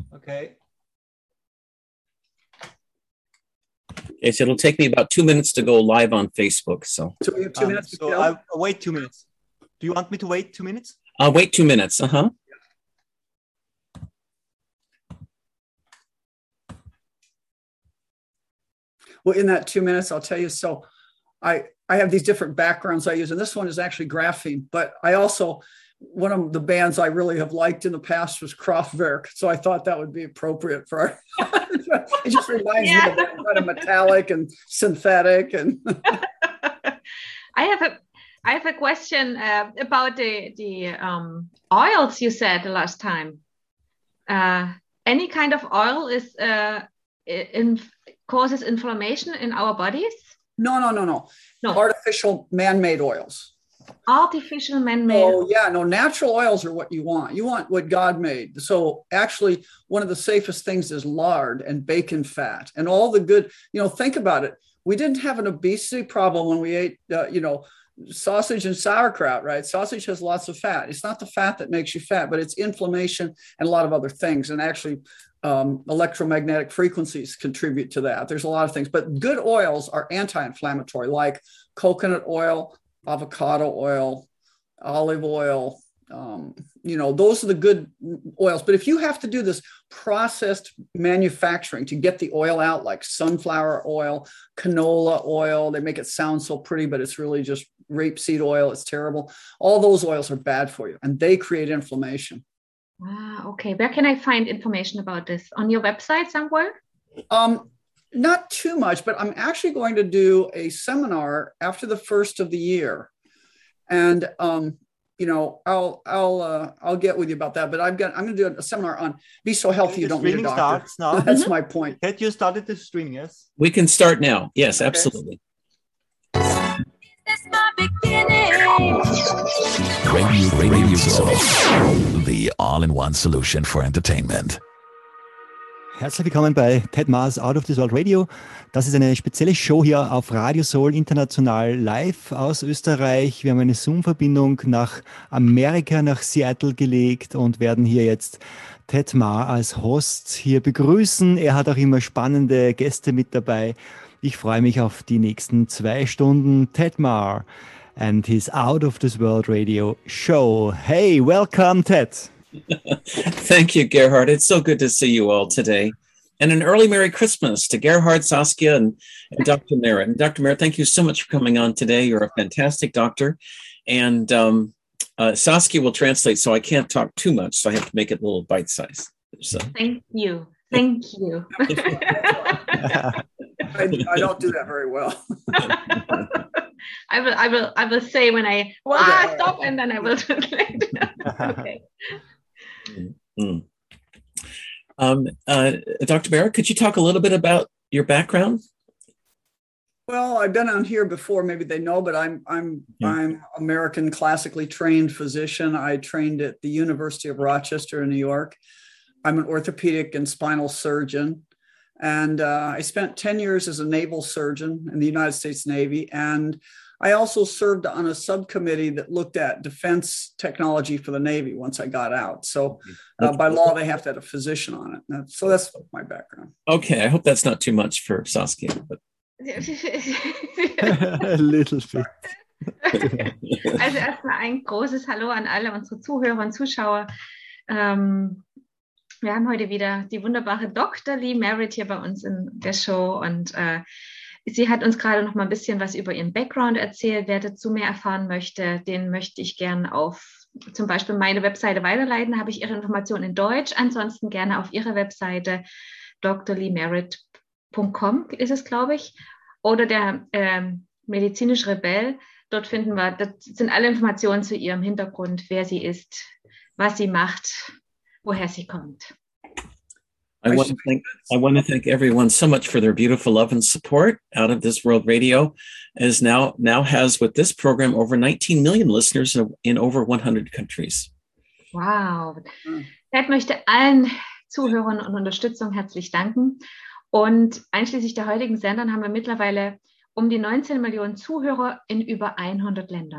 Okay. Okay, so it'll take me about 2 minutes to go live on Facebook. So we have 2 minutes. So I'll wait 2 minutes. Do you want me to wait 2 minutes? I'll wait 2 minutes. Well, in that 2 minutes, I'll tell you. So I have these different backgrounds I use, and this one is actually graphene. But I also, one of the bands I really have liked in the past was Kraftwerk. So I thought that would be appropriate for our, it just reminds me of that kind of metallic and synthetic. And I have a question about the oils you said the last time. Any kind of oil is causes inflammation in our bodies? No. Artificial man-made oils. Artificial man-made. Oh, yeah. No, natural oils are what you want. You want what God made. So actually, one of the safest things is lard and bacon fat and all the good, think about it. We didn't have an obesity problem when we ate, sausage and sauerkraut, right? Sausage has lots of fat. It's not the fat that makes you fat, but it's inflammation and a lot of other things. And actually, electromagnetic frequencies contribute to that. There's a lot of things, but good oils are anti-inflammatory, like coconut oil, avocado oil, olive oil. Those are the good oils. But if you have to do this processed manufacturing to get the oil out, like sunflower oil, canola oil, they make it sound so pretty, but it's really just rapeseed oil. It's terrible. All those oils are bad for you, and they create inflammation. Okay. Where can I find information about this? On your website somewhere? Not too much, but I'm actually going to do a seminar after the first of the year, and I'll get with you about that. But I'm going to do a seminar on Be So Healthy You Don't Need a Doctor. Starts now. That's my point. Had you started the streaming? Yes. we can start now. Yes, absolutely. Radio Soul, the all-in-one solution for entertainment. Herzlich willkommen bei Ted Maas Out of this World Radio. Das ist eine spezielle Show hier auf Radio Soul International live aus Österreich. Wir haben eine Zoom-Verbindung nach Amerika, nach Seattle gelegt und werden hier jetzt Ted Maas als Host hier begrüßen. Er hat auch immer spannende Gäste mit dabei. Ich freue mich auf die nächsten 2 Stunden. Ted Maas and his Out of this World Radio show. Hey, welcome, Ted. Thank you, Gerhard. It's so good to see you all today. And an early Merry Christmas to Gerhard, Saskia, and Dr. Merritt. And Dr. Merritt, thank you so much for coming on today. You're a fantastic doctor. And Saskia will translate, so I can't talk too much, so I have to make it a little bite-sized. So. Thank you. I don't do that very well. I will say when I stop, and then I will translate. Okay. Dr. Merritt, could you talk a little bit about your background? Well, I've been on here before. Maybe they know, but I'm American classically trained physician. I trained at the University of Rochester in New York. I'm an orthopedic and spinal surgeon. And I spent 10 years as a naval surgeon in the United States Navy. And I also served on a subcommittee that looked at defense technology for the Navy once I got out. So by law, they have to have a physician on it. So that's my background. Okay. I hope that's not too much for Saskia. But... A little bit. Also erstmal ein großes Hallo an alle unsere Zuhörer und Zuschauer. Wir haben heute wieder die wunderbare Dr. Lee Merritt hier bei uns in der Show und sie hat uns gerade noch mal ein bisschen was über ihren Background erzählt. Wer dazu mehr erfahren möchte, den möchte ich gerne auf zum Beispiel meine Webseite weiterleiten. Da habe ich ihre Informationen in Deutsch. Ansonsten gerne auf ihre Webseite drleemerritt.com ist es, glaube ich. Oder der medizinische Rebell. Dort finden wir, das sind alle Informationen zu ihrem Hintergrund, wer sie ist, was sie macht, woher sie kommt. I want to thank everyone so much for their beautiful love and support. Out of This World Radio is now has with this program over 19 million listeners in over 100 countries. Wow. Ted möchte allen Zuhörern und Unterstützung herzlich danken. Und einschließlich der heutigen Sendern haben wir mittlerweile um die 19 Millionen Zuhörer in über 100 Ländern.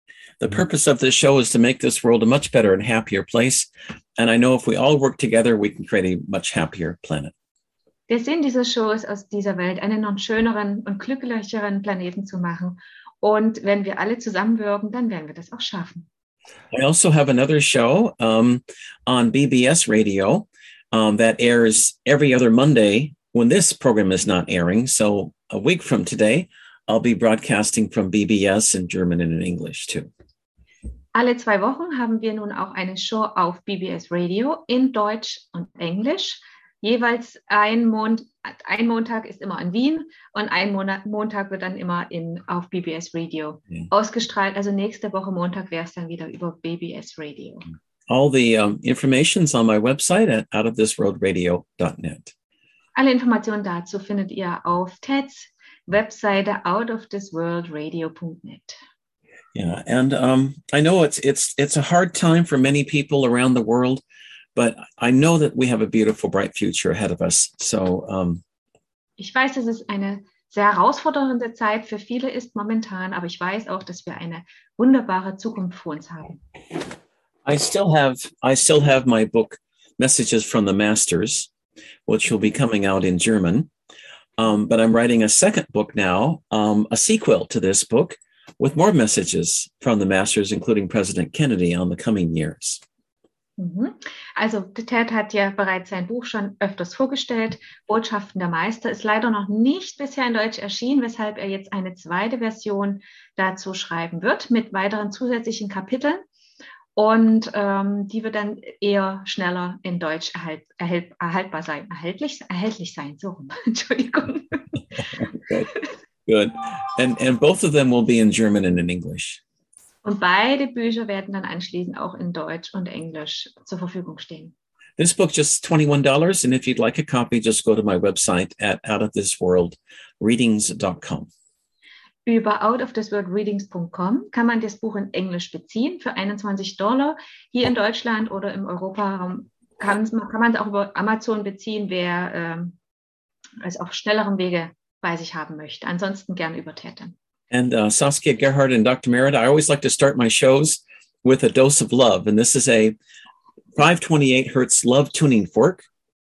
The purpose of this show is to make this world a much better and happier place. And I know if we all work together, we can create a much happier planet. Der Sinn dieser Show ist, aus dieser Welt einen noch schöneren und glücklicheren Planeten zu machen. Und wenn wir alle zusammenwirken, dann werden wir das auch schaffen. I also have another show on BBS Radio that airs every other Monday when this program is not airing. So a week from today, I'll be broadcasting from BBS in German and in English too. Alle 2 Wochen haben wir nun auch eine Show auf BBS Radio in Deutsch und Englisch. Jeweils ein Montag ist immer in Wien und ein Montag wird dann immer auf BBS Radio ausgestrahlt. Also nächste Woche Montag wäre es dann wieder über BBS Radio. All the information's on my website at outofthisworldradio.net. Alle Informationen dazu findet ihr auf Ted's Webseite outofthisworldradio.net. Yeah, and I know it's a hard time for many people around the world, but I know that we have a beautiful, bright future ahead of us. So, ich weiß, dass es eine sehr herausfordernde Zeit für viele ist momentan, aber ich weiß auch, dass wir eine wunderbare Zukunft vor uns haben. I still have my book, Messages from the Masters, which will be coming out in German. But I'm writing a second book now, a sequel to this book, with more messages from the Masters, including President Kennedy, on the coming years. Also Ted hat ja bereits sein Buch schon öfters vorgestellt. Botschaften der Meister ist leider noch nicht bisher in Deutsch erschienen, weshalb er jetzt eine zweite Version dazu schreiben wird mit weiteren zusätzlichen Kapiteln. Und die wird dann eher schneller in Deutsch erhältlich sein. So, Entschuldigung. Good. And both of them will be in German and in English. Und beide Bücher werden dann anschließend auch in Deutsch und Englisch zur Verfügung stehen. This book just $21, and if you'd like a copy, just go to my website at outofthisworldreadings.com. Über outofthisworldreadings.com kann man das Buch in Englisch beziehen für $21. Hier in Deutschland oder im Europaraum kann man es auch über Amazon beziehen, wer es auf schnellerem Wege bei sich haben möchte. Ansonsten gerne über Ted. And Saskia, Gerhard, and Dr. Merritt, I always like to start my shows with a dose of love. And this is a 528 Hertz love tuning fork.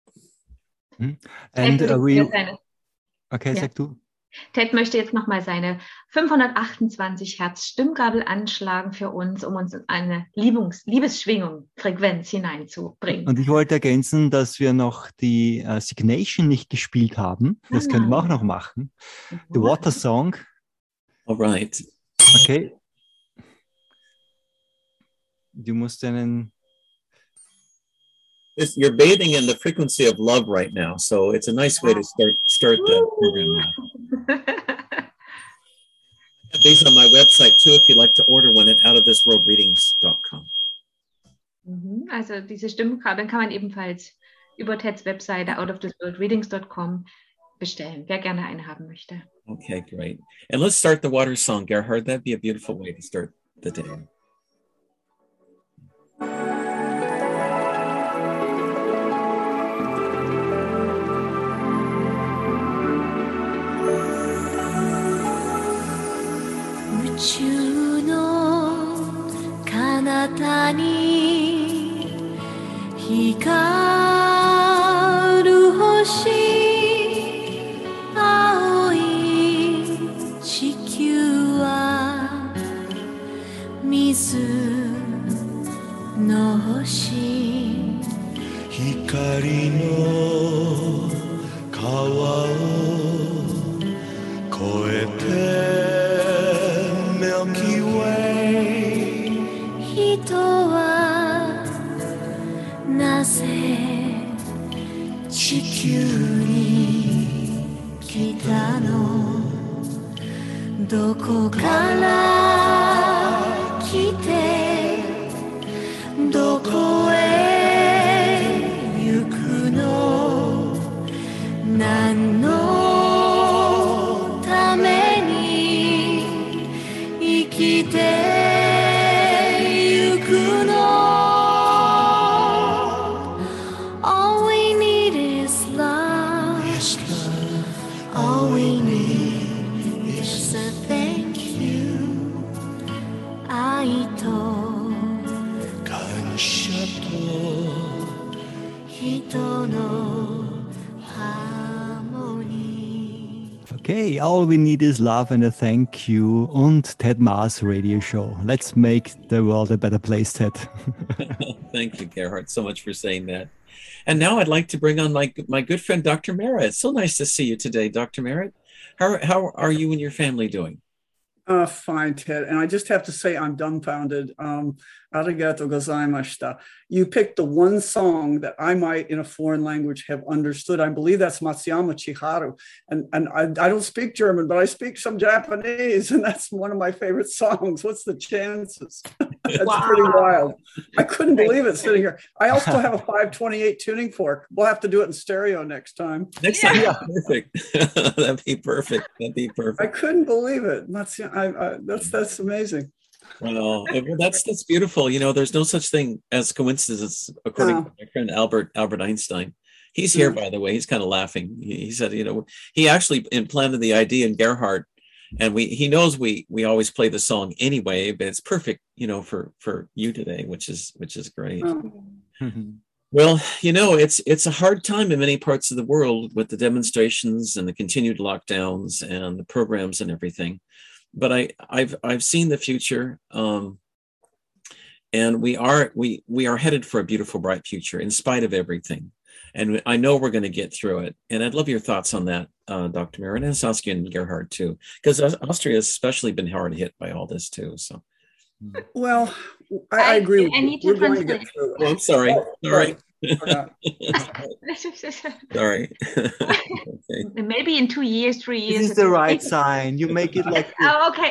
And okay, ja. Sag du. Ted möchte jetzt nochmal seine 528 Hertz Stimmgabel anschlagen für uns, um uns in eine Liebesschwingung, Frequenz hineinzubringen. Und ich wollte ergänzen, dass wir noch die Signation nicht gespielt haben. Das könnten wir auch noch machen. The Water Song. All right. Okay. Du musst einen... You're bathing in the frequency of love right now, so it's a nice way to start the program now. I have these on my website too, if you'd like to order one at outofthisworldreadings.com. Also diese Stimmkabeln kann man ebenfalls über Teds Webseite outofthisworldreadings.com bestellen, wer gerne eine haben möchte. Okay, great. And let's start the water song, Gerhard. That'd be a beautiful way to start the day. 宇宙の彼方に光る星青い地球は水の星光の川を越えて人はなぜ地球に来たのどこから来てどこへ行くの何のために生きてI harmony. Okay, all we need is love and a thank you und Ted Maas Radio Show. Let's make the world a better place, Ted. Thank you, Gerhard, so much for saying that. And now I'd like to bring on my good friend, Dr. Merritt. It's so nice to see you today, Dr. Merritt. How are you and your family doing? Fine, Ted. And I just have to say, I'm dumbfounded. Arigato gozaimashita. You picked the one song that I might, in a foreign language, have understood. I believe that's Matsuyama Chiharu. And I don't speak German, but I speak some Japanese, and that's one of my favorite songs. What's the chances? That's pretty wild. I couldn't believe it sitting here. I also have a 528 tuning fork. We'll have to do it in stereo next time. Next time, yeah, perfect. That'd be perfect. I couldn't believe it. That's amazing. Well, that's beautiful. You know, there's no such thing as coincidence, according to my friend Albert Einstein. He's here, by the way. He's kind of laughing. He said, you know, he actually implanted the idea in Gerhard, and he knows we always play the song anyway, but it's perfect, you know, for you today, which is great. Well, you know, it's a hard time in many parts of the world with the demonstrations and the continued lockdowns and the programs and everything. But I've seen the future, and we are headed for a beautiful, bright future in spite of everything. And I know we're going to get through it. And I'd love your thoughts on that, Dr. Merritt, and Saskia and Gerhard too, because Austria has especially been hard hit by all this too. So, well, I agree. I need to translate. Oh, I'm sorry. Sorry. Sorry. Okay. Maybe in 2 years, 3 years. This is the right sign. You make it like. Oh, okay.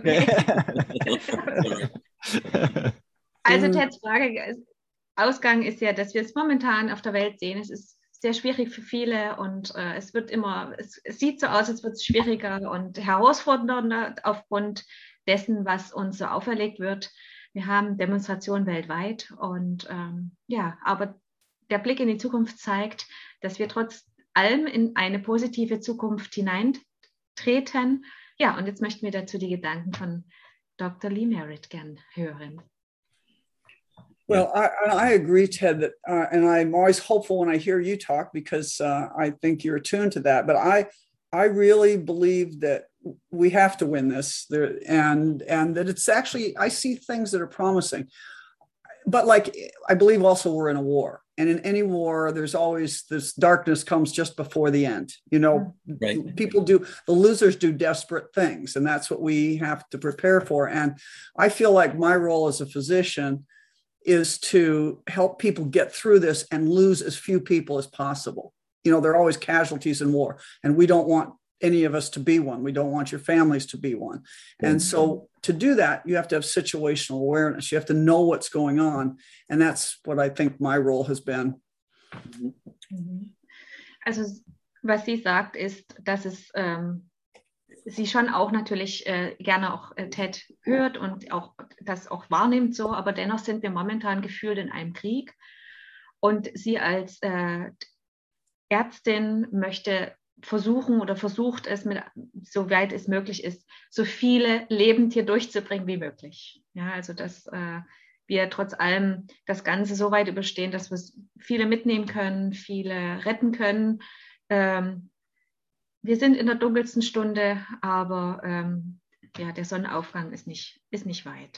Also Teds Frage, Ausgang ist ja, dass wir es momentan auf der Welt sehen. Es ist sehr schwierig für viele und es sieht so aus, als wird es schwieriger und herausfordernder aufgrund dessen, was uns so auferlegt wird. Wir haben Demonstrationen weltweit und aber der Blick in die Zukunft zeigt, dass wir trotz allem in eine positive Zukunft hineintreten. Ja, und jetzt möchten wir dazu die Gedanken von Dr. Lee Merritt gern hören. Well, I agree, Ted, that, and I'm always hopeful when I hear you talk because I think you're attuned to that. But I really believe that we have to win this, and that it's actually, I see things that are promising. But like, I believe also we're in a war. And in any war, there's always this darkness comes just before the end. You know, right. The losers do desperate things, and that's what we have to prepare for. And I feel like my role as a physician is to help people get through this and lose as few people as possible. You know, there are always casualties in war, and we don't want any of us to be one. We don't want your families to be one. And so to do that, you have to have situational awareness. You have to know what's going on. And that's what I think my role has been. Also, was sie sagt, ist, dass es sie schon auch natürlich gerne auch Ted hört und auch das auch wahrnimmt so, aber dennoch sind wir momentan gefühlt in einem Krieg. Und sie als Ärztin möchte versucht es, soweit es möglich ist, so viele lebend hier durchzubringen wie möglich. Ja, also dass wir trotz allem das Ganze so weit überstehen, dass wir viele mitnehmen können, viele retten können. Wir sind in der dunkelsten Stunde, aber der Sonnenaufgang ist nicht weit.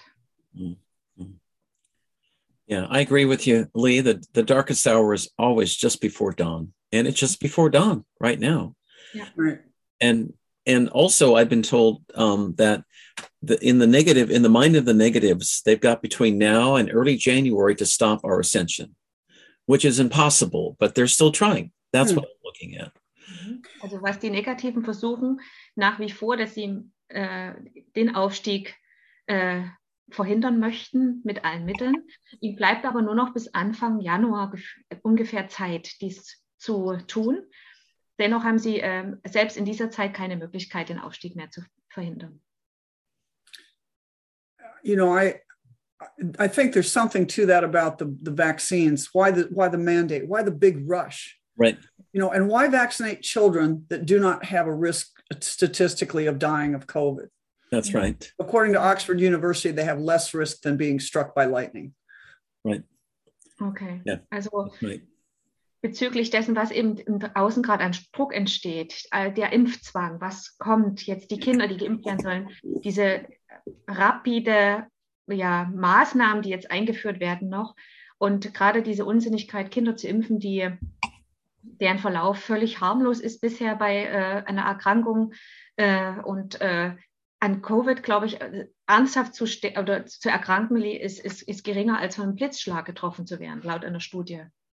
Yeah, I agree with you, Lee. The darkest hour is always just before dawn. And it's just before dawn right now. Yeah. Right. And also I've been told that in the mind of the negatives, they've got between now and early January to stop our ascension, which is impossible, but they're still trying. That's what I'm looking at. Also was die Negativen versuchen, nach wie vor, dass sie den Aufstieg verhindern möchten mit allen Mitteln. Ihm bleibt aber nur noch bis Anfang Januar ungefähr Zeit, dies zu tun. Dennoch haben sie selbst in dieser Zeit keine Möglichkeit, den Aufstieg mehr zu verhindern. You know, I think there's something to that about the vaccines. Why the mandate? Why the big rush? Right. You know, and why vaccinate children that do not have a risk statistically of dying of COVID? That's right. According to Oxford University, they have less risk than being struck by lightning. Right. Okay. Yeah. Also right. bezüglich dessen, was eben im Außen gerade an Druck entsteht, der Impfzwang, was kommt jetzt, die Kinder, die geimpft werden sollen, diese rapide Maßnahmen, die jetzt eingeführt werden noch und gerade diese Unsinnigkeit, Kinder zu impfen, deren Verlauf völlig harmlos ist bisher bei einer Erkrankung und an Covid, glaube ich, ernsthaft zu erkranken ist geringer, als von einem Blitzschlag getroffen zu werden, laut einer Studie.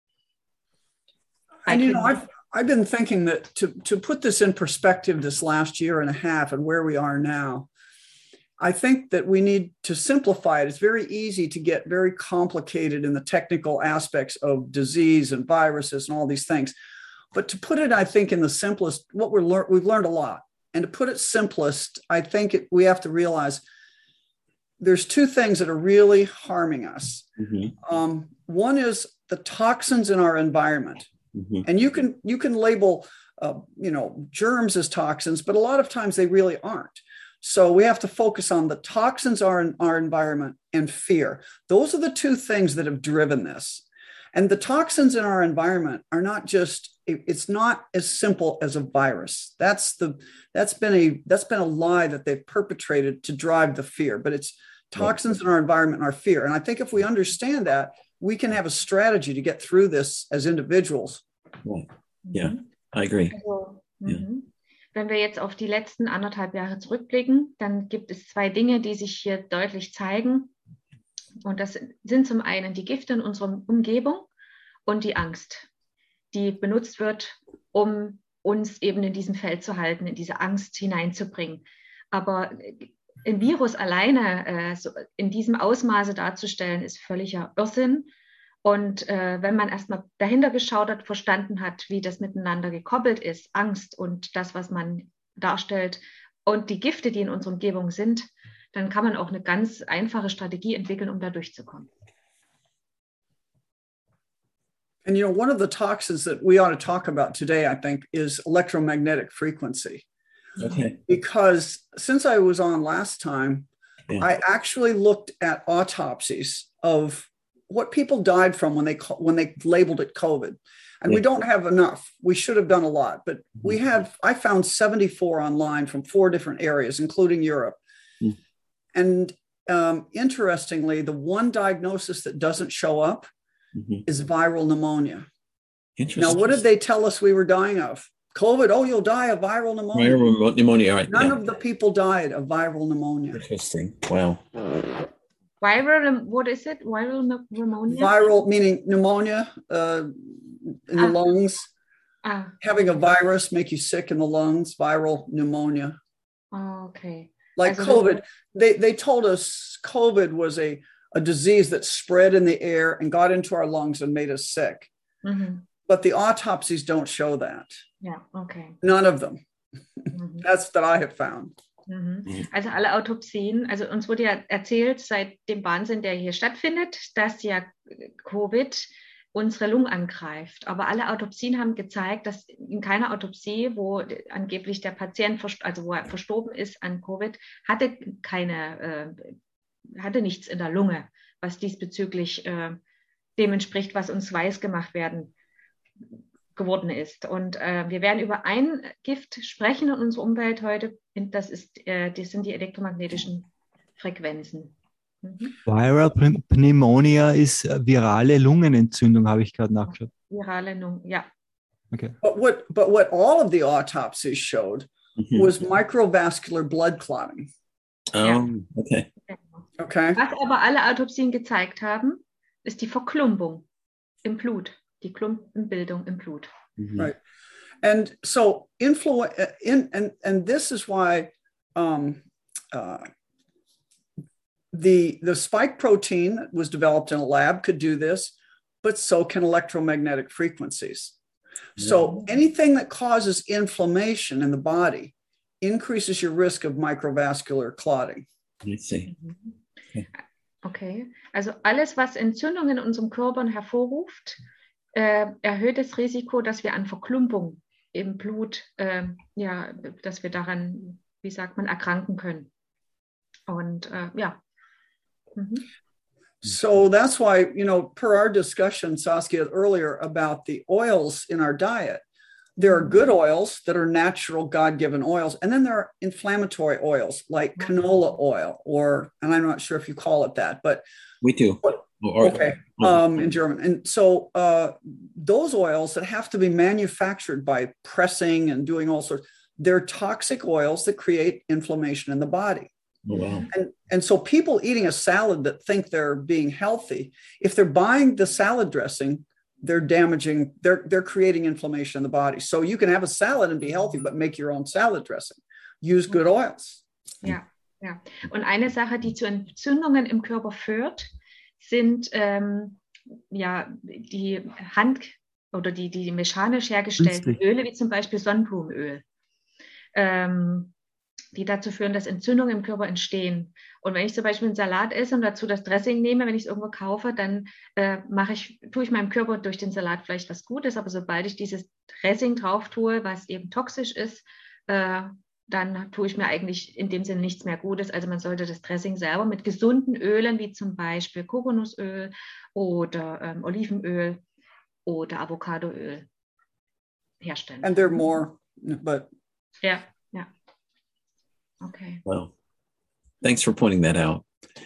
And I've been thinking that to put this in perspective, this last year and a half and where we are now, I think that we need to simplify it. It's very easy to get very complicated in the technical aspects of disease and viruses and all these things. But to put it, I think, in the simplest, we've learned a lot. And to put it simplest, I think we have to realize there's two things that are really harming us. Mm-hmm. One is the toxins in our environment. Mm-hmm. And you can label, germs as toxins, but a lot of times they really aren't. So we have to focus on the toxins in our environment and fear. Those are the two things that have driven this. And the toxins in our environment are not just, it's not as simple as a virus. That's been a lie that they've perpetrated to drive the fear, but it's toxins in our environment and our fear. And I think if we understand that, we can have a strategy to get through this as individuals. Yeah, I agree. Also, wenn wir jetzt auf die letzten 1,5 Jahre zurückblicken, dann gibt es 2 Dinge, die sich hier deutlich zeigen. Und das sind zum einen die Gifte in unserer Umgebung und die Angst, die benutzt wird, um uns eben in diesem Feld zu halten, in diese Angst hineinzubringen. Aber ein Virus alleine in diesem Ausmaße darzustellen, ist völliger Irrsinn. Und wenn man erstmal dahinter geschaut hat, verstanden hat, wie das miteinander gekoppelt ist, Angst und das, was man darstellt und die Gifte, die in unserer Umgebung sind, dann kann man auch eine ganz einfache Strategie entwickeln, um da durchzukommen. And, one of the toxins that we ought to talk about today, I think, is electromagnetic frequency. Okay. Because since I was on last time, I actually looked at autopsies of what people died from when they labeled it COVID. And we don't have enough. We should have done a lot, but I found 74 online from 4 different areas, including Europe. And interestingly, the one diagnosis that doesn't show up is viral pneumonia. Now, what did they tell us we were dying of? COVID, you'll die of viral pneumonia. Viral pneumonia, right. None of the people died of viral pneumonia. Interesting. Wow. Viral, what is it? Viral pneumonia? Viral, meaning pneumonia in the lungs. Having a virus make you sick in the lungs, viral pneumonia. Oh, okay. Like COVID, they told us COVID was a disease that spread in the air and got into our lungs and made us sick. Mm-hmm. But the autopsies don't show that. Yeah, okay. None of them. Mm-hmm. That's what I have found. Mhm. Also alle Autopsien, also uns wurde ja erzählt seit dem Wahnsinn, der hier stattfindet, dass ja Covid unsere Lungen angreift. Aber alle Autopsien haben gezeigt, dass in keiner Autopsie, wo angeblich der Patient, wo er verstorben ist an Covid, hatte nichts in der Lunge, was diesbezüglich dem entspricht, was uns weiß gemacht geworden ist. Und wir werden über ein Gift sprechen in unserer Umwelt heute. Das sind die elektromagnetischen Frequenzen. Viral Pneumonia ist virale Lungenentzündung, habe ich gerade nachgeschaut. Virale Lungen, ja. Okay. But what all of the autopsies showed was microvascular blood clotting. Okay. Okay. Was aber alle Autopsien gezeigt haben, ist die Verklumpung im Blut, die Klumpenbildung im Blut. Right. And so and this is why the spike protein that was developed in a lab could do this, but so can electromagnetic frequencies. So anything that causes inflammation in the body increases your risk of microvascular clotting. I see. Okay, also alles, was Entzündungen in unserem Körper hervorruft, erhöht das Risiko, dass wir an Verklumpung im Blut, dass wir daran, erkranken können. Und So that's why, per our discussion, Saskia, earlier about the oils in our diet, there are good oils that are natural, God-given oils. And then there are inflammatory oils like canola oil, and I'm not sure if you call it that, but we do. Okay. In German. And so those oils that have to be manufactured by pressing and doing all sorts, they're toxic oils that create inflammation in the body. Oh, wow. And so people eating a salad that think they're being healthy, if they're buying the salad dressing, they're creating inflammation in the body. So you can have a salad and be healthy, but make your own salad dressing. Use good oils. Ja, ja. Und eine Sache, die zu Entzündungen im Körper führt, sind die oder die mechanisch hergestellten Öle, wie zum Beispiel Sonnenblumenöl, die dazu führen, dass Entzündungen im Körper entstehen. Und wenn ich zum Beispiel einen Salat esse und dazu das Dressing nehme, wenn ich es irgendwo kaufe, dann tue ich meinem Körper durch den Salat vielleicht was Gutes, aber sobald ich dieses Dressing drauf tue, was eben toxisch ist, dann tue ich mir eigentlich in dem Sinne nichts mehr Gutes. Also man sollte das Dressing selber mit gesunden Ölen, wie zum Beispiel Kokosnussöl oder Olivenöl oder Avocadoöl herstellen. And there are more, but... Yeah. Okay. Well, thanks for pointing that out.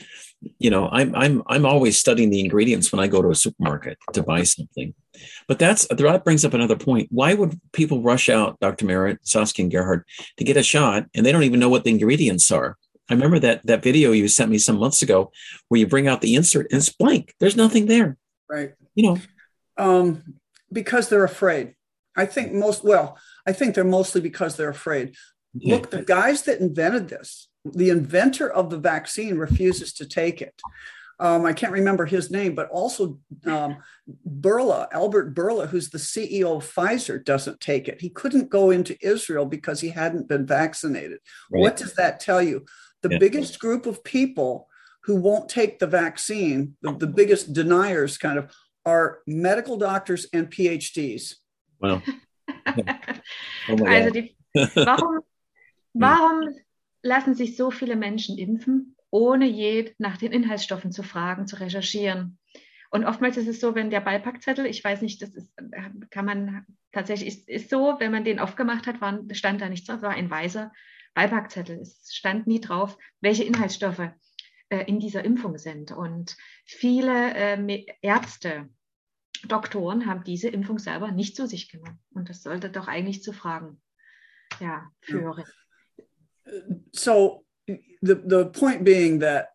I'm always studying the ingredients when I go to a supermarket to buy something. But that brings up another point. Why would people rush out, Dr. Merritt, Saskia, and Gerhard, to get a shot, and they don't even know what the ingredients are? I remember that video you sent me some months ago where you bring out the insert and it's blank. There's nothing there. Right. Because they're afraid. I think they're mostly because they're afraid. Okay. Look, the guys that invented this, the inventor of the vaccine refuses to take it. I can't remember his name, but also Albert Bourla, who's the CEO of Pfizer, doesn't take it. He couldn't go into Israel because he hadn't been vaccinated. Right. What does that tell you? The biggest group of people who won't take the vaccine, the biggest deniers kind of, are medical doctors and PhDs. Wow. Warum lassen sich so viele Menschen impfen, ohne je nach den Inhaltsstoffen zu fragen, zu recherchieren? Und oftmals ist es so, wenn der Beipackzettel, ich weiß nicht, ist so, wenn man den aufgemacht hat, stand da nichts drauf, war ein weißer Beipackzettel. Es stand nie drauf, welche Inhaltsstoffe in dieser Impfung sind. Und viele Ärzte, Doktoren haben diese Impfung selber nicht zu sich genommen. Und das sollte doch eigentlich zu Fragen führen. So the point being that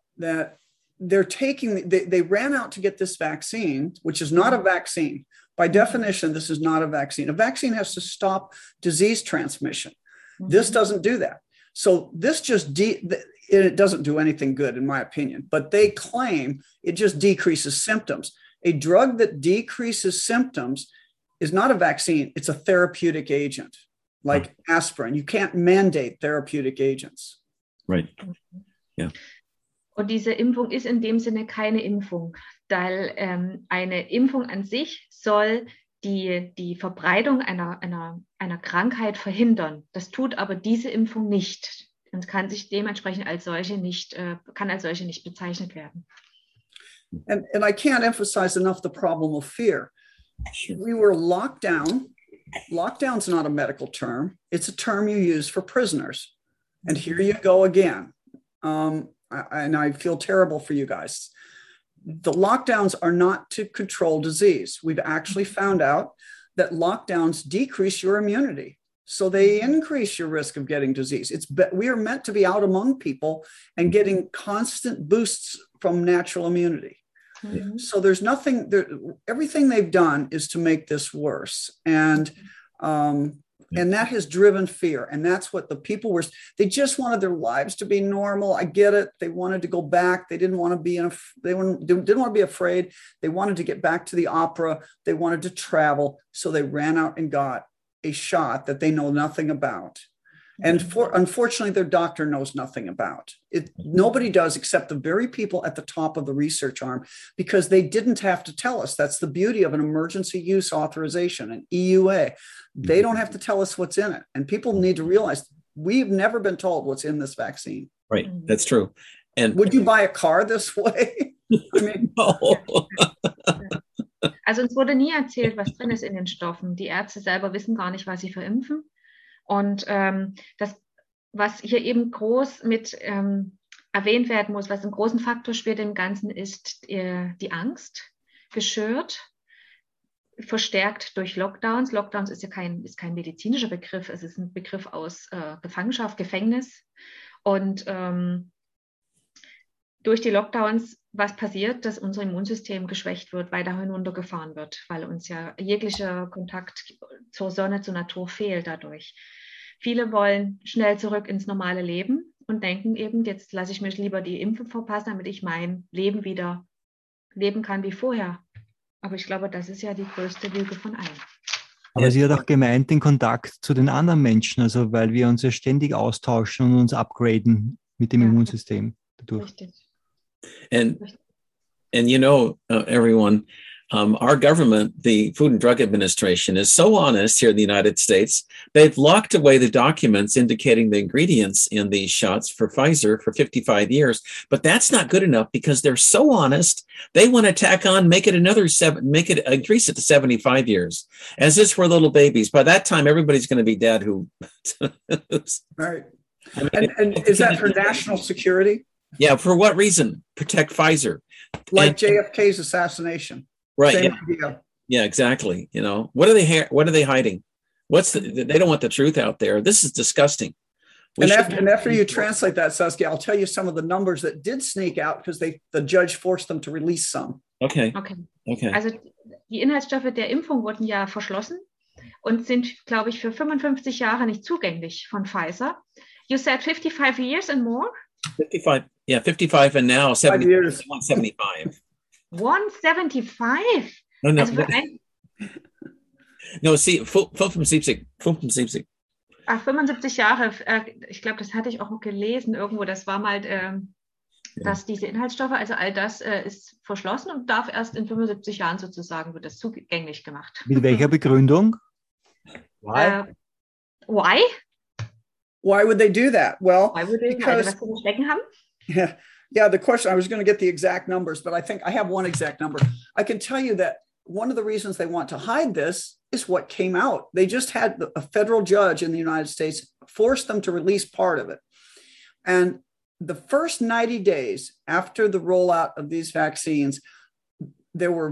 they ran out to get this vaccine, which is not a vaccine. By definition, this is not a vaccine. A vaccine has to stop disease transmission. Mm-hmm. This doesn't do that. So this it doesn't do anything good, in my opinion, but they claim it just decreases symptoms. A drug that decreases symptoms is not a vaccine. It's a therapeutic agent. Like aspirin. You can't mandate therapeutic agents. Right. Yeah. Und diese Impfung ist in dem Sinne keine Impfung, weil eine Impfung an sich soll die Verbreitung einer Krankheit verhindern. Das tut aber diese Impfung nicht und kann sich dementsprechend als solche nicht bezeichnet werden. And I can't emphasize enough the problem of fear. Sure. We were locked down. Lockdown's not a medical term. It's a term you use for prisoners. And here you go again. And I feel terrible for you guys. The lockdowns are not to control disease. We've actually found out that lockdowns decrease your immunity. So they increase your risk of getting disease. We are meant to be out among people and getting constant boosts from natural immunity. Mm-hmm. So there's nothing there. Everything they've done is to make this worse. And that has driven fear. And that's what the people were. They just wanted their lives to be normal. I get it. They wanted to go back. They didn't want to be didn't want to be afraid. They wanted to get back to the opera. They wanted to travel. So they ran out and got a shot that they know nothing about. And unfortunately, their doctor knows nothing about it. Nobody does except the very people at the top of the research arm, because they didn't have to tell us. That's the beauty of an emergency use authorization, an EUA. They don't have to tell us what's in it. And people need to realize we've never been told what's in this vaccine. Right. That's true. And would you buy a car this way? I mean, Also uns wurde nie erzählt, was drin ist in den Stoffen. Die Ärzte selber wissen gar nicht, was sie verimpfen. Und das, was hier eben groß mit erwähnt werden muss, was einen großen Faktor spielt im Ganzen, ist die Angst, geschürt, verstärkt durch Lockdowns. Lockdowns ist ja kein medizinischer Begriff, es ist ein Begriff aus Gefangenschaft, Gefängnis. Und durch die Lockdowns, was passiert, dass unser Immunsystem geschwächt wird, weiter hinuntergefahren wird, weil uns ja jeglicher Kontakt zur Sonne, zur Natur fehlt dadurch. Viele wollen schnell zurück ins normale Leben und denken eben, jetzt lasse ich mich lieber die Impfung verpassen, damit ich mein Leben wieder leben kann wie vorher. Aber ich glaube, das ist ja die größte Lüge von allen. Aber sie hat auch gemeint, den Kontakt zu den anderen Menschen, also weil wir uns ja ständig austauschen und uns upgraden mit dem Immunsystem dadurch. Richtig. And you know, everyone, our government, the Food and Drug Administration, is so honest here in the United States. They've locked away the documents indicating the ingredients in these shots for Pfizer for 55 years. But that's not good enough because they're so honest. They want to tack on, make it increase it to 75 years, as if we're little babies. By that time, everybody's going to be dead. Right. And is that for national security? Yeah. For what reason? Protect Pfizer. Like JFK's assassination. Right. Same Yeah. idea. Yeah, exactly. You know, what are they hiding? They don't want the truth out there. This is disgusting. And after you translate that, Saskia, I'll tell you some of the numbers that did sneak out because the judge forced them to release some. Okay. Also die Inhaltsstoffe der Impfung wurden ja verschlossen und sind, glaube ich, für 55 Jahre nicht zugänglich von Pfizer. You said 55 years and more? 55. Yeah, 55 and now 70, years. 175. 175? No. Also No, see, 75. Ach, 75 Jahre. Ich glaube, das hatte ich auch gelesen irgendwo. Das war mal, dass diese Inhaltsstoffe, also all das ist verschlossen und darf erst in 75 Jahren sozusagen, wird das zugänglich gemacht. Mit welcher Begründung? Why? Why? Why would they do that? Well, Because was sie stecken haben? Yeah, the question, I was going to get the exact numbers, but I think I have one exact number. I can tell you that one of the reasons they want to hide this is what came out. They just had a federal judge in the United States force them to release part of it. And the first 90 days after the rollout of these vaccines, there were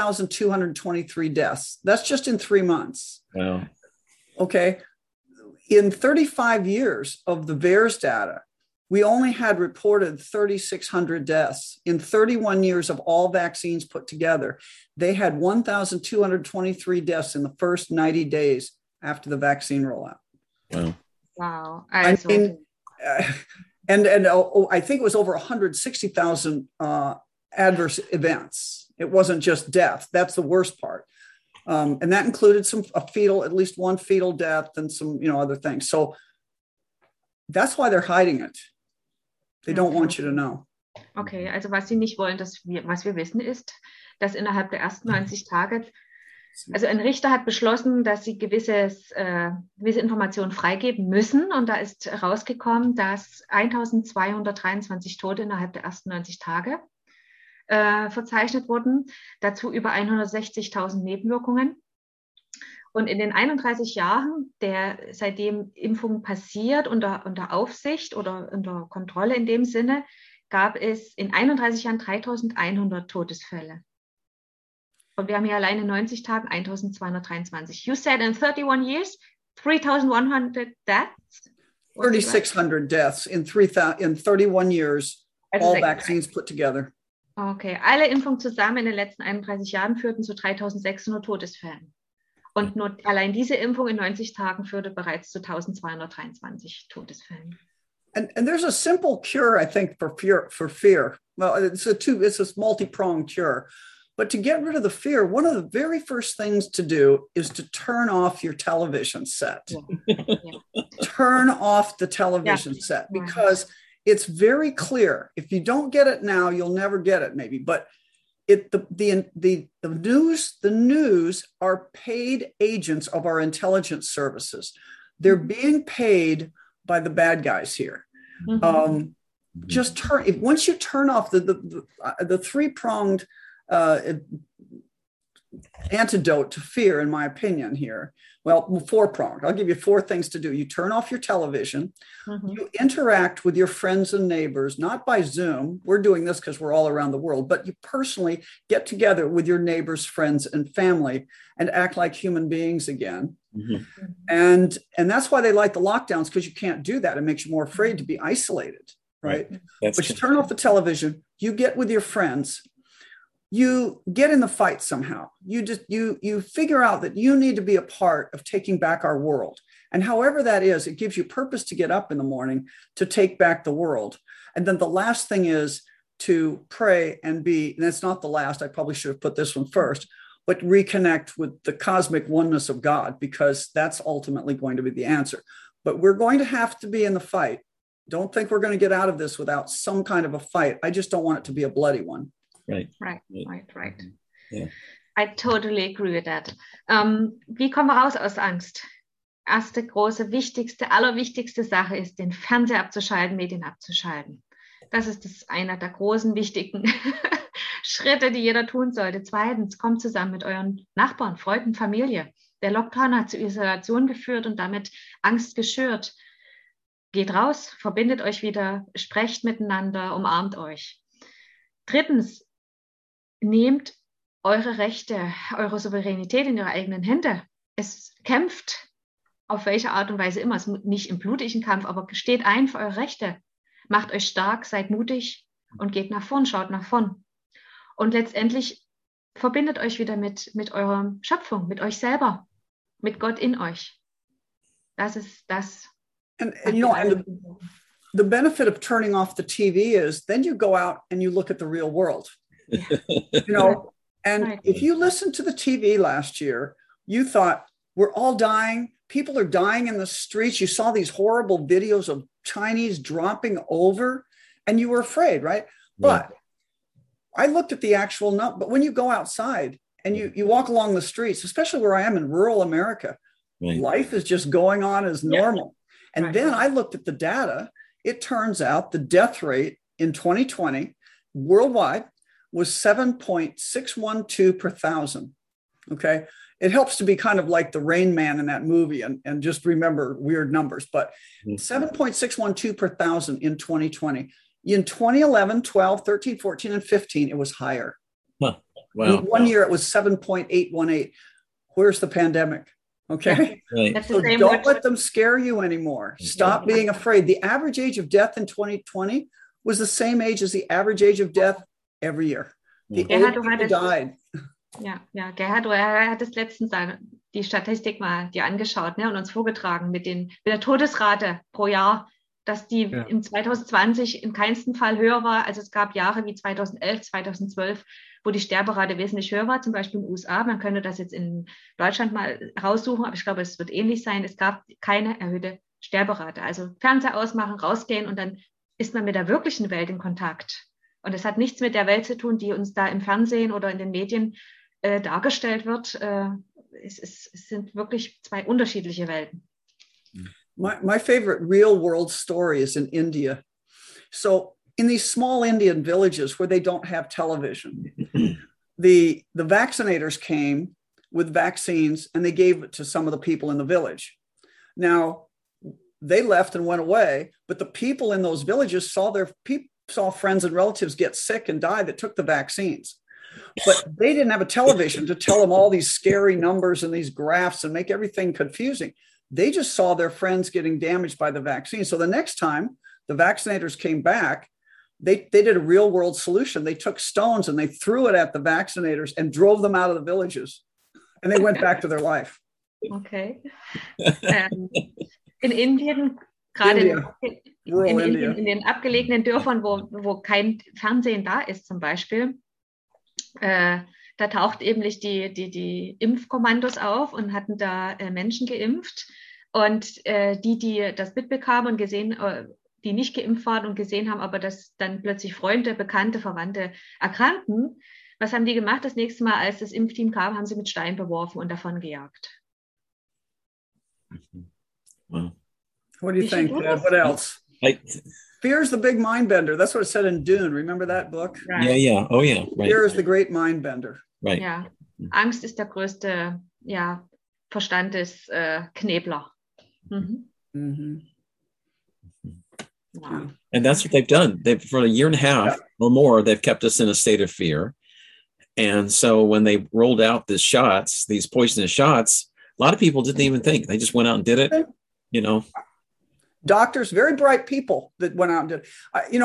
1,223 deaths. That's just in 3 months. Wow. Okay. In 35 years of the VAERS data, we only had reported 3,600 deaths. In 31 years of all vaccines put together, they had 1,223 deaths in the first 90 days after the vaccine rollout. Wow. I mean, and I think it was over 160,000 adverse events. It wasn't just death. That's the worst part. And that included at least one fetal death and some, other things. So that's why they're hiding it. They don't want you to know. Okay, also was sie nicht wollen, was wir wissen ist, dass innerhalb der ersten 90 Tage, also ein Richter hat beschlossen, dass sie gewisse Informationen freigeben müssen und da ist rausgekommen, dass 1.223 Tote innerhalb der ersten 90 Tage verzeichnet wurden, dazu über 160.000 Nebenwirkungen. Und in den 31 Jahren, seitdem Impfung passiert, unter Aufsicht oder unter Kontrolle in dem Sinne, gab es in 31 Jahren 3.100 Todesfälle. Und wir haben hier allein in 90 Tagen 1.223. You said in 31 years, 3.100 deaths? 3,600 deaths in 31 years, also all vaccines put together. Okay, alle Impfungen zusammen in den letzten 31 Jahren führten zu 3.600 Todesfällen. Und nur allein diese Impfung in 90 Tagen führte bereits zu 1.223 Todesfällen. And there's a simple cure, I think, for fear. Well, it's a multi-pronged cure. But to get rid of the fear, one of the very first things to do is to turn off your television set. Yeah. Turn off the television set because it's very clear. If you don't get it now, you'll never get it, maybe. But the news are paid agents of our intelligence services. They're being paid by the bad guys here. Mm-hmm. Just once you turn off the three-pronged antidote to fear, in my opinion here. Well, four-pronged. I'll give you four things to do. You turn off your television. You interact with your friends and neighbors, not by Zoom. We're doing this because we're all around the world, but you personally get together with your neighbors, friends, and family and act like human beings again. And that's why they like the lockdowns, because you can't do that. It makes you more afraid to be isolated, right? But you turn off the television, you get with your friends, you get in the fight somehow. You figure out that you need to be a part of taking back our world. And however that is, it gives you purpose to get up in the morning to take back the world. And then the last thing is to pray and that's not the last, I probably should have put this one first, but reconnect with the cosmic oneness of God, because that's ultimately going to be the answer. But we're going to have to be in the fight. Don't think we're going to get out of this without some kind of a fight. I just don't want it to be a bloody one. Right. Yeah. I totally agree with that. Wie kommen wir raus aus Angst? Erste große, allerwichtigste Sache ist, den Fernseher abzuschalten, Medien abzuschalten. Das ist einer der großen, wichtigen Schritte, die jeder tun sollte. Zweitens, kommt zusammen mit euren Nachbarn, Freunden, Familie. Der Lockdown hat zu Isolation geführt und damit Angst geschürt. Geht raus, verbindet euch wieder, sprecht miteinander, umarmt euch. Drittens, nehmt eure Rechte, eure Souveränität in eure eigenen Hände. Es kämpft auf welche Art und Weise immer, es ist nicht im blutigen Kampf, aber steht ein für eure Rechte. Macht euch stark, seid mutig und geht nach vorn, schaut nach vorn. Und letztendlich verbindet euch wieder mit eurer Schöpfung, mit euch selber, mit Gott in euch. Das ist das. And the benefit of turning off the TV is then you go out and you look at the real world. And if you listened to the TV last year, you thought we're all dying. People are dying in the streets. You saw these horrible videos of Chinese dropping over and you were afraid, right? But I looked at the actual number. But when you go outside and you walk along the streets, especially where I am in rural America, life is just going on as normal. And then I looked at the data. It turns out the death rate in 2020 worldwide was 7.612 per thousand. Okay. It helps to be kind of like the Rain Man in that movie and just remember weird numbers, but 7.612 per thousand in 2020. In 2011, 12, 13, 14, and 15, it was higher. Wow. In 1 year, it was 7.818. Where's the pandemic? Okay. So don't let them scare you anymore. Stop being afraid. The average age of death in 2020 was the same age as the average age of death every year. The old people died. Ja, Gerhard, er hat es letztens die Statistik mal dir angeschaut, ne, und uns vorgetragen mit der Todesrate pro Jahr, dass die im 2020 in keinem Fall höher war. Also es gab Jahre wie 2011, 2012, wo die Sterberate wesentlich höher war, zum Beispiel in den USA. Man könnte das jetzt in Deutschland mal raussuchen, aber ich glaube, es wird ähnlich sein. Es gab keine erhöhte Sterberate. Also Fernseher ausmachen, rausgehen und dann ist man mit der wirklichen Welt in Kontakt. Und es hat nichts mit der Welt zu tun, die uns da im Fernsehen oder in den Medien dargestellt wird. Es sind wirklich zwei unterschiedliche Welten. My favorite real world story is in India. So in these small Indian villages where they don't have television, the vaccinators came with vaccines and they gave it to some of the people in the village. Now, they left and went away, but the people in those villages saw friends and relatives get sick and die that took the vaccines. But they didn't have a television to tell them all these scary numbers and these graphs and make everything confusing. They just saw their friends getting damaged by the vaccine. So the next time the vaccinators came back, they did a real world solution. They took stones and they threw it at the vaccinators and drove them out of the villages. And they went back to their life. Okay. In Indien, gerade in den abgelegenen Dörfern, wo kein Fernsehen da ist zum Beispiel, da taucht eben die Impfkommandos auf und hatten da Menschen geimpft. Und die das mitbekamen und gesehen, die nicht geimpft waren und gesehen haben, aber dass dann plötzlich Freunde, Bekannte, Verwandte erkranken, was haben die gemacht? Das nächste Mal, als das Impfteam kam, haben sie mit Steinen beworfen und davon gejagt. What do you think? What else? Fear is the big mind bender. That's what it said in Dune. Remember that book? Right. Yeah, yeah. Oh, yeah. Right. Fear is the great mind bender. Right. Ja, Angst ist der größte, ja, Verstandesknebler. Mhm. Mm-hmm. Wow. And that's what they've done. They've, for a year and a half or more, they've kept us in a state of fear. And so when they rolled out these shots, these poisonous shots, a lot of people didn't even think. They just went out and did it, you know. Doctors, very bright people that went out and did.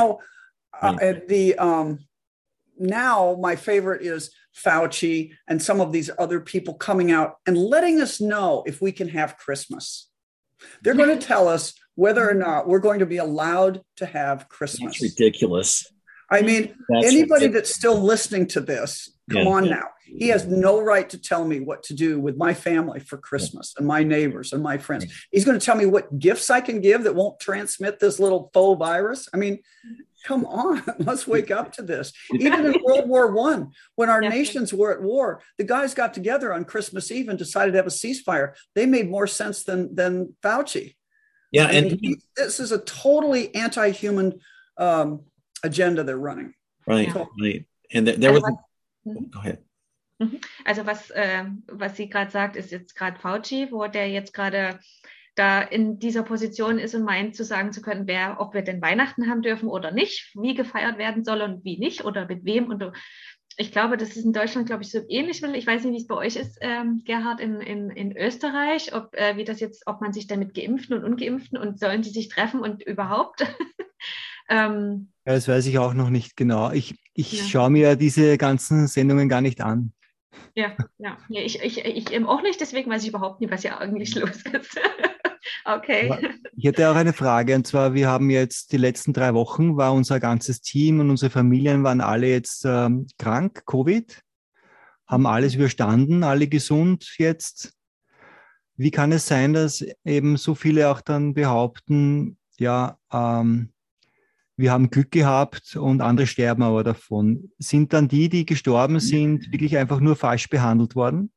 Now my favorite is Fauci and some of these other people coming out and letting us know if we can have Christmas. They're going to tell us whether or not we're going to be allowed to have Christmas. That's ridiculous. I mean, anybody that's still listening to this, come on now. He has no right to tell me what to do with my family for Christmas and my neighbors and my friends. He's going to tell me what gifts I can give that won't transmit this little faux virus. I mean, come on, let's wake up to this. Even in World War I, when our nations were at war, the guys got together on Christmas Eve and decided to have a ceasefire. They made more sense than Fauci. Yeah, I mean, this is a totally anti-human agenda they're running. Right, right. And there was... Go ahead. Also was sie gerade sagt, ist jetzt gerade Fauci, wo der jetzt gerade da in dieser Position ist und meint, zu sagen zu können, ob wir denn Weihnachten haben dürfen oder nicht, wie gefeiert werden soll und wie nicht oder mit wem. Und ich glaube, das ist in Deutschland, glaube ich, so ähnlich. Ich weiß nicht, wie es bei euch ist, Gerhard, in Österreich, wie das jetzt, ob man sich dann mit Geimpften und Ungeimpften und sollen die sich treffen und überhaupt? Ja, das weiß ich auch noch nicht genau. Ich schaue mir diese ganzen Sendungen gar nicht an. Ja, ich eben auch nicht, deswegen weiß ich überhaupt nicht, was hier eigentlich los ist. Okay. Aber ich hätte auch eine Frage, und zwar, wir haben jetzt die letzten 3 Wochen, war unser ganzes Team und unsere Familien waren alle jetzt krank, Covid, haben alles überstanden, alle gesund jetzt. Wie kann es sein, dass eben so viele auch dann behaupten, ja, wir haben Glück gehabt und andere sterben aber davon? Sind dann die gestorben sind, wirklich einfach nur falsch behandelt worden?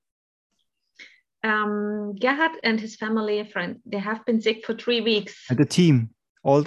Gerhard and his family friend, they have been sick for 3 weeks. And the team, the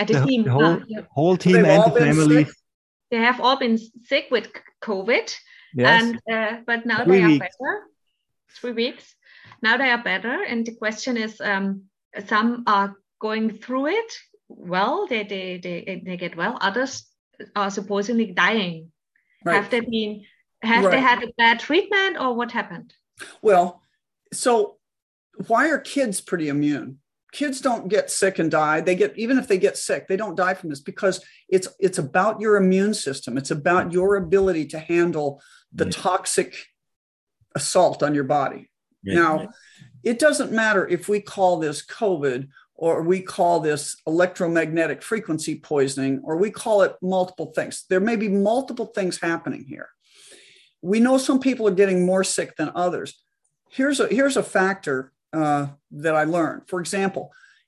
whole team and the family. They have all been sick with COVID, yes. And but now they are better. 3 weeks. Now they are better, and the question is, some are going through it well. They get well. Others are supposedly dying. Right. Have they had a bad treatment, or what happened? Well. So why are kids pretty immune? Kids don't get sick and die. Even if they get sick, they don't die from this because it's about your immune system. It's about your ability to handle the toxic assault on your body. Right. Now, it doesn't matter if we call this COVID or we call this electromagnetic frequency poisoning, or we call it multiple things. There may be multiple things happening here. We know some people are getting more sick than others. Here's a factor that I learned. For example,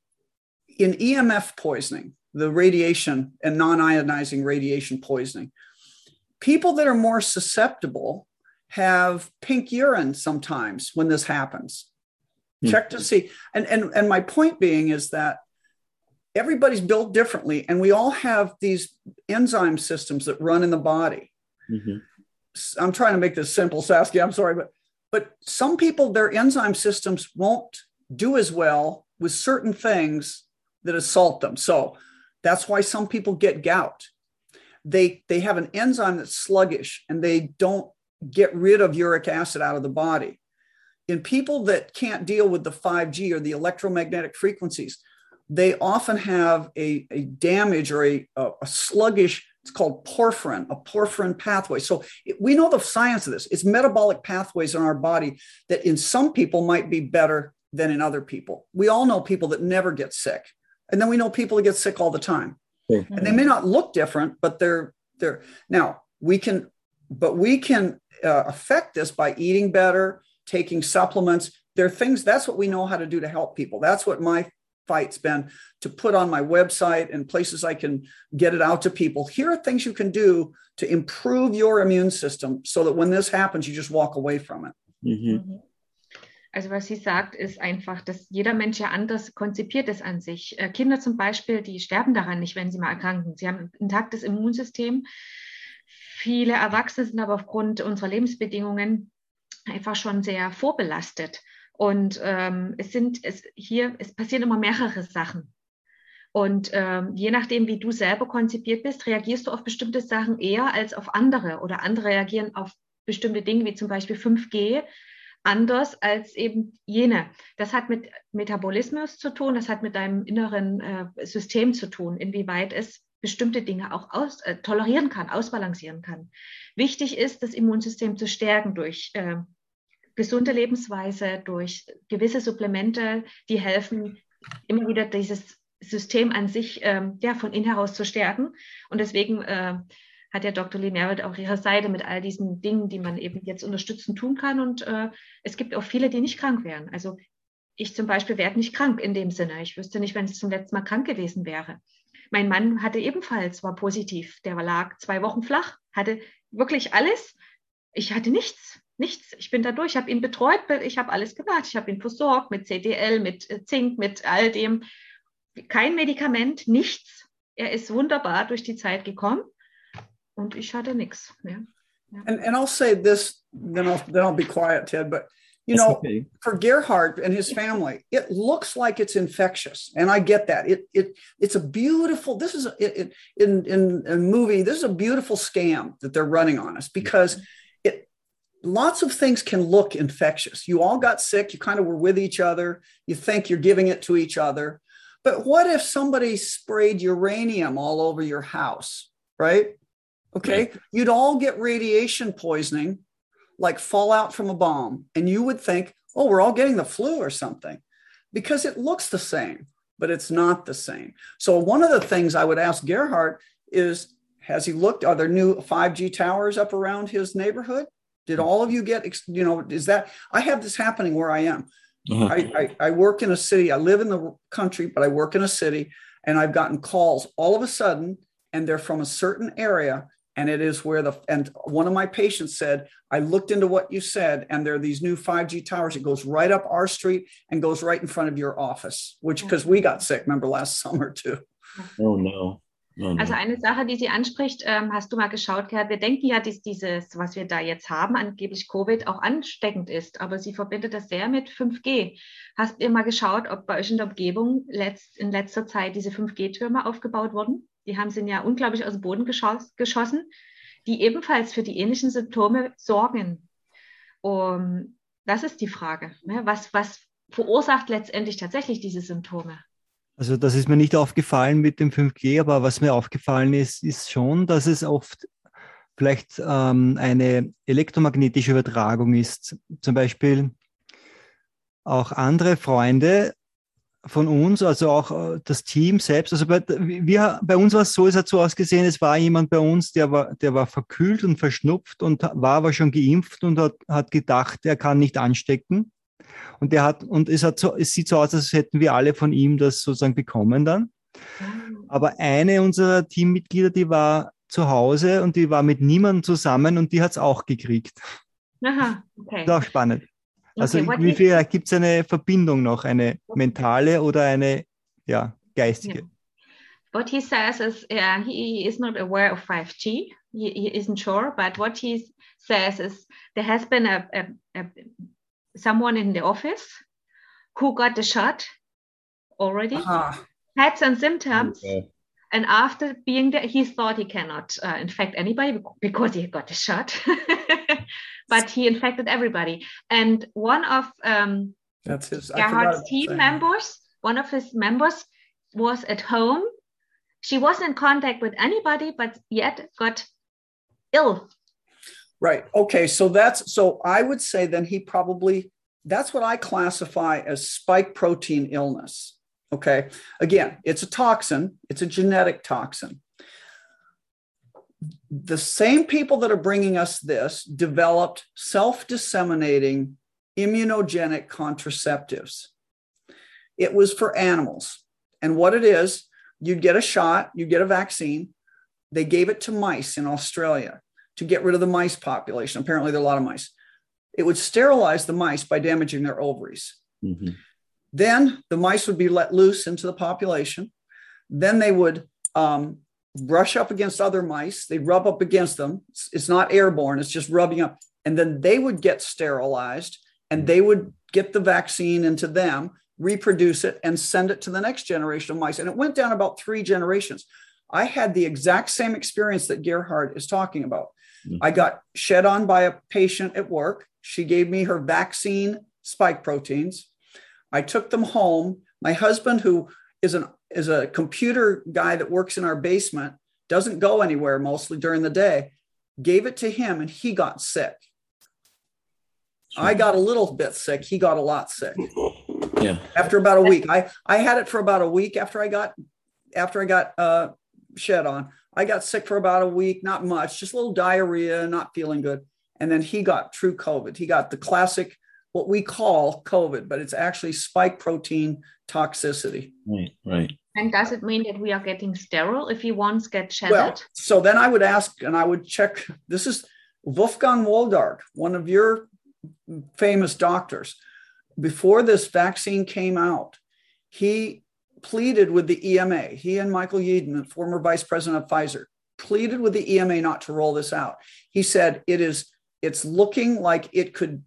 in EMF poisoning, the radiation and non-ionizing radiation poisoning, people that are more susceptible have pink urine sometimes when this happens. Check to see. And my point being is that everybody's built differently, and we all have these enzyme systems that run in the body. Mm-hmm. I'm trying to make this simple, Saskia, I'm sorry, but some people, their enzyme systems won't do as well with certain things that assault them. So that's why some people get gout. They have an enzyme that's sluggish, and they don't get rid of uric acid out of the body. In people that can't deal with the 5G or the electromagnetic frequencies, they often have a damage or a sluggish, it's called porphyrin, a porphyrin pathway. So we know the science of this. It's metabolic pathways in our body that in some people might be better than in other people. We all know people that never get sick. And then we know people that get sick all the time. Mm-hmm. And they may not look different, but they're now we can affect this by eating better, taking supplements. There are things, that's what we know how to do to help people. That's what my fight's been, to put on my website and places I can get it out to people. Here are things you can do to improve your immune system so that when this happens, you just walk away from it. Mm-hmm. Also was sie sagt, ist einfach, dass jeder Mensch ja anders konzipiert ist an sich. Kinder zum Beispiel, die sterben daran nicht, wenn sie mal erkranken. Sie haben ein intaktes Immunsystem. Viele Erwachsene sind aber aufgrund unserer Lebensbedingungen einfach schon sehr vorbelastet. Und es passieren immer mehrere Sachen. Und je nachdem, wie du selber konzipiert bist, reagierst du auf bestimmte Sachen eher als auf andere. Oder andere reagieren auf bestimmte Dinge, wie zum Beispiel 5G, anders als eben jene. Das hat mit Metabolismus zu tun, das hat mit deinem inneren System zu tun, inwieweit es bestimmte Dinge auch tolerieren kann, ausbalancieren kann. Wichtig ist, das Immunsystem zu stärken durch gesunde Lebensweise, durch gewisse Supplemente, die helfen, immer wieder dieses System an sich von innen heraus zu stärken. Und deswegen hat ja Dr. Lee Merritt auch ihre Seite mit all diesen Dingen, die man eben jetzt unterstützend tun kann. Und es gibt auch viele, die nicht krank wären. Also ich zum Beispiel werde nicht krank in dem Sinne. Ich wüsste nicht, wenn ich zum letzten Mal krank gewesen wäre. Mein Mann hatte ebenfalls, war positiv. Der lag 2 Wochen flach, hatte wirklich alles. Ich hatte nichts. Ich bin da durch, ich habe ihn betreut, ich habe alles gemacht. Ich habe ihn versorgt mit CDL, mit Zink, mit all dem. Kein Medikament, nichts. Er ist wunderbar durch die Zeit gekommen und ich hatte nichts mehr. Ja. And I'll say this, then I'll be quiet, Ted, but you know, okay. For Gerhard and his family, it looks like it's infectious, and I get that. It's a beautiful. This is in a movie. This is a beautiful scam that they're running on us because lots of things can look infectious. You all got sick. You kind of were with each other. You think you're giving it to each other, but what if somebody sprayed uranium all over your house, right? Okay, right. You'd all get radiation poisoning, like fallout from a bomb. And you would think, oh, we're all getting the flu or something because it looks the same, but it's not the same. So one of the things I would ask Gerhard is, has he looked, are there new 5G towers up around his neighborhood? Did all of you get, is that, I have this happening where I am. I work in a city. I live in the country, but I work in a city, and I've gotten calls all of a sudden, and they're from a certain area. And it is where and one of my patients said, I looked into what you said, and there are these new 5G towers. It goes right up our street and goes right in front of your office, which, because we got sick, remember last summer too. Oh no. Also eine Sache, die sie anspricht, hast du mal geschaut, Gerhard? Wir denken ja, dass dieses, was wir da jetzt haben, angeblich Covid, auch ansteckend ist, aber sie verbindet das sehr mit 5G. Hast ihr mal geschaut, ob bei euch in der Umgebung in letzter Zeit diese 5G-Türme aufgebaut wurden? Die sind ja unglaublich aus dem Boden geschossen, die ebenfalls für die ähnlichen Symptome sorgen. Das ist die Frage. Ne? Was verursacht letztendlich tatsächlich diese Symptome? Also das ist mir nicht aufgefallen mit dem 5G, aber was mir aufgefallen ist schon, dass es oft vielleicht eine elektromagnetische Übertragung ist. Zum Beispiel auch andere Freunde von uns, also auch das Team selbst. Also bei uns war es so, es hat so ausgesehen, es war jemand bei uns, der war verkühlt und verschnupft und war aber schon geimpft und hat gedacht, er kann nicht anstecken. Und es sieht so aus, als hätten wir alle von ihm das sozusagen bekommen dann. Aber eine unserer Teammitglieder, die war zu Hause und die war mit niemandem zusammen und die hat es auch gekriegt. Aha, okay. Das ist auch spannend. Also vielleicht gibt es eine Verbindung noch, eine mentale oder eine geistige. Yeah. What he says is he is not aware of 5G. He isn't sure, but what he says is there has been someone in the office who got the shot already, had some symptoms, and after being there, he thought he cannot infect anybody because he got the shot, but he infected everybody. And one of Gerhard's team members, one of his members was at home. She wasn't in contact with anybody, but yet got ill. Right. Okay. So I would say then that's what I classify as spike protein illness. Okay. Again, it's a toxin. It's a genetic toxin. The same people that are bringing us this developed self-disseminating immunogenic contraceptives. It was for animals. And what it is, you'd get a shot, you get a vaccine. They gave it to mice in Australia to get rid of the mice population. Apparently there are a lot of mice. It would sterilize the mice by damaging their ovaries. Mm-hmm. Then the mice would be let loose into the population. Then they would brush up against other mice. They'd rub up against them. It's not airborne. It's just rubbing up. And then they would get sterilized, and they would get the vaccine into them, reproduce it, and send it to the next generation of mice. And it went down about 3 generations. I had the exact same experience that Gerhard is talking about. Mm-hmm. I got shed on by a patient at work. She gave me her vaccine spike proteins. I took them home. My husband, who is a computer guy that works in our basement, doesn't go anywhere mostly during the day, gave it to him, and he got sick. Sure. I got a little bit sick. He got a lot sick. Yeah. After about a week, I had it for about a week after I got shed on. I got sick for about a week, not much, just a little diarrhea, not feeling good. And then he got true COVID. He got the classic, what we call COVID, but it's actually spike protein toxicity. Right, right. And does it mean that we are getting sterile if we once get shedded? Well, so then I would ask, and I would check, this is Wolfgang Wodarg, one of your famous doctors. Before this vaccine came out, he pleaded with the EMA. He and Michael Yeadon, former vice president of Pfizer, pleaded with the EMA not to roll this out. He said it's looking like it could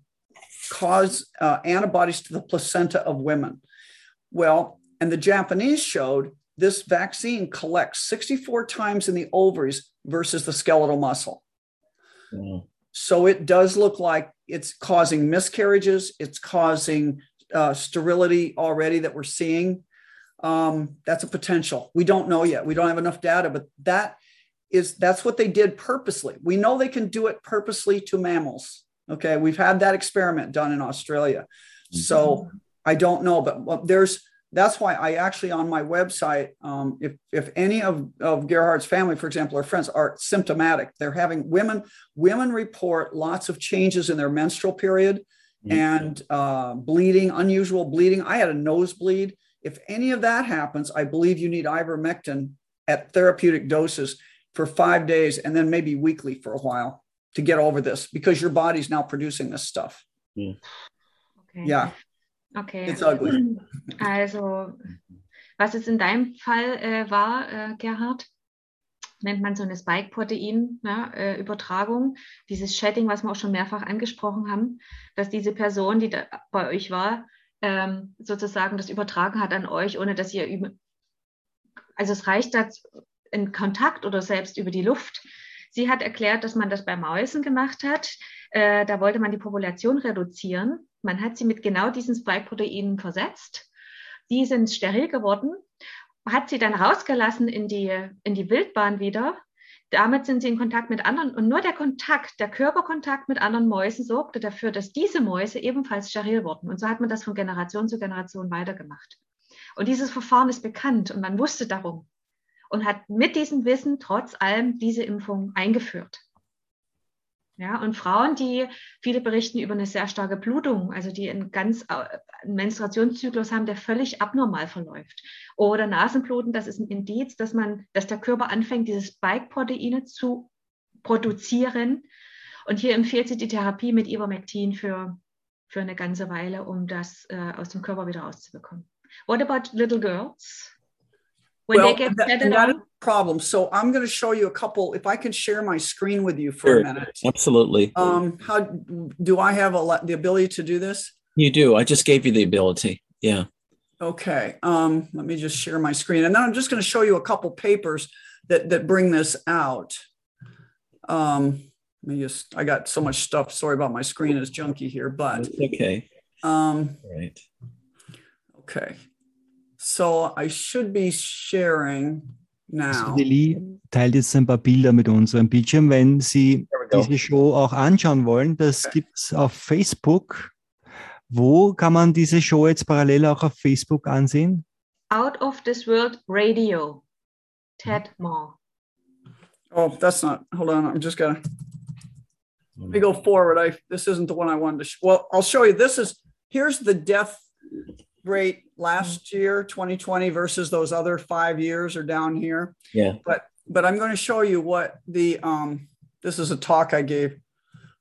cause antibodies to the placenta of women. Well, and the Japanese showed this vaccine collects 64 times in the ovaries versus the skeletal muscle. Mm. So it does look like it's causing miscarriages. It's causing sterility already that we're seeing. That's a potential. We don't know yet. We don't have enough data, but that's what they did purposely. We know they can do it purposely to mammals. Okay. We've had that experiment done in Australia. Mm-hmm. So I don't know, but that's why I actually on my website, if any of Gerhard's family, for example, or friends are symptomatic, they're having women report lots of changes in their menstrual period and bleeding, unusual bleeding. I had a nosebleed. If any of that happens, I believe you need ivermectin at therapeutic doses for 5 days and then maybe weekly for a while to get over this because your body's now producing this stuff. Yeah. Okay. Yeah. Okay. It's ugly. Also, was es in deinem Fall war, Gerhard, nennt man so eine Spike-Protein-Übertragung, dieses Shedding, was wir auch schon mehrfach angesprochen haben, dass diese Person, die da bei euch war, sozusagen das übertragen hat an euch, ohne dass ihr also es reicht das in Kontakt oder selbst über die Luft. Sie hat erklärt, dass man das bei Mäusen gemacht hat. Da wollte man die Population reduzieren. Man hat sie mit genau diesen Spike-Proteinen versetzt. Die sind steril geworden, hat sie dann rausgelassen in die Wildbahn wieder. Damit sind sie in Kontakt mit anderen und nur der Körperkontakt mit anderen Mäusen sorgte dafür, dass diese Mäuse ebenfalls steril wurden. Und so hat man das von Generation zu Generation weitergemacht. Und dieses Verfahren ist bekannt und man wusste darum und hat mit diesem Wissen trotz allem diese Impfung eingeführt. Ja, und Frauen, viele berichten über eine sehr starke Blutung, also die einen Menstruationszyklus haben, der völlig abnormal verläuft. Oder Nasenbluten, das ist ein Indiz, dass der Körper anfängt, diese Spike-Proteine zu produzieren. Und hier empfiehlt sie die Therapie mit Ivermectin für eine ganze Weile, um das aus dem Körper wieder rauszubekommen. What about little girls? When they get that is a problem. So I'm going to show you a couple. If I can share my screen with you for a minute. Absolutely. How do I have the ability to do this? You do. I just gave you the ability. Yeah. Okay. Let me just share my screen, and then I'm just going to show you a couple papers that bring this out. I got so much stuff. Sorry about my screen is junky here, but it's okay. Right. Okay. So I should be sharing now. Nelly teilt jetzt ein paar Bilder mit unserem Bildschirm, wenn Sie diese Show auch anschauen wollen. Das gibt es auf Facebook. Wo kann man diese Show jetzt parallel auch auf Facebook ansehen? Out of this World Radio. Ted Moore. Oh, that's not. Hold on. I'm just gonna. Let me go forward. This isn't the one I wanted to. Well, I'll show you. Here's the death rate last year, 2020, versus those other 5 years are down here. Yeah. But I'm going to show you what this is a talk I gave.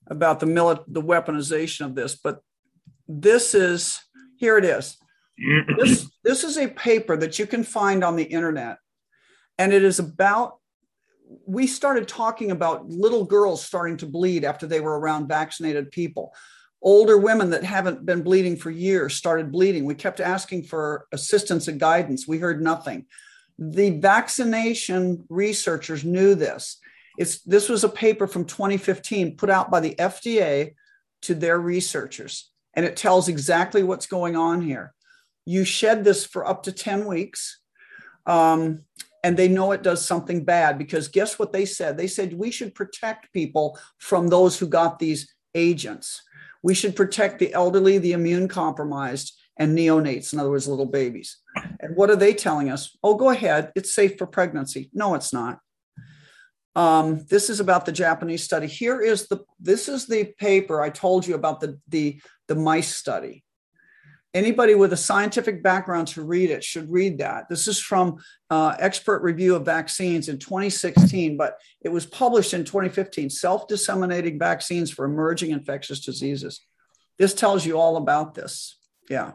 about the weaponization of this, but here it is. This is a paper that you can find on the internet, and it is about, we started talking about little girls starting to bleed after they were around vaccinated people. Older women that haven't been bleeding for years started bleeding. We kept asking for assistance and guidance. We heard nothing. The vaccination researchers knew this. This was a paper from 2015 put out by the FDA to their researchers, and it tells exactly what's going on here. You shed this for up to 10 weeks, and they know it does something bad, because guess what they said? They said we should protect people from those who got these agents. We should protect the elderly, the immune compromised, and neonates, in other words, little babies. And what are they telling us? Oh, go ahead. It's safe for pregnancy. No, it's not. This is about the Japanese study. This is the paper I told you about, the mice study. Anybody with a scientific background to read it should read that. This is from Expert Review of Vaccines in 2016, but it was published in 2015, Self-Disseminating Vaccines for Emerging Infectious Diseases. This tells you all about this. Yeah.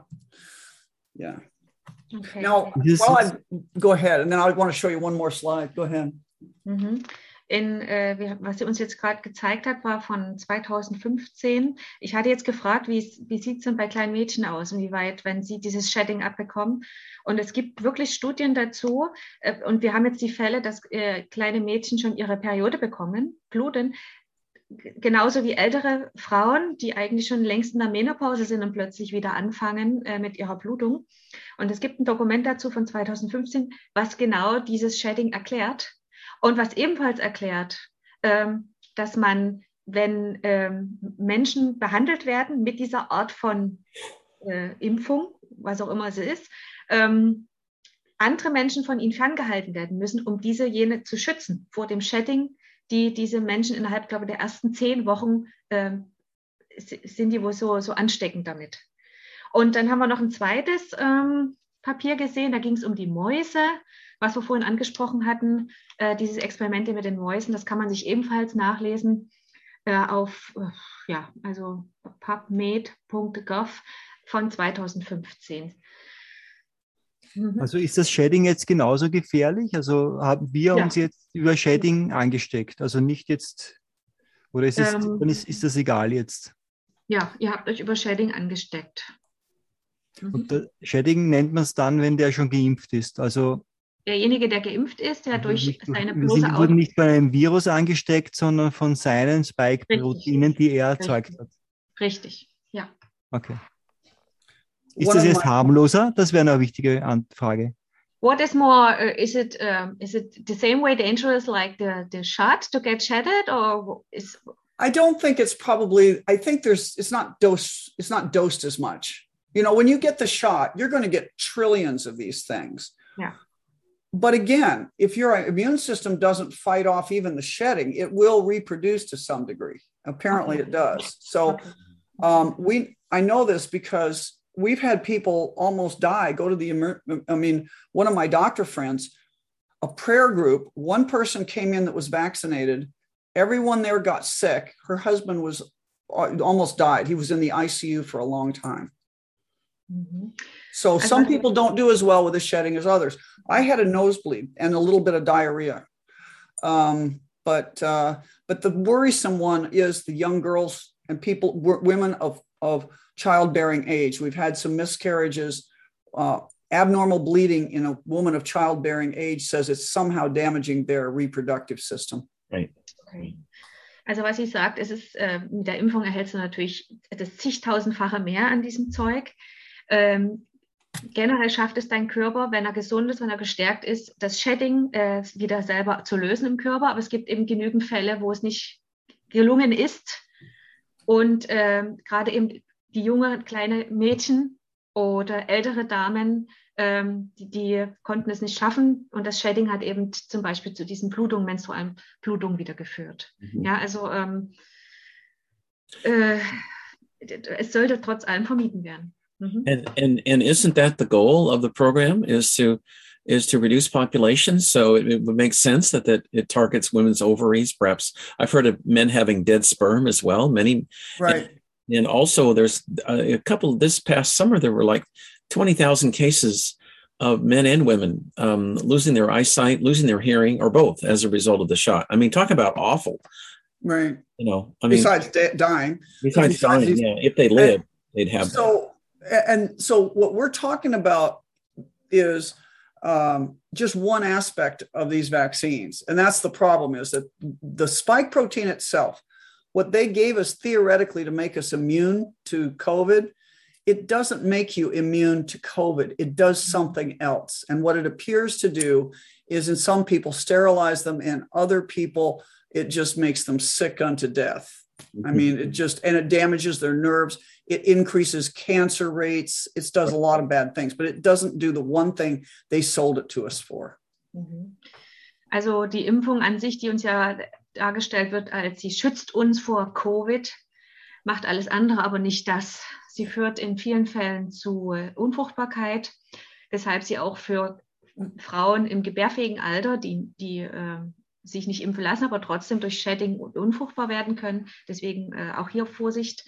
Okay. Now, go ahead, and then I want to show you one more slide. Go ahead. Mhm. Was sie uns jetzt gerade gezeigt hat, war von 2015. Ich hatte jetzt gefragt, wie sieht es denn bei kleinen Mädchen aus, inwieweit, wenn sie dieses Shedding abbekommen. Und es gibt wirklich Studien dazu. Und wir haben jetzt die Fälle, dass kleine Mädchen schon ihre Periode bekommen, bluten. Genauso wie ältere Frauen, die eigentlich schon längst in der Menopause sind und plötzlich wieder anfangen mit ihrer Blutung. Und es gibt ein Dokument dazu von 2015, was genau dieses Shedding erklärt. Und was ebenfalls erklärt, dass man, wenn Menschen behandelt werden mit dieser Art von Impfung, was auch immer sie ist, andere Menschen von ihnen ferngehalten werden müssen, um jene zu schützen vor dem Shedding, die diese Menschen innerhalb, glaube ich, der ersten 10 Wochen sind die wohl so ansteckend damit. Und dann haben wir noch ein zweites Papier gesehen, da ging es um die Mäuse, was wir vorhin angesprochen hatten, diese Experimente mit den Mäusen, das kann man sich ebenfalls nachlesen auf pubmed.gov von 2015. Also ist das Shedding jetzt genauso gefährlich? Also haben wir uns jetzt über Shedding angesteckt? Also nicht jetzt, oder ist das egal jetzt? Ja, ihr habt euch über Shedding angesteckt. Und Shedding nennt man es dann, wenn der schon geimpft ist. Also derjenige, der geimpft ist, der durch seine bloße Sie wurden nicht bei einem Virus angesteckt, sondern von seinen Spike-Proteinen, die er erzeugt hat. Richtig, ja. Okay. Ist das jetzt harmloser? Das wäre eine wichtige Frage. What is more, is it the same way dangerous like the shot to get shedded, or is? I don't think it's probably. I think it's not dosed as much. You know, when you get the shot, you're going to get trillions of these things. Yeah. But again, if your immune system doesn't fight off even the shedding, it will reproduce to some degree. Apparently, it does. So, I know this because we've had people almost die, go to one of my doctor friends, a prayer group, one person came in that was vaccinated. Everyone there got sick. Her husband almost died. He was in the ICU for a long time. Mm-hmm. So some people don't do as well with the shedding as others. I had a nosebleed and a little bit of diarrhea. But the worrisome one is the young girls and women of childbearing age. We've had some miscarriages. Abnormal bleeding in a woman of childbearing age says it's somehow damaging their reproductive system. Right. Okay. Also was sie sagt, ist es, mit der Impfung erhältst du natürlich das zigtausendfache mehr an diesem Zeug. Generell schafft es dein Körper, wenn er gesund ist, wenn er gestärkt ist, das Shedding wieder selber zu lösen im Körper. Aber es gibt eben genügend Fälle, wo es nicht gelungen ist. Und gerade eben die junge kleine Mädchen oder ältere Damen, die konnten es nicht schaffen. Und das Shedding hat eben zum Beispiel zu diesen Blutungen, menstrualen Blutungen wieder geführt. Mhm. Ja, also es sollte trotz allem vermieden werden. Mm-hmm. And isn't that the goal of the program, is to is to reduce population. So it would make sense that it targets women's ovaries. Perhaps I've heard of men having dead sperm as well. Many, right. And also there's a couple, this past summer, there were like 20,000 cases of men and women losing their eyesight, losing their hearing, or both as a result of the shot. I mean, talk about awful. Right. You know, I mean, besides dying. Besides dying, yeah. If they live, they'd have that. So what we're talking about is just one aspect of these vaccines. And that's the problem, is that the spike protein itself, what they gave us theoretically to make us immune to COVID, it doesn't make you immune to COVID. It does something else. And what it appears to do is, in some people, sterilize them, and other people, it just makes them sick unto death. I mean, it damages their nerves. It increases cancer rates. It does a lot of bad things, but it doesn't do the one thing they sold it to us for. Also die Impfung an sich, die uns ja dargestellt wird, als sie schützt uns vor Covid, macht alles andere, aber nicht das. Sie führt in vielen Fällen zu Unfruchtbarkeit, weshalb sie auch für Frauen im gebärfähigen Alter, die sich nicht impfen lassen, aber trotzdem durch Shedding unfruchtbar werden können. Deswegen auch hier Vorsicht.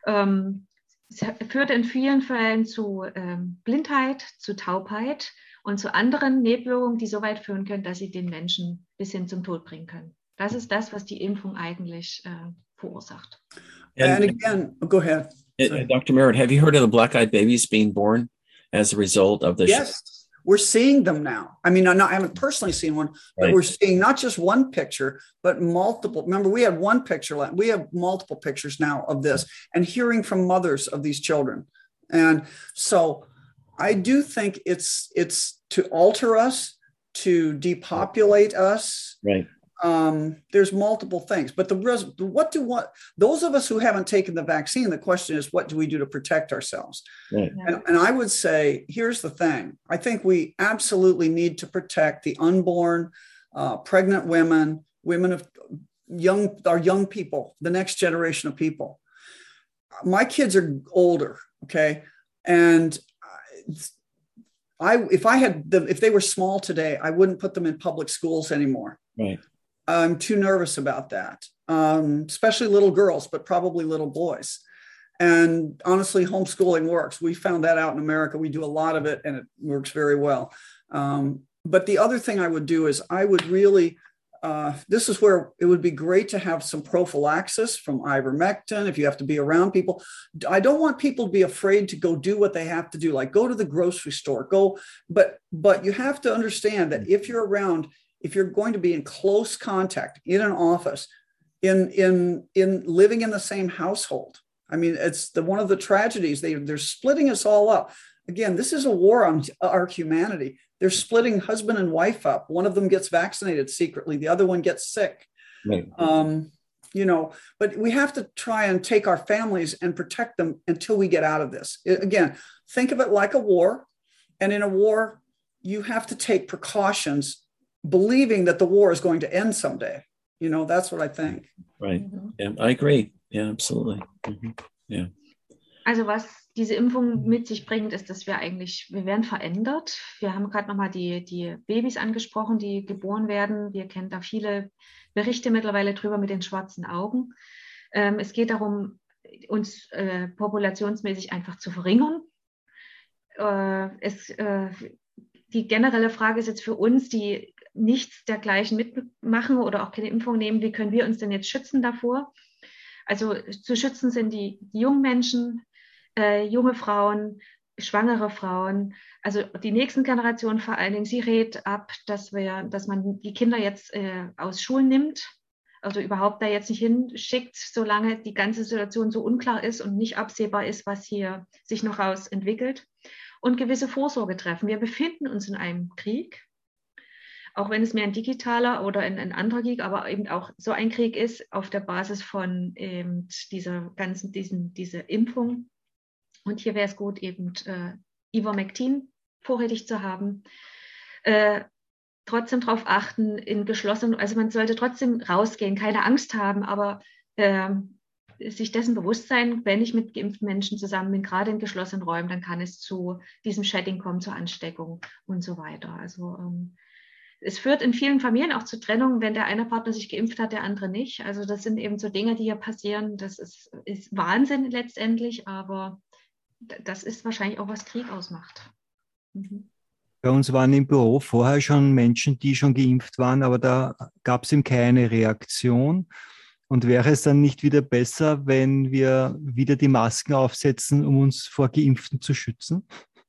Es führt in vielen Fällen zu Blindheit, zu Taubheit und zu anderen Nebenwirkungen, die so weit führen können, dass sie den Menschen bis hin zum Tod bringen können. Das ist das, was die Impfung eigentlich verursacht. And again, go ahead. Dr. Merritt, have you heard of the black-eyed babies being born as a result of the Yes. We're seeing them now. I mean, I haven't personally seen one, but we're seeing not just one picture, but multiple. Remember, we had one picture. We have multiple pictures now of this, and hearing from mothers of these children. And so I do think it's to alter us, to depopulate us. Right. There's multiple things, but those of us who haven't taken the vaccine, the question is, what do we do to protect ourselves? Right. And I would say, here's the thing. I think we absolutely need to protect the unborn, pregnant women of our young people, the next generation of people. My kids are older. Okay. And if they were small today, I wouldn't put them in public schools anymore. Right. I'm too nervous about that, especially little girls, but probably little boys. And honestly, homeschooling works. We found that out in America. We do a lot of it, and it works very well. But the other thing I would do is I would really, this is where it would be great to have some prophylaxis from ivermectin if you have to be around people. I don't want people to be afraid to go do what they have to do, like go to the grocery store, but you have to understand that if you're around, if you're going to be in close contact in an office, in living in the same household, I mean, it's one of the tragedies. They're splitting us all up. Again, this is a war on our humanity. They're splitting husband and wife up. One of them gets vaccinated secretly. The other one gets sick. Right. But we have to try and take our families and protect them until we get out of this. Again, think of it like a war. And in a war, you have to take precautions, believing that the war is going to end someday. That's what I think. Right. Yeah, I agree. Yeah, absolutely. Yeah. Also was diese Impfung mit sich bringt, ist, dass wir werden verändert. Wir haben gerade nochmal die Babys angesprochen, die geboren werden. Wir kennen da viele Berichte mittlerweile drüber mit den schwarzen Augen. Es geht darum, uns populationsmäßig einfach zu verringern. Die generelle Frage ist jetzt für uns, die nichts dergleichen mitmachen oder auch keine Impfung nehmen, wie können wir uns denn jetzt schützen davor? Also zu schützen sind die jungen Menschen, junge Frauen, schwangere Frauen, also die nächsten Generationen vor allen Dingen. Sie rät ab, dass man die Kinder jetzt aus Schulen nimmt, also überhaupt da jetzt nicht hinschickt, solange die ganze Situation so unklar ist und nicht absehbar ist, was hier sich noch raus entwickelt. Und gewisse Vorsorge treffen. Wir befinden uns in einem Krieg, auch wenn es mehr ein digitaler oder ein anderer Krieg, aber eben auch so ein Krieg ist auf der Basis von eben diese Impfung. Und hier wäre es gut, eben Ivermectin vorrätig zu haben. Trotzdem darauf achten, also man sollte trotzdem rausgehen, keine Angst haben, aber sich dessen bewusst sein, wenn ich mit geimpften Menschen zusammen bin, gerade in geschlossenen Räumen, dann kann es zu diesem Shedding kommen, zur Ansteckung und so weiter. Also es führt in vielen Familien auch zu Trennungen, wenn der eine Partner sich geimpft hat, der andere nicht. Also das sind eben so Dinge, die hier passieren. Das ist Wahnsinn letztendlich, aber das ist wahrscheinlich auch, was Krieg ausmacht. Mhm. Bei uns waren im Büro vorher schon Menschen, die schon geimpft waren, aber da gab es eben keine Reaktion. Und wäre es dann nicht wieder besser, wenn wir wieder die Masken aufsetzen, um uns vor Geimpften zu schützen?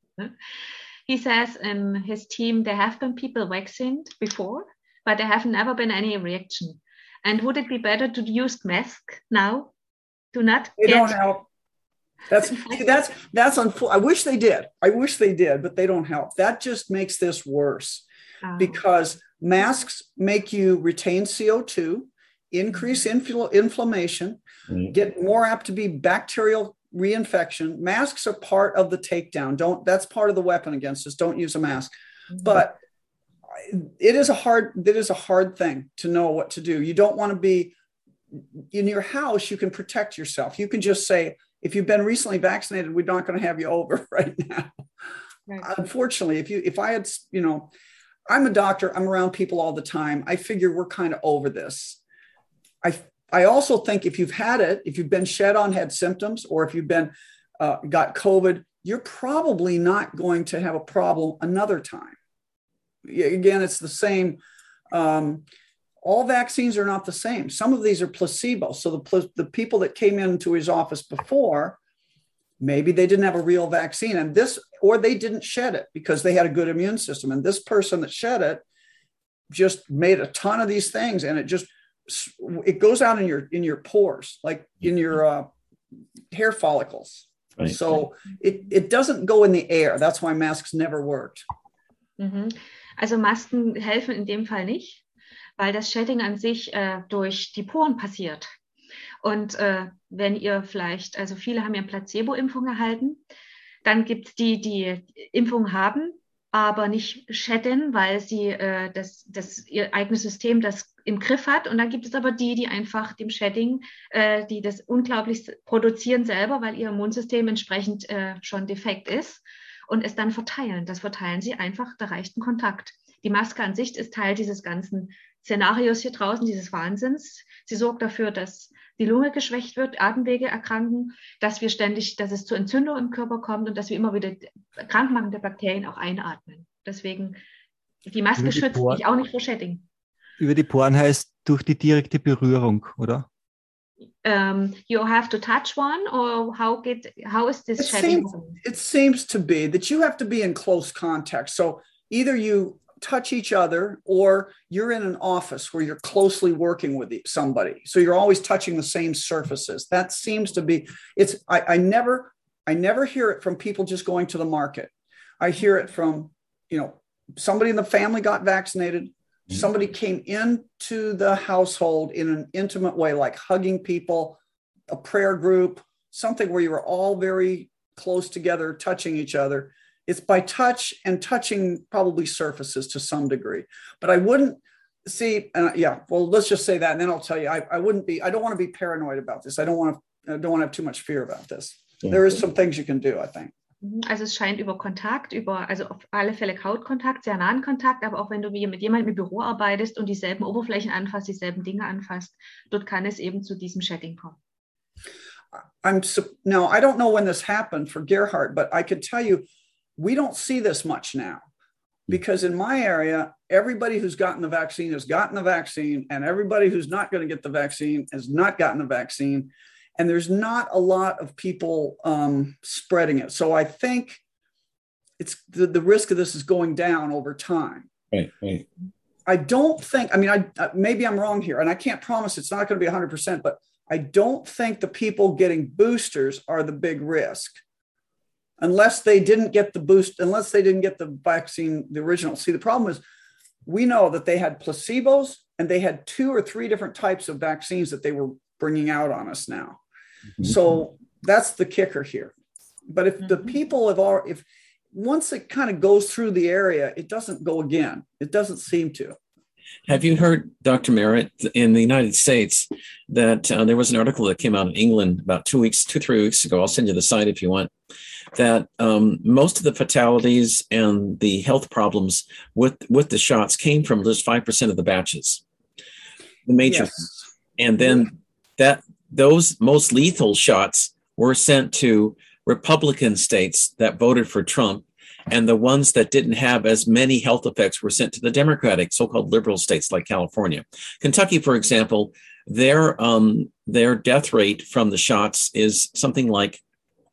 He says in his team there have been people vaccinated before, but there have never been any reaction. And would it be better to use masks now? Do not. They don't help. That's I wish they did, but they don't help. That just makes this worse because masks make you retain CO2, increase inflammation, get more apt to be bacterial reinfection. Masks are part of the takedown. That's part of the weapon against us. Don't use a mask. But it is a hard thing to know what to do. You don't want to be in your house. You can protect yourself. You can just say, if you've been recently vaccinated, we're not going to have you over right now. Right. Unfortunately, if I had, I'm a doctor, I'm around people all the time. I figure we're kind of over this. I also think if you've had it, if you've been shed on, had symptoms, or if you've been got COVID, you're probably not going to have a problem another time. Again, it's the same. All vaccines are not the same. Some of these are placebo. So the people that came into his office before, maybe they didn't have a real vaccine, or they didn't shed it because they had a good immune system. And this person that shed it just made a ton of these things, and it goes out in your pores, like in your hair follicles. Right. So it doesn't go in the air. That's why masks never worked. Also Masken helfen in dem Fall nicht, weil das Shedding an sich durch die Poren passiert. Und wenn ihr vielleicht, also viele haben ja Placebo-Impfung erhalten, dann gibt es die Impfung haben, aber nicht shedden, weil sie ihr eigenes System das im Griff hat. Und dann gibt es aber die einfach dem Shedding, die das unglaublich produzieren selber, weil ihr Immunsystem entsprechend schon defekt ist und es dann verteilen. Das verteilen sie einfach, da reicht ein Kontakt. Die Maske an sich ist Teil dieses ganzen Szenarios hier draußen, dieses Wahnsinns. Sie sorgt dafür, dass die Lunge geschwächt wird, Atemwege erkranken, dass es zu Entzündung im Körper kommt und dass wir immer wieder krankmachende Bakterien auch einatmen. Deswegen, die Maske schützt mich auch nicht vor Shedding. Über die Poren heißt durch die direkte Berührung, oder? You have to touch one, or how is this shedding? It seems to be that you have to be in close contact. So either you touch each other, or you're in an office where you're closely working with somebody. So you're always touching the same surfaces. That seems to be, I never hear it from people just going to the market. I hear it from, somebody in the family got vaccinated. Somebody came into the household in an intimate way, like hugging people, a prayer group, something where you were all very close together, touching each other. It's by touch and touching probably surfaces to some degree, but I wouldn't well, let's just say that. And then I'll tell you, I don't want to be paranoid about this. I don't want to have too much fear about this. Yeah. There is some things you can do, I think. Also es scheint über Kontakt, also auf alle Fälle Hautkontakt, sehr nahen Kontakt, aber auch wenn du mit jemandem im Büro arbeitest und dieselben Oberflächen anfasst, dieselben Dinge anfasst, dort kann es eben zu diesem Shedding kommen. Now, I don't know when this happened for Gerhard, but I could tell you, we don't see this much now, because in my area, everybody who's gotten the vaccine has gotten the vaccine, and everybody who's not going to get the vaccine has not gotten the vaccine. And there's not a lot of people spreading it. So I think it's the risk of this is going down over time. Right. I don't think, maybe I'm wrong here, and I can't promise it's not going to be 100%, but I don't think the people getting boosters are the big risk. Unless they didn't get the vaccine, the original. See, the problem is we know that they had placebos and they had 2 or 3 different types of vaccines that they were bringing out on us now. Mm-hmm. So that's the kicker here. But if the people if once it kind of goes through the area, it doesn't go again. It doesn't seem to. Have you heard, Dr. Merritt, in the United States that there was an article that came out in England about 3 weeks ago. I'll send you the site if you want. That most of the fatalities and the health problems with the shots came from just 5% of the batches, the major. Yes. And then those most lethal shots were sent to Republican states that voted for Trump, and the ones that didn't have as many health effects were sent to the Democratic, so-called liberal states like California. Kentucky, for example, their death rate from the shots is something like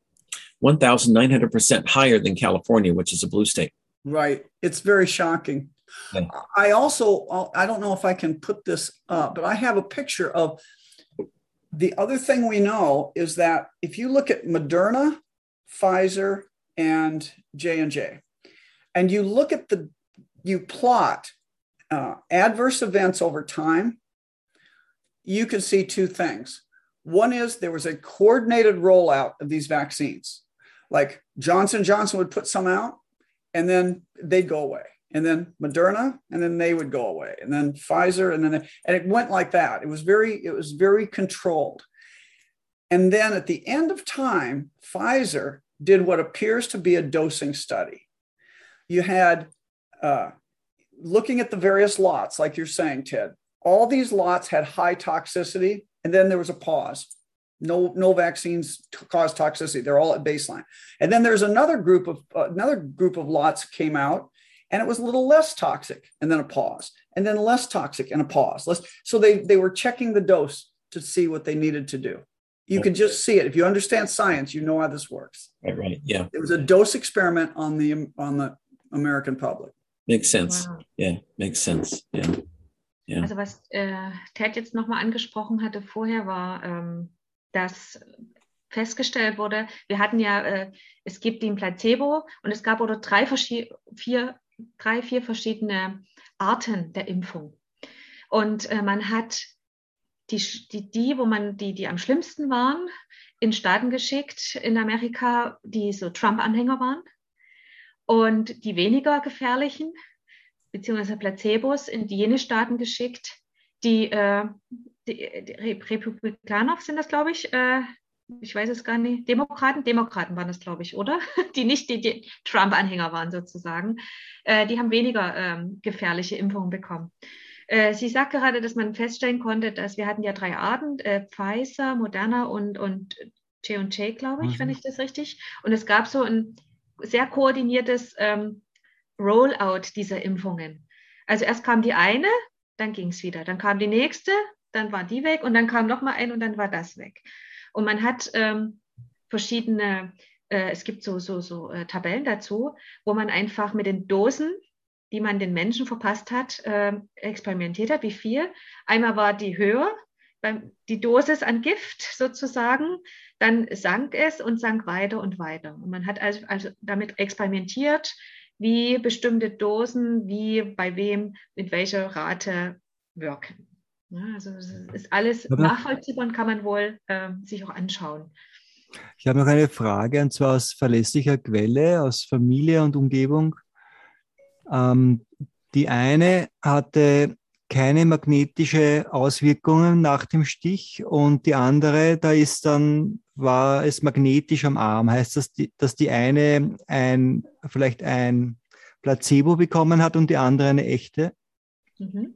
1,900% higher than California, which is a blue state. Right. It's very shocking. Yeah. I don't know if I can put this up, but I have a picture of the other thing we know is that if you look at Moderna, Pfizer, and J&J, and you look at you plot adverse events over time, you can see two things. One is there was a coordinated rollout of these vaccines. Like Johnson & Johnson would put some out and then they'd go away. And then Moderna, and then they would go away. And then Pfizer, and it went like that. It was very controlled. And then at the end of time, Pfizer did what appears to be a dosing study. You had, looking at the various lots, like you're saying, Ted, all these lots had high toxicity, and then there was a pause. No vaccines cause toxicity. They're all at baseline. And then there's another group of lots came out, and it was a little less toxic, and then a pause, and then less toxic and a pause. So they were checking the dose to see what they needed to do. You can just see it. If you understand science, you know how this works. Right. Yeah. It was a dose experiment on the American public. Makes sense. Wow. Yeah, makes sense. Yeah. Yeah. Also was Ted jetzt nochmal angesprochen hatte vorher war, dass festgestellt wurde, wir hatten ja, es gibt den Placebo und es gab oder drei, vier verschiedene Arten der Impfung. Und man hat die am schlimmsten waren, in Staaten geschickt in Amerika, die so Trump-Anhänger waren, und die weniger gefährlichen, beziehungsweise Placebos, in jene Staaten geschickt, die Republikaner sind das, glaube ich, ich weiß es gar nicht, Demokraten waren das, glaube ich, oder? Die nicht die Trump-Anhänger waren sozusagen. Die haben weniger gefährliche Impfungen bekommen. Sie sagt gerade, dass man feststellen konnte, dass wir hatten ja 3 Arten, Pfizer, Moderna und J&J, glaube ich, wenn ich das richtig. Und es gab so ein sehr koordiniertes Rollout dieser Impfungen. Also erst kam die eine, dann ging es wieder. Dann kam die nächste, dann war die weg und dann kam noch mal eine und dann war das weg. Und man hat verschiedene, es gibt so Tabellen dazu, wo man einfach mit den Dosen, die man den Menschen verpasst hat, experimentiert hat, wie viel. Einmal war die höher, die Dosis an Gift sozusagen, dann sank es und sank weiter und weiter. Und man hat also damit experimentiert, wie bestimmte Dosen, wie bei wem, mit welcher Rate wirken. Ja, also es ist alles nachvollziehbar und kann man wohl sich auch anschauen. Ich habe noch eine Frage, und zwar aus verlässlicher Quelle, aus Familie und Umgebung. Die eine hatte keine magnetische Auswirkungen nach dem Stich und die andere, war es magnetisch am Arm. Heißt das, dass die eine vielleicht ein Placebo bekommen hat und die andere eine echte? Mhm.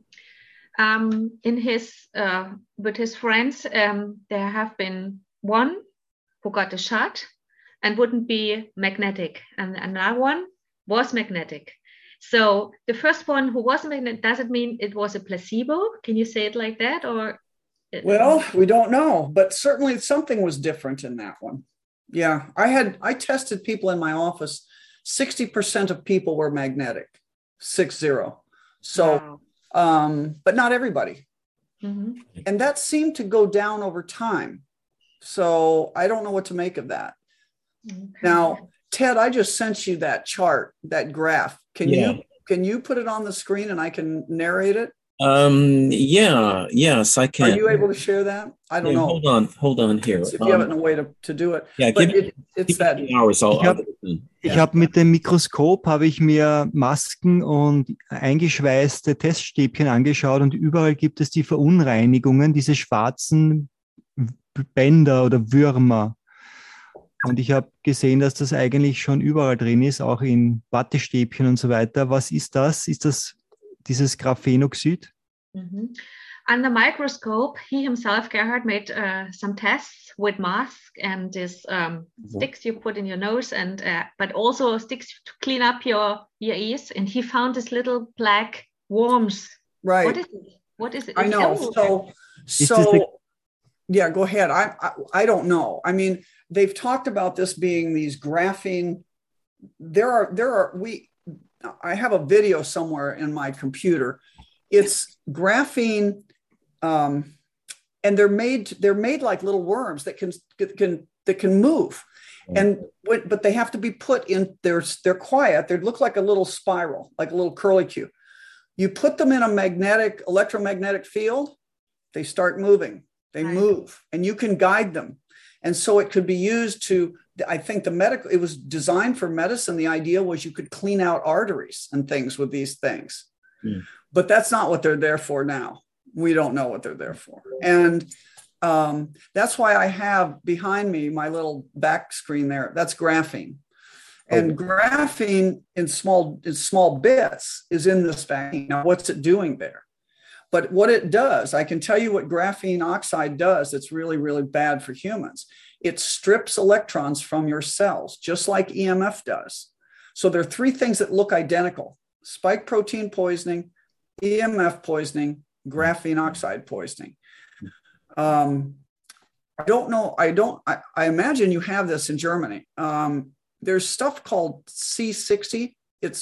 With his friends, there have been one who got a shot and wouldn't be magnetic, and another one was magnetic. So the first one who wasn't magnetic, does it mean it was a placebo? Can you say it like that? Or well, we don't know, but certainly something was different in that one. Yeah, I tested people in my office. 60% of people were magnetic, 60. So, wow. But not everybody. Mm-hmm. And that seemed to go down over time. So I don't know what to make of that. Okay. Now, Ted, I just sent you that chart, that graph. Can you put it on the screen and I can narrate it? Yes, I can. Are you able to share that? I don't know. Hold on here. If you have a way to do it. Yeah, but it's that. Ich habe mit dem Mikroskop habe ich mir Masken und eingeschweißte Teststäbchen angeschaut und überall gibt es die Verunreinigungen, diese schwarzen Bänder oder Würmer. Und ich habe gesehen, dass das eigentlich schon überall drin ist, auch in Wattestäbchen und so weiter. Was ist das? Ist das dieses Graphenoxid? Mm-hmm. Under microscope, he himself, Gerhard, made some tests with mask and this sticks you put in your nose, and but also sticks to clean up your ears. And he found this little black worms. Right. What is it? What is it? I know. So yeah, go ahead. I don't know. I mean, they've talked about this being these graphene. I have a video somewhere in my computer. It's graphene, and they're made like little worms that can move, but they have to be put in. They're quiet. They look like a little spiral, like a little curlicue. You put them in a electromagnetic field, they start moving. They move, and you can guide them. And so it could be used to, I think it was designed for medicine. The idea was you could clean out arteries and things with these things. Mm. But that's not what they're there for now. We don't know what they're there for. And that's why I have behind me my little back screen there. That's graphene. And graphene in small bits is in this vaccine. Now, what's it doing there? But what it does, I can tell you what graphene oxide does. It's really, really bad for humans. It strips electrons from your cells, just like EMF does. So there are three things that look identical: spike protein poisoning, EMF poisoning, graphene oxide poisoning. I don't know. I imagine you have this in Germany. There's stuff called C60.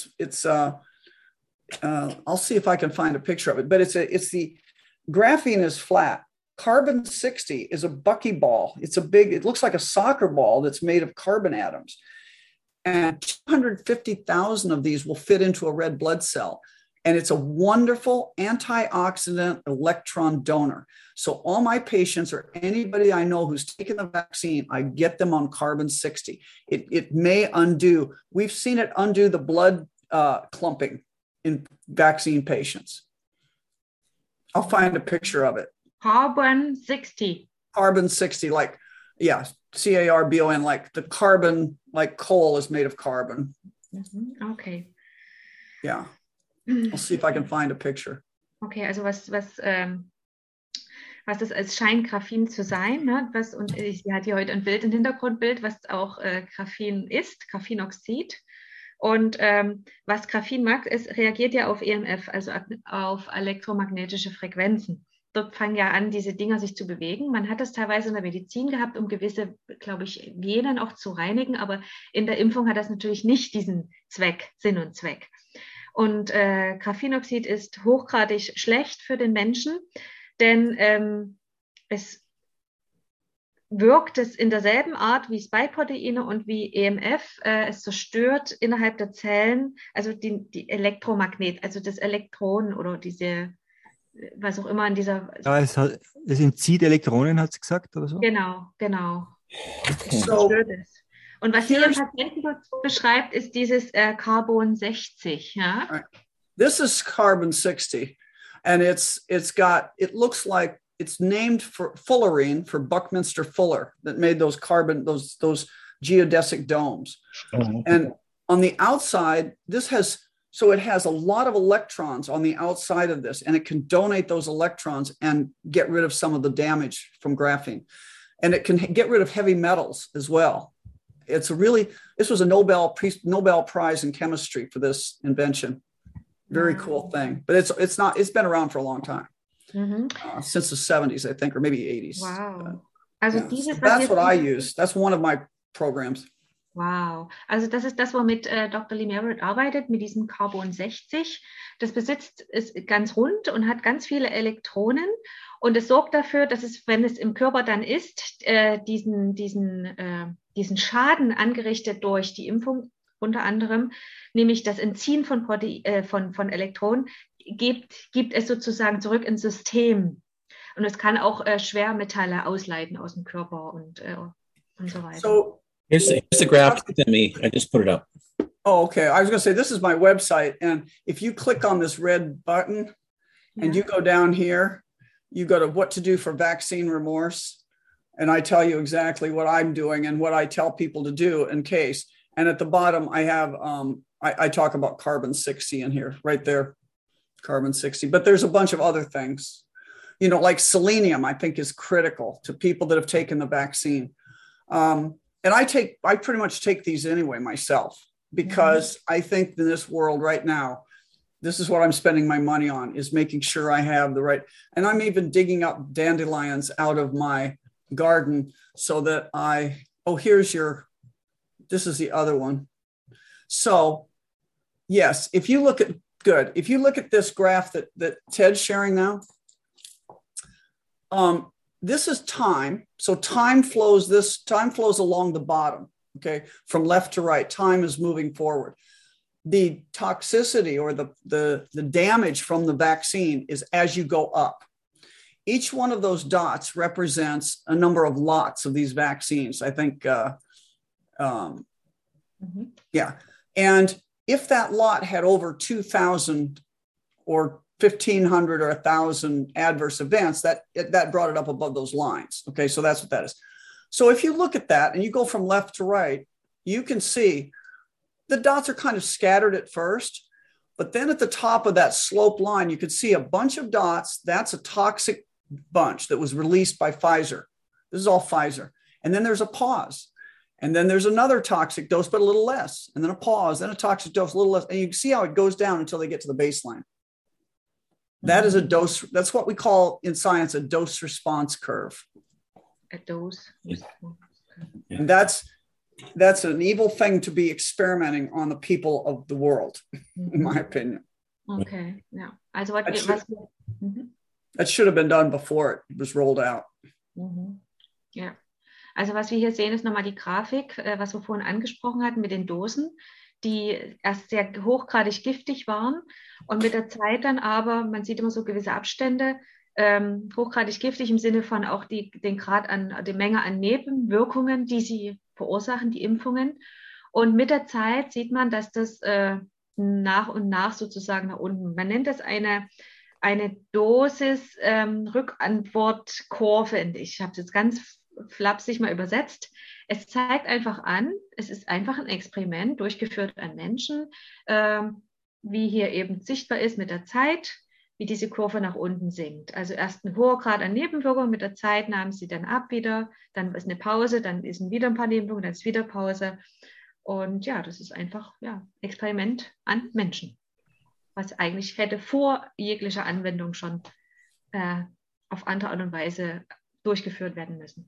I'll see if I can find a picture of it, but it's the graphene is flat. Carbon 60 is a buckyball. It looks like a soccer ball that's made of carbon atoms. And 250,000 of these will fit into a red blood cell. And it's a wonderful antioxidant electron donor. So all my patients or anybody I know who's taken the vaccine, I get them on carbon 60. It may undo. We've seen it undo the blood clumping in vaccine patients. I'll find a picture of it. Carbon 60. Carbon 60, like, yeah, CARBON, like the carbon, like coal is made of carbon. Mm-hmm. Okay. Yeah. I'll see if I can find a picture. Okay, also was es scheint Graphen zu sein, ne? Sie hat hier heute ein Bild, ein Hintergrundbild, was auch Graphen ist, Graphenoxid. Und was Graphen macht, es reagiert ja auf EMF, also auf elektromagnetische Frequenzen. Dort fangen ja an, diese Dinger sich zu bewegen. Man hat das teilweise in der Medizin gehabt, um gewisse, glaube ich, Venen auch zu reinigen, aber in der Impfung hat das natürlich nicht diesen Sinn und Zweck. Und Graphenoxid ist hochgradig schlecht für den Menschen, denn es wirkt es in derselben Art wie Spike-Proteine und wie EMF. Es zerstört innerhalb der Zellen, also die Elektromagnet, also das Elektron oder diese, was auch immer in dieser... Ja, es entzieht Elektronen, hat sie gesagt, oder so? Genau. Es zerstört es. Und was hier im Patienten beschreibt, ist dieses Carbon 60. Ja? Right. This is carbon 60, and it looks like it's named for fullerene, for Buckminster Fuller, that made those geodesic domes. Oh. And on the outside, it has a lot of electrons on the outside of this, and it can donate those electrons and get rid of some of the damage from graphene. And it can get rid of heavy metals as well. This was a Nobel Prize in chemistry for this invention. Very cool thing, but it's been around for a long time. Mm-hmm. Since the 70s, I think, or maybe 80s. Wow. Also that's what I use. That's one of my programs. Wow. Also das ist das, womit Dr. Lee Merritt arbeitet, mit diesem Carbon 60. Das ist ganz rund und hat ganz viele Elektronen. Und es sorgt dafür, dass es, wenn es im Körper dann ist, diesen Schaden angerichtet durch die Impfung unter anderem, nämlich das Entziehen von Elektronen, gibt es sozusagen zurück ins System. Und es kann auch Schwermetalle ausleiten aus dem Körper und so weiter. So Here's the graph to me. I just put it up. oh, okay. I was going to say, this is my website. And if you click on this red button and you go down here, you go to what to do for vaccine remorse. And I tell you exactly what I'm doing and what I tell people to do in case. And at the bottom, I have, I talk about carbon 60 in here, right there, carbon 60. But there's a bunch of other things, you know, like selenium, I think is critical to people that have taken the vaccine. And I pretty much take these anyway myself, because I think in this world right now, this is what I'm spending my money on, is making sure I have the right, and I'm even digging up dandelions out of my garden so that this is the other one. So yes, if you look at this graph that Ted's sharing now, this is time. So time flows along the bottom, okay, from left to right. Time is moving forward. The toxicity or the damage from the vaccine is as you go up. Each one of those dots represents a number of lots of these vaccines. I think, yeah. And if that lot had over 2,000 or 1,500 or 1,000 adverse events, that brought it up above those lines. Okay, so that's what that is. So if you look at that and you go from left to right, you can see the dots are kind of scattered at first, but then at the top of that slope line, you could see a bunch of dots. That's a toxic bunch that was released by Pfizer. This is all Pfizer. And then there's a pause. And then there's another toxic dose, but a little less. And then a pause, then a toxic dose, a little less. And you can see how it goes down until they get to the baseline. That is a dose. That's what we call in science a dose response curve. A dose. And that's an evil thing to be experimenting on the people of the world, in my opinion. Okay, ja. Also that should have been done before it was rolled out. Ja. Also was wir hier sehen, ist nochmal die Grafik, was wir vorhin angesprochen hatten mit den Dosen, die erst sehr hochgradig giftig waren und mit der Zeit dann aber, man sieht immer so gewisse Abstände, hochgradig giftig im Sinne von auch die Menge an Nebenwirkungen, die sie verursachen, die Impfungen. Und mit der Zeit sieht man, dass das nach und nach sozusagen nach unten, man nennt das eine Dosis Rückantwortkurve. Ich habe es jetzt ganz flapsig mal übersetzt. Es zeigt einfach an, es ist einfach ein Experiment durchgeführt an Menschen, wie hier eben sichtbar ist mit der Zeit, wie diese Kurve nach unten sinkt. Also erst ein hoher Grad an Nebenwirkungen, mit der Zeit nahmen sie dann ab wieder, dann ist eine Pause, dann ist wieder ein paar Nebenwirkungen, dann ist wieder Pause. Und ja, das ist einfach Experiment an Menschen, was eigentlich hätte vor jeglicher Anwendung schon auf andere Art und Weise durchgeführt werden müssen.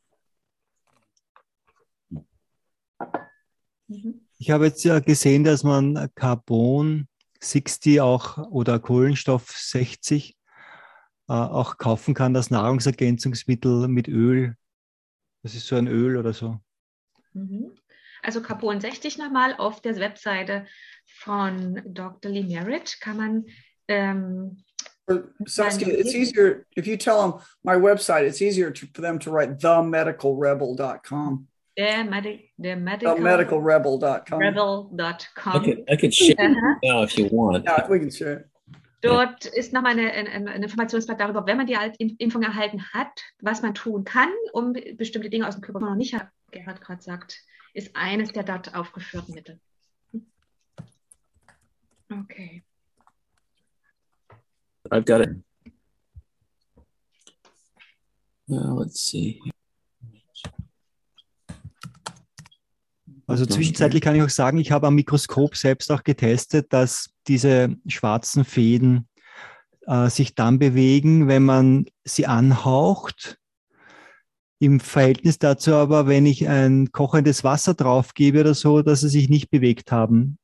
Ich habe jetzt ja gesehen, dass man Carbon 60 auch oder Kohlenstoff 60 auch kaufen kann, das Nahrungsergänzungsmittel mit Öl. Das ist so ein Öl oder so. Also Carbon 60 nochmal auf der Webseite von Dr. Lee Merritt kann man Saskia, it's easier if you tell them my website, it's easier for them to write themedicalrebel.com. Themedicalrebel.com. I could share it now if you want. Yeah, we can share it. Dort ist nochmal ein Informationsblatt darüber, wenn man die Impfung erhalten hat, was man tun kann, um bestimmte Dinge aus dem Körper noch nicht, Gerhard gerade sagt, ist eines der dort aufgeführten Mittel. Okay. I've got it. Well, let's see. Also zwischenzeitlich kann ich auch sagen, ich habe am Mikroskop selbst auch getestet, dass diese schwarzen Fäden sich dann bewegen, wenn man sie anhaucht. Im Verhältnis dazu aber, wenn ich ein kochendes Wasser drauf gebe oder so, dass sie sich nicht bewegt haben.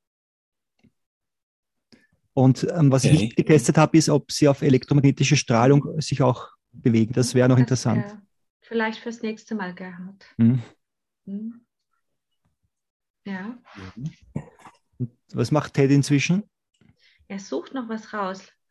Und was ich nicht getestet habe, ist, ob sie auf elektromagnetische Strahlung sich auch bewegen. Das wäre noch interessant. Vielleicht fürs nächste Mal, Gerhard. Ja. Was macht Ted inzwischen? Er sucht noch was raus.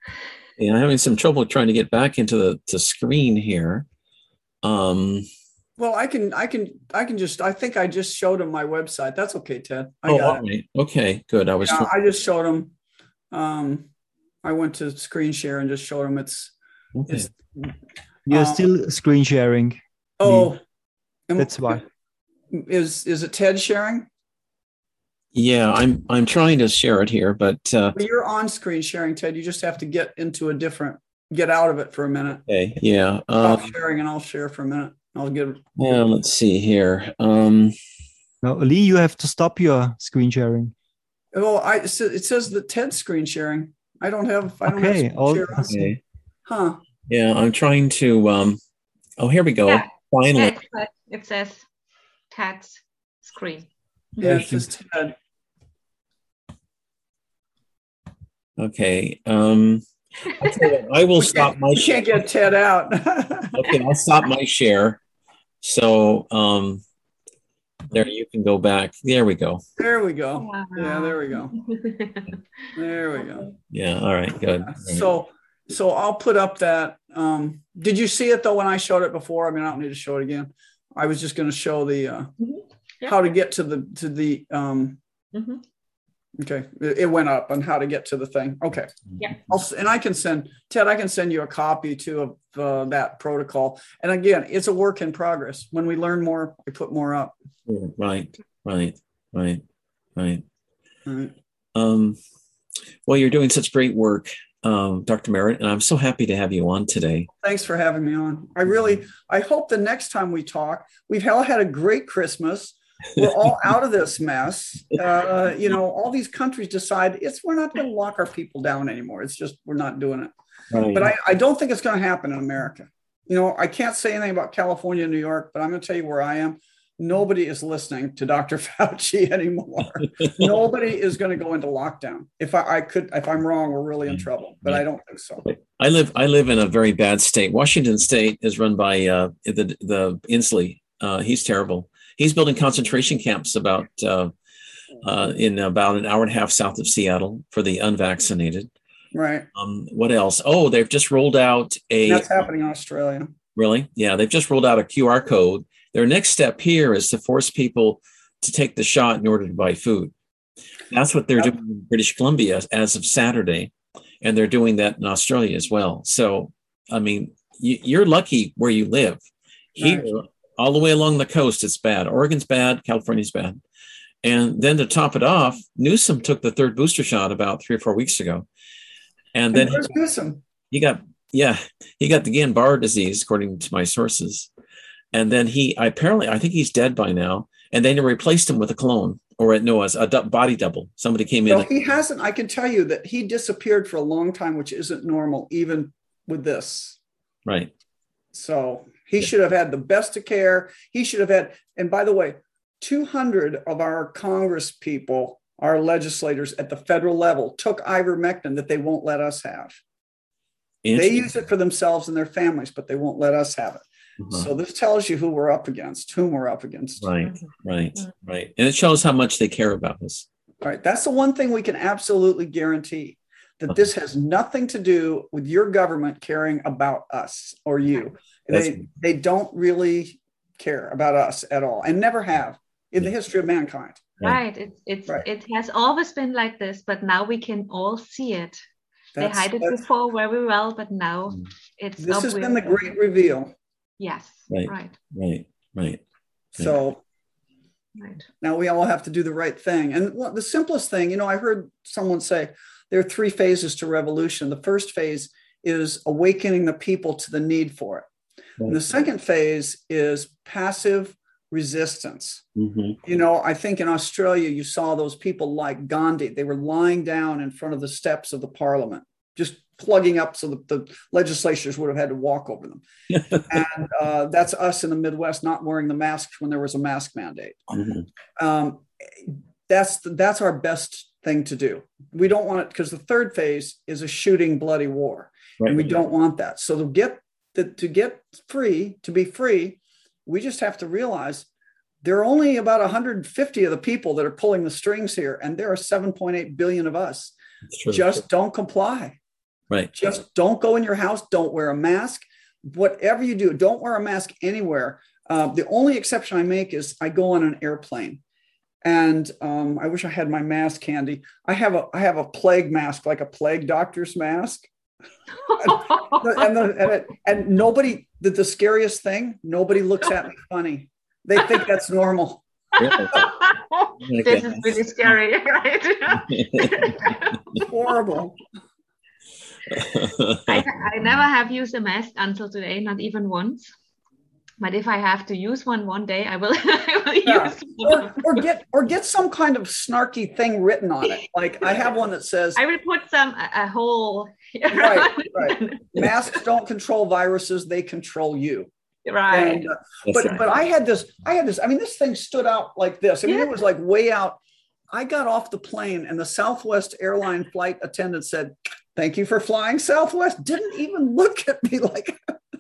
Yeah, I'm having some trouble trying to get back into the screen here. Well, I think I just showed him my website. That's okay, Ted. I Oh, got all it. right. Okay, good. I was. Yeah, I just showed him. I went to screen share and just showed him Okay. it's You're still screen sharing. oh, That's why. Is it Ted sharing? Yeah, I'm trying to share it here, but Well, you're on screen sharing, Ted. You just have to get out of it for a minute. okay. Yeah. Stop sharing and I'll share for a minute. I'll give. Yeah. Let's see here. Now, Lee, you have to stop your screen sharing. Oh, it says that Ted's screen sharing. I don't have. Okay. Okay. Huh. Yeah, I'm trying to. Oh, here we go. Yeah. Finally. Yeah, it says Ted's screen. Yeah, it says Ted. Okay. I will stop my. You can't get Ted out. Okay, I'll stop my share. So there you can go back. There we go. There we go. Wow. Yeah, there we go. There we go. Yeah. All right. Good. All right. So I'll put up that. Did you see it though when I showed it before? I mean, I don't need to show it again. I was just going to show the how to get to the. Okay, it went up on how to get to the thing. Okay. Yeah. And I can send you a copy too of that protocol. And again, it's a work in progress. When we learn more, we put more up. Right. Right. Right. Right. Right. Well, you're doing such great work, Dr. Merritt, and I'm so happy to have you on today. Thanks for having me on. I hope the next time we talk, we've all had a great Christmas. We're all out of this mess. All these countries decide we're not going to lock our people down anymore. It's just, we're not doing it. Right. But I don't think it's going to happen in America. I can't say anything about California and New York, but I'm going to tell you where I am. Nobody is listening to Dr. Fauci anymore. Nobody is going to go into lockdown. If I'm wrong, we're really in trouble, but I don't think so. I live in a very bad state. Washington State is run by the Inslee. He's terrible. He's building concentration camps in about an hour and a half south of Seattle for the unvaccinated. Right. What else? Oh, they've just rolled out That's happening in Australia. Really? Yeah, they've just rolled out a QR code. Their next step here is to force people to take the shot in order to buy food. That's what they're doing in British Columbia as of Saturday, and they're doing that in Australia as well. So, I mean, you're lucky where you live. Here, all the way along the coast, it's bad. Oregon's bad. California's bad. And then to top it off, Newsom took the third booster shot about 3 or 4 weeks ago. And then Newsom? he got the Guillain-Barré disease, according to my sources. And then I think he's dead by now. And then they replaced him with a clone a body double. Somebody came in. He hasn't. I can tell you that he disappeared for a long time, which isn't normal, even with this. Right. So he should have had the best of care. He should have had, and by the way, 200 of our Congress people, our legislators at the federal level, took ivermectin that they won't let us have. They use it for themselves and their families, but they won't let us have it. Uh-huh. So this tells you whom we're up against. Right. And it shows how much they care about us. Right. That's the one thing we can absolutely guarantee, that this has nothing to do with your government caring about us or you. They don't really care about us at all, and never have in the history of mankind. Right. It has always been like this, but now we can all see it. They hide it before very well, but now it's this has been the great reveal. Yes. Right. So now we all have to do the right thing. And the simplest thing, I heard someone say there are 3 phases to revolution. The first phase is awakening the people to the need for it. Right. And the second phase is passive resistance. Mm-hmm. I think in Australia, you saw those people like Gandhi. They were lying down in front of the steps of the parliament, just plugging up so that the legislators would have had to walk over them. And that's us in the Midwest not wearing the masks when there was a mask mandate. Mm-hmm. That's our best thing to do. We don't want it, because the third phase is a shooting, bloody war. Right. And we don't want that. So to be free, we just have to realize there are only about 150 of the people that are pulling the strings here, and there are 7.8 billion of us. Just don't comply. Right. Just don't go in your house. Don't wear a mask. Whatever you do, don't wear a mask anywhere. The only exception I make is I go on an airplane. And I wish I had my mask handy. I have a plague mask, like a plague doctor's mask. and nobody, the scariest thing, nobody looks at me funny. They think that's normal. Really? This is really scary, right? It's horrible. I never have used a mask until today, not even once. But if I have to use one day, I will, use one. Or get some kind of snarky thing written on it. Like I have one that says, I will put a whole. Right. Masks don't control viruses; they control you. Right. And, but I had this. I mean, this thing stood out like this. I mean, it was like way out. I got off the plane, and the Southwest airline flight attendant said, "Thank you for flying Southwest." Didn't even look at me like.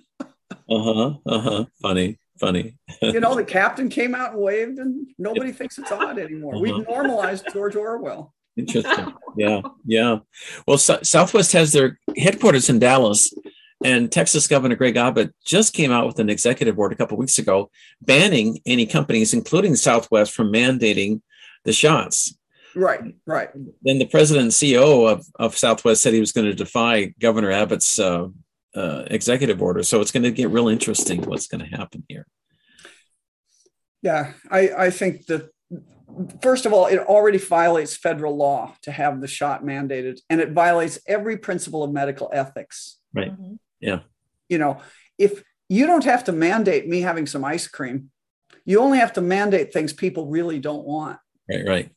Funny. The captain came out and waved, and nobody thinks it's odd anymore. We've normalized George Orwell. Interesting. Yeah. Well, Southwest has their headquarters in Dallas, and Texas Governor Greg Abbott just came out with an executive order a couple of weeks ago banning any companies, including Southwest, from mandating the shots. Right. Then the president and CEO of Southwest said he was going to defy Governor Abbott's executive order. So it's going to get real interesting what's going to happen here. Yeah, I think that, first of all, it already violates federal law to have the shot mandated, and it violates every principle of medical ethics. Right. Yeah. If you don't have to mandate me having some ice cream, you only have to mandate things people really don't want. Right.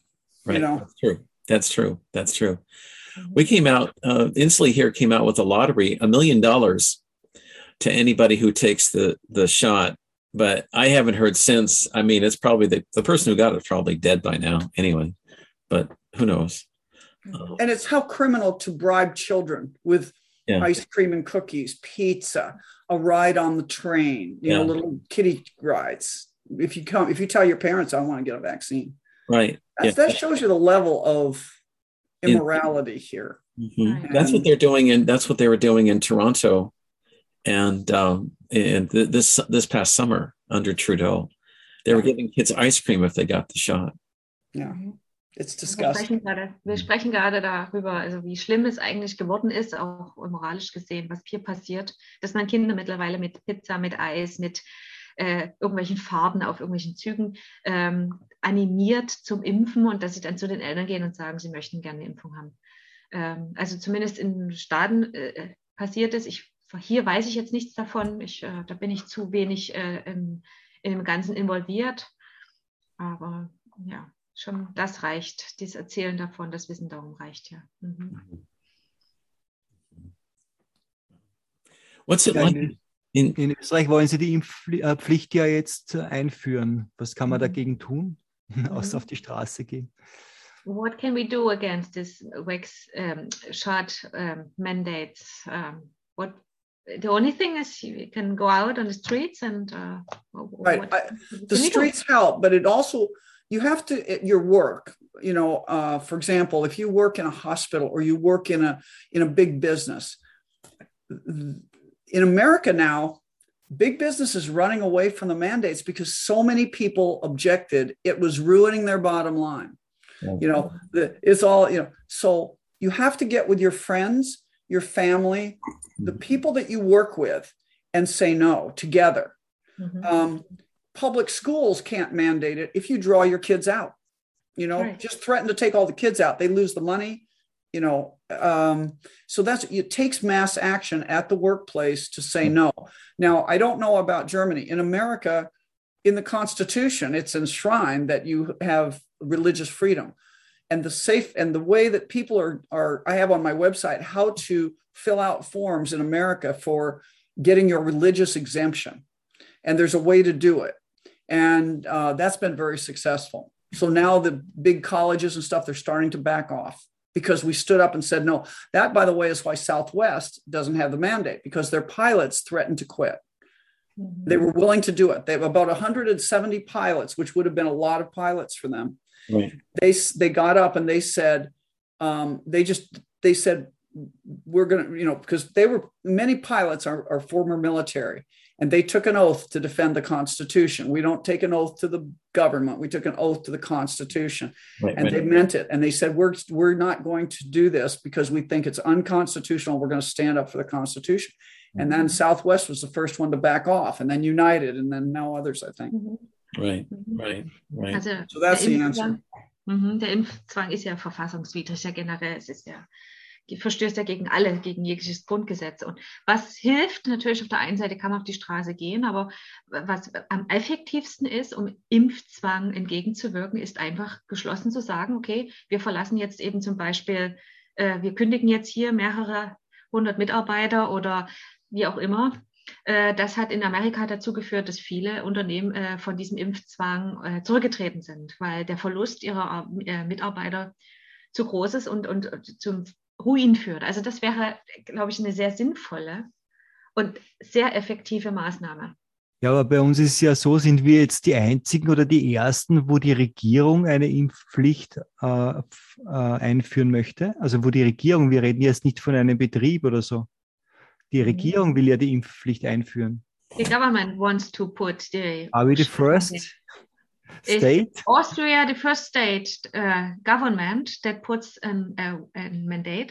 That's true. We came out, Inslee here came out with a lottery, $1 million to anybody who takes the shot. But I haven't heard since. I mean, it's probably the person who got it is probably dead by now anyway, but who knows? And it's how criminal to bribe children with ice cream and cookies, pizza, a ride on the train, little kiddie rides. If you tell your parents, I want to get a vaccine. Right. That shows you the level of immorality here. Mm-hmm. That's what they're doing, that's what they were doing in Toronto, and this past summer under Trudeau, they were giving kids ice cream if they got the shot. Yeah, it's disgusting. Wir sprechen gerade darüber, also wie schlimm es eigentlich geworden ist, auch moralisch gesehen, was hier passiert, dass man Kinder mittlerweile mit Pizza, mit Eis, mit irgendwelchen Farben auf irgendwelchen Zügen animiert zum Impfen und dass sie dann zu den Eltern gehen und sagen, sie möchten gerne eine Impfung haben. Also zumindest in Staaten passiert es. Hier weiß ich jetzt nichts davon. Da bin ich zu wenig in dem Ganzen involviert. Aber ja, schon das reicht. Das Erzählen davon, das Wissen darum reicht ja. Mhm. What's it like? In Österreich wollen Sie die Impfpflicht ja jetzt einführen. Was kann man dagegen tun? Außer auf die Straße gehen. What can we do against this shot mandates? The only thing is you can go out on the streets and right. The streets help, but it also you have to at your work. For example, if you work in a hospital or you work in a big business. In America now, big business is running away from the mandates because so many people objected. It was ruining their bottom line. It's all, so you have to get with your friends, your family, the people that you work with and say no together. Mm-hmm. Public schools can't mandate it if you draw your kids out, right. Just threaten to take all the kids out. They lose the money. So it takes mass action at the workplace to say no. Now, I don't know about Germany. In America, in the Constitution, it's enshrined that you have religious freedom. And the way that people are, I have on my website how to fill out forms in America for getting your religious exemption. And there's a way to do it. And that's been very successful. So now the big colleges and stuff, they're starting to back off. Because we stood up and said, no, that, by the way, is why Southwest doesn't have the mandate, because their pilots threatened to quit. Mm-hmm. They were willing to do it. They have about 170 pilots, which would have been a lot of pilots for them. Right. They got up and they said, they said, we're going to, because many pilots are former military, and they took an oath to defend the Constitution. We don't take an oath to the government. We took an oath to the Constitution, and they meant it. And they said, we're not going to do this because we think it's unconstitutional. We're going to stand up for the Constitution. And then Southwest was the first one to back off, and then United, and then now others, I think. Right. Also, so that's the answer. Der Impfzwang ist ja verfassungswidrig, ja generell. Es ist ja, verstößt ja gegen jegliches Grundgesetz. Und was hilft, natürlich auf der einen Seite kann man auf die Straße gehen, aber was am effektivsten ist, um Impfzwang entgegenzuwirken, ist einfach geschlossen zu sagen, okay, wir verlassen jetzt eben zum Beispiel, wir kündigen jetzt hier mehrere 100 Mitarbeiter oder wie auch immer. Das hat in Amerika dazu geführt, dass viele Unternehmen von diesem Impfzwang zurückgetreten sind, weil der Verlust ihrer Mitarbeiter zu groß ist und zum Ruin führt. Also das wäre, glaube ich, eine sehr sinnvolle und sehr effektive Maßnahme. Ja, aber bei uns ist es ja so, sind wir jetzt die Einzigen oder die Ersten, wo die Regierung eine Impfpflicht einführen möchte? Also wo die Regierung, wir reden jetzt nicht von einem Betrieb oder so. Die Regierung will ja die Impfpflicht einführen. The government wants to put the... Are we the first state? Is Austria the first state government that puts a mandate?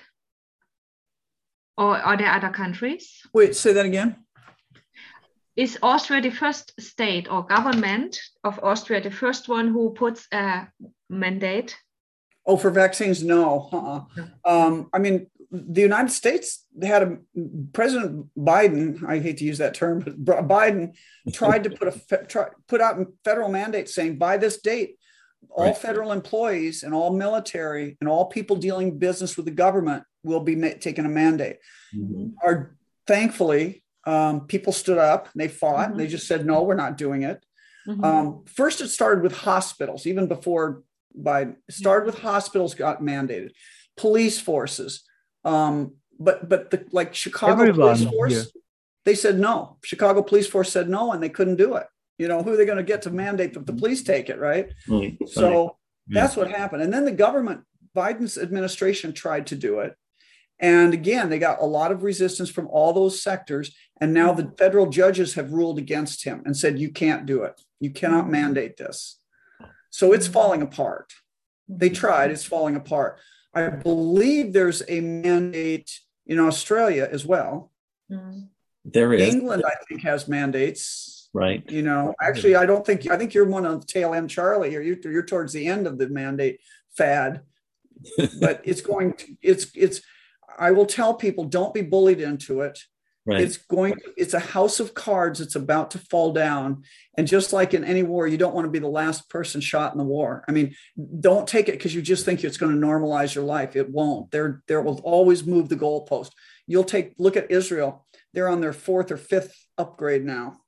Or are there other countries? Wait, say that again. Is Austria the first state or government of Austria the first one who puts a mandate? Oh, for vaccines? No. I mean, the United States, they had President Biden, I hate to use that term, but Biden tried to put out federal mandates saying by this date, all federal employees and all military and all people dealing business with the government will be taking a mandate. Thankfully, people stood up and they fought. And they just said, no, we're not doing it. First, it started with hospitals, even before Biden. It started with hospitals got mandated, police forces. But like Chicago police force, they said no. Chicago police force said no, and they couldn't do it. Who are they going to get to mandate that the police take it, right? So that's what happened. And then the government, Biden's administration tried to do it. And again, they got a lot of resistance from all those sectors. And now the federal judges have ruled against him and said, you can't do it. You cannot mandate this. So it's falling apart. They tried, it's falling apart. I believe there's a mandate in Australia as well. There is. England, I think, has mandates. Right. Actually, I think you're one of the tail end, Charlie, or you're towards the end of the mandate fad. But I will tell people, don't be bullied into it. Right. It's a house of cards. It's about to fall down. And just like in any war, you don't want to be the last person shot in the war. I mean, don't take it because you just think it's going to normalize your life. It won't. There will always move the goalpost. Look at Israel. They're on their 4th or 5th upgrade now.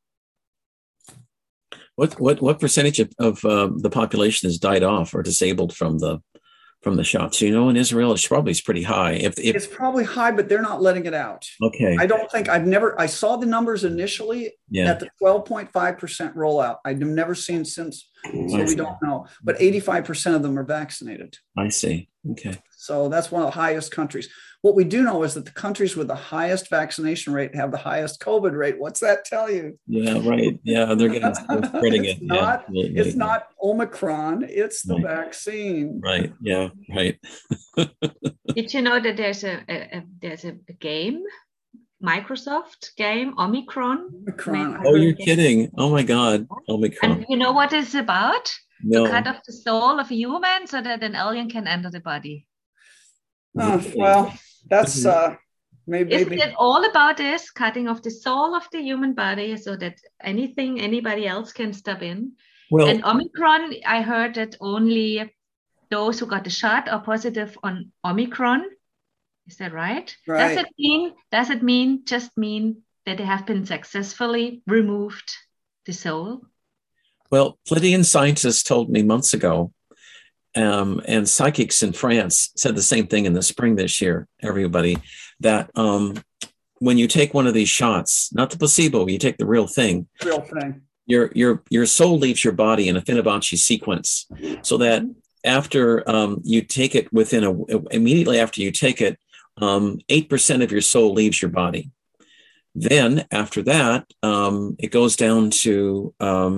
What percentage of the population has died off or disabled from the shots? In Israel, it's probably pretty high. It's probably high, but they're not letting it out. Okay. I don't think I saw the numbers initially at the 12.5% rollout. I've never seen since, so we don't know. But 85% of them are vaccinated. I see. Okay. So that's one of the highest countries. What we do know is that the countries with the highest vaccination rate have the highest COVID rate. What's that tell you? Yeah, right. Yeah, they're spreading it. It's not Omicron, it's the vaccine. Right. Yeah, right. Did you know that there's a game, Microsoft game, Omicron? Oh, you're kidding. Oh my God. Omicron. And you know what it's about? No. To cut off the soul of a human so that an alien can enter the body. Well, that's maybe. Isn't it all about this, cutting off the soul of the human body so that anybody else can step in? Well, and Omicron, I heard that only those who got the shot are positive on Omicron. Is that right? Right. Does it mean that they have been successfully removed the soul? Well, Pleiadian scientists told me months ago, and psychics in France said the same thing in the spring this year, everybody, that when you take one of these shots, not the placebo, you take the real thing. Your soul leaves your body in a Fibonacci sequence, so that after you take it immediately after you take it, 8% of your soul leaves your body. Then after that, it goes down to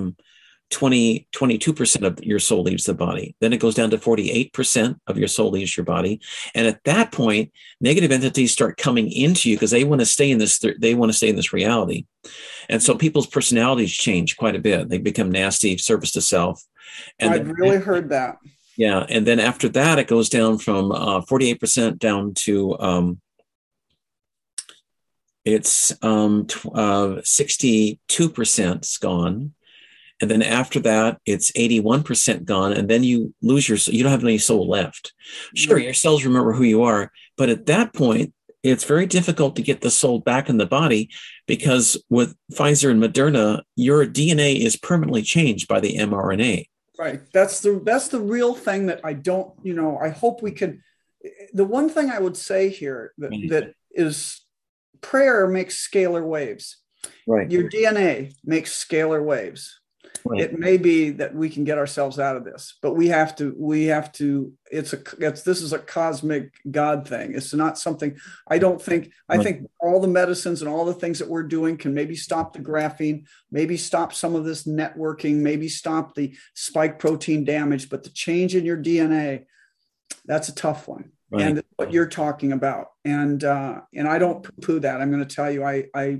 22% of your soul leaves the body. Then it goes down to 48% of your soul leaves your body. And at that point, negative entities start coming into you because they want to stay in this. They want to stay in this reality. And so people's personalities change quite a bit. They become nasty, service to self. And I've really heard that. Yeah. And then after that, it goes down from 48% down to it's 62% gone. And then after that, it's 81% gone. And then you lose you don't have any soul left. Sure, your cells remember who you are. But at that point, it's very difficult to get the soul back in the body because with Pfizer and Moderna, your DNA is permanently changed by the mRNA. Right. That's the real thing that I don't, I hope we can. The one thing I would say here that is prayer makes scalar waves. Right. Your DNA makes scalar waves. Right. It may be that we can get ourselves out of this, but we have to, this is a cosmic God thing. It's not something I think all the medicines and all the things that we're doing can maybe stop the graphene, maybe stop some of this networking, maybe stop the spike protein damage, but the change in your DNA, that's a tough one. Right. And what you're talking about. And I don't poo-poo that. I'm going to tell you, I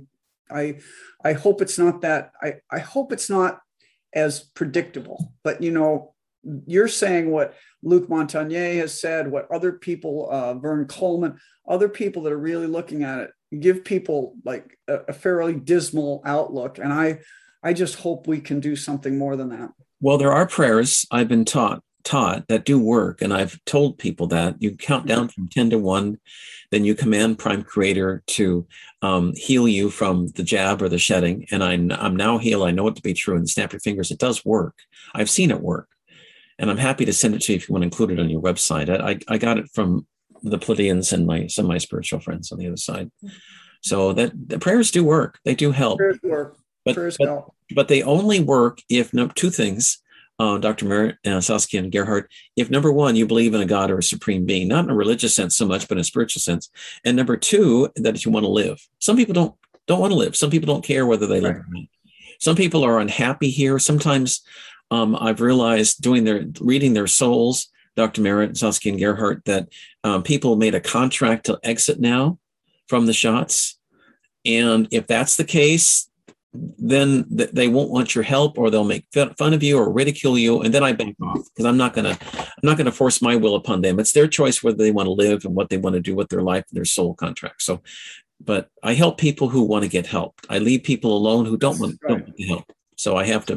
hope it's not that. I hope it's not as predictable, but you're saying what Luc Montagnier has said, what other people, Vern Coleman, other people that are really looking at it, give people like a fairly dismal outlook. And I just hope we can do something more than that. Well, there are prayers I've been taught that do work. And I've told people that you count down from 10 to 1, then you command Prime Creator to heal you from the jab or the shedding. And I'm now healed. I know it to be true. And snap your fingers. It does work. I've seen it work. And I'm happy to send it to you if you want to include it on your website. I got it from the Pleiadians and some of my spiritual friends on the other side. So that the prayers do work. They do help. Prayers work. Prayers help. But they only work if two things. Dr. Merritt, Saskia, and Gerhard, if number one, you believe in a God or a supreme being, not in a religious sense so much, but in a spiritual sense. And number two, that you want to live. Some people don't want to live. Some people don't care whether they live or not. Some people are unhappy here. Sometimes I've realized reading their souls, Dr. Merritt, Saskia, and Gerhard, that people made a contract to exit now from the shots. And if that's the case, then they won't want your help, or they'll make fun of you or ridicule you. And then I back off because I'm not going to force my will upon them. It's their choice whether they want to live and what they want to do with their life and their soul contract. So, but I help people who want to get help. I leave people alone who don't want the help. So I have to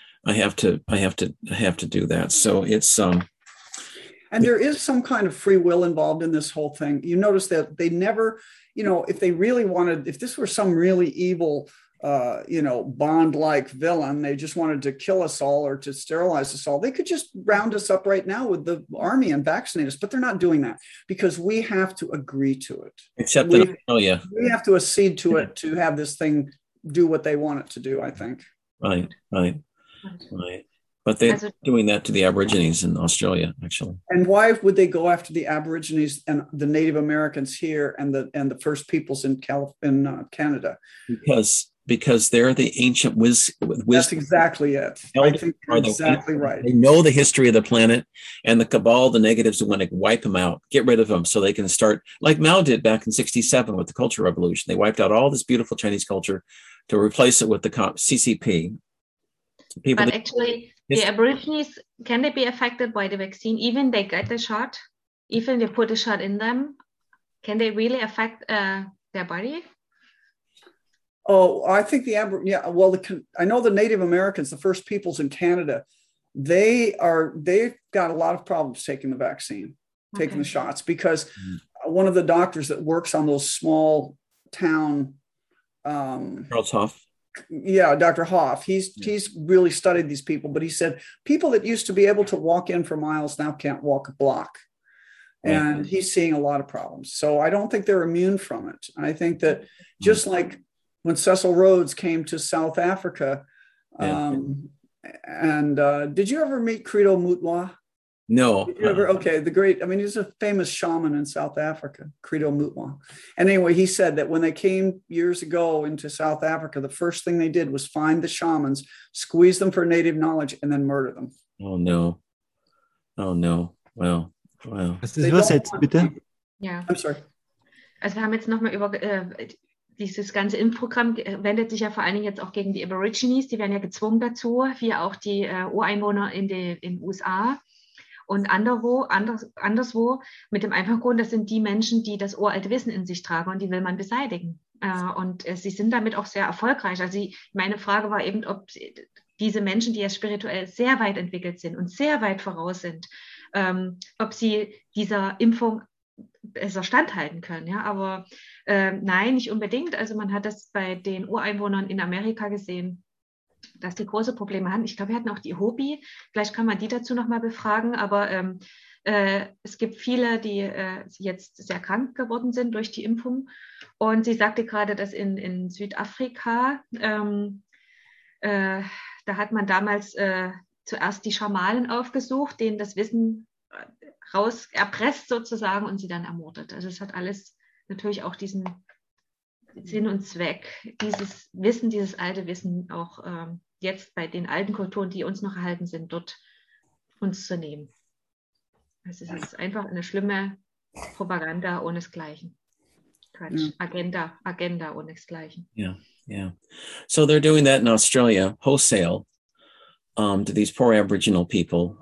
do that. So it's, and there is some kind of free will involved in this whole thing. You notice that they never, if they really wanted, if this were some really evil, Bond-like villain, they just wanted to kill us all or to sterilize us all, they could just round us up right now with the army and vaccinate us, but they're not doing that because we have to agree to it. Except we have to accede to it to have this thing do what they want it to do, I think. Right. But they're doing that to the Aborigines in Australia, actually. And why would they go after the Aborigines and the Native Americans here and the First Peoples in Canada? Because they're the ancient wisdom. That's exactly it. I think you're exactly right. They know the history of the planet, and the cabal, the negatives, want to wipe them out, get rid of them so they can start, like Mao did back in 1967 with the Cultural Revolution. They wiped out all this beautiful Chinese culture to replace it with the CCP. But actually, the Aborigines, can they be affected by the vaccine? Even they get the shot, even they put a shot in them, can they really affect their body? Oh, I think I know the Native Americans, the First Peoples in Canada, they've got a lot of problems taking the vaccine, taking the shots, because one of the doctors that works on those small town, Charles Hoff. Yeah, Dr. Hoff. He's really studied these people, but he said people that used to be able to walk in for miles now can't walk a block. And he's seeing a lot of problems. So I don't think they're immune from it. I think that just like when Cecil Rhodes came to South Africa, did you ever meet Credo Mutwa? No. Did you ever, okay, the great, I mean, he's a famous shaman in South Africa, Credo Mutwa. And anyway, he said that when they came years ago into South Africa, the first thing they did was find the shamans, squeeze them for native knowledge, and then murder them. Oh, no. Oh, no. Wow. Wow. Hast du das übersetzt, bitte? Ja. I'm sorry. Also wir haben jetzt nochmal über dieses ganze Impfprogramm wendet sich ja vor allen Dingen jetzt auch gegen die Aborigines, die werden ja gezwungen dazu, wie auch die Ureinwohner in den USA und anderswo mit dem einfachen Grund, das sind die Menschen, die das uralte Wissen in sich tragen und die will man beseitigen. Und sie sind damit auch sehr erfolgreich. Also meine Frage war eben, ob diese Menschen, die ja spirituell sehr weit entwickelt sind und sehr weit voraus sind, ob sie dieser Impfung besser standhalten können. Ja? Aber nein, nicht unbedingt. Also man hat das bei den Ureinwohnern in Amerika gesehen, dass die große Probleme hatten. Ich glaube, wir hatten auch die Hopi. Vielleicht kann man die dazu nochmal befragen. Aber es gibt viele, die jetzt sehr krank geworden sind durch die Impfung. Und sie sagte gerade, dass in Südafrika, da hat man damals zuerst die Schamanen aufgesucht, denen das Wissen raus erpresst sozusagen und sie dann ermordet. Also es hat alles natürlich auch diesen Sinn und Zweck, dieses Wissen, dieses alte Wissen auch jetzt bei den alten Kulturen, die uns noch erhalten sind, dort uns zu nehmen. Also es ist einfach eine schlimme Propaganda ohnesgleichen. Quatsch, Agenda ohnesgleichen. Yeah. So they're doing that in Australia, wholesale, to these poor Aboriginal people.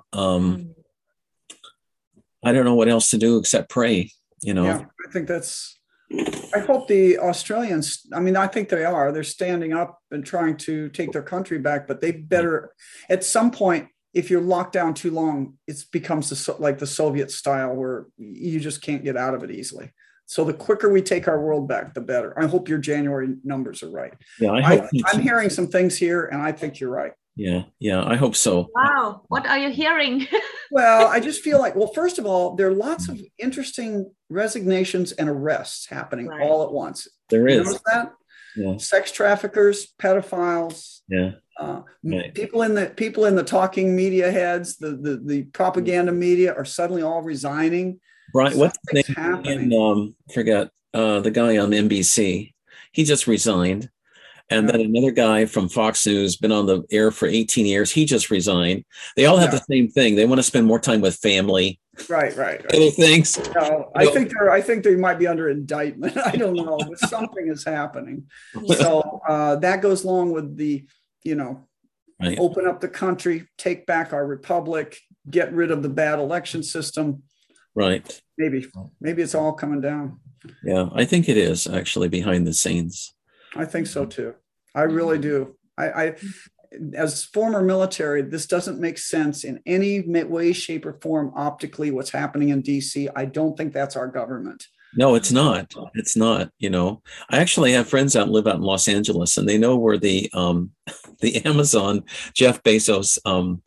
I don't know what else to do except pray, you know. Yeah, I think I hope the Australians, I mean, I think they're standing up and trying to take their country back, but they better, at some point, if you're locked down too long, it becomes like the Soviet style where you just can't get out of it easily. So the quicker we take our world back, the better. I hope your January numbers are right. Yeah, I'm hearing some things here, and I think you're right. Yeah, I hope so. Wow, what are you hearing? Well, I just feel like, well, first of all, there are lots of interesting resignations and arrests happening all at once. There is. You notice that? Yeah. Sex traffickers, pedophiles. Yeah. Right. People in the talking media heads, the propaganda media are suddenly all resigning. Right. What's the name? Forget the guy on NBC. He just resigned. And then another guy from Fox News, been on the air for 18 years. He just resigned. They all have the same thing. They want to spend more time with family. Right. Other things. No, I think they might be under indictment. I don't know, but something is happening. So that goes along with the, open up the country, take back our republic, get rid of the bad election system. Right. Maybe it's all coming down. Yeah, I think it is actually behind the scenes. I think so too. I really do. I as former military, this doesn't make sense in any way, shape, or form optically what's happening in DC. I don't think that's our government. No, it's not. It's not, I actually have friends that live out in Los Angeles, and they know where the Amazon Jeff Bezos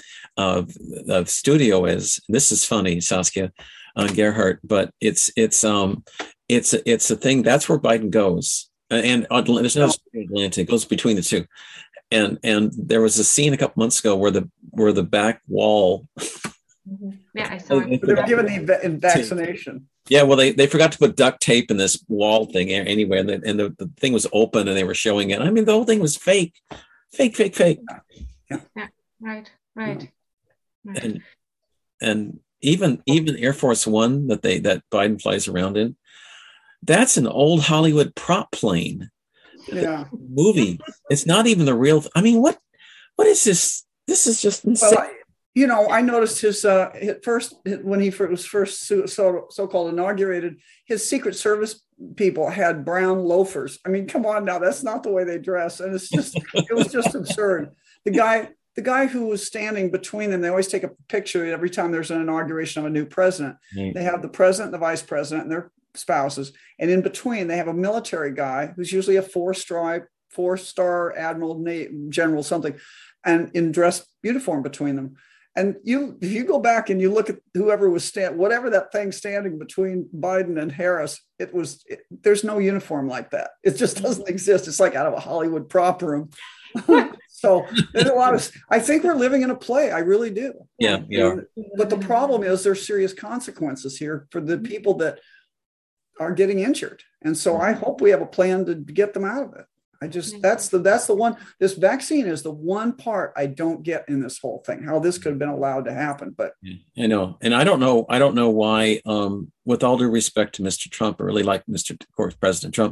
studio is. This is funny, Saskia Gerhardt, but it's a thing. That's where Biden goes. And there's no Atlantic, it goes between the two. And there was a scene a couple months ago where the back wall. Yeah, I saw it. They were given the vaccination. Yeah, well, they forgot to put duct tape in this wall thing anyway, and the thing was open and they were showing it. I mean, the whole thing was fake. Yeah. Right. And even Air Force One that Biden flies around in, that's an old Hollywood prop plane. Yeah. Movie. It's not even the real. I mean, what is this? This is just insane. Well, I noticed his when he was first so-called inaugurated, his Secret Service people had brown loafers. I mean, come on now, that's not the way they dress, and it was just absurd. The guy who was standing between them, they always take a picture every time there's an inauguration of a new president. Mm. They have the president, the vice president, and their spouses, and in between they have a military guy who's usually a four-star admiral, general, something, and in dress uniform between them. And if you go back and you look at whoever was whatever that thing standing between Biden and Harris, there's no uniform like that. It just doesn't exist. It's like out of a Hollywood prop room. So there's a lot of, I think we're living in a play. I really do. Yeah, we are. But the problem is there's serious consequences here for the people that are getting injured. And so I hope we have a plan to get them out of it. That's the one, this vaccine is the one part I don't get in this whole thing, how this could have been allowed to happen. But I know. And I don't know why, with all due respect to Mr. Trump, I really like of course, President Trump,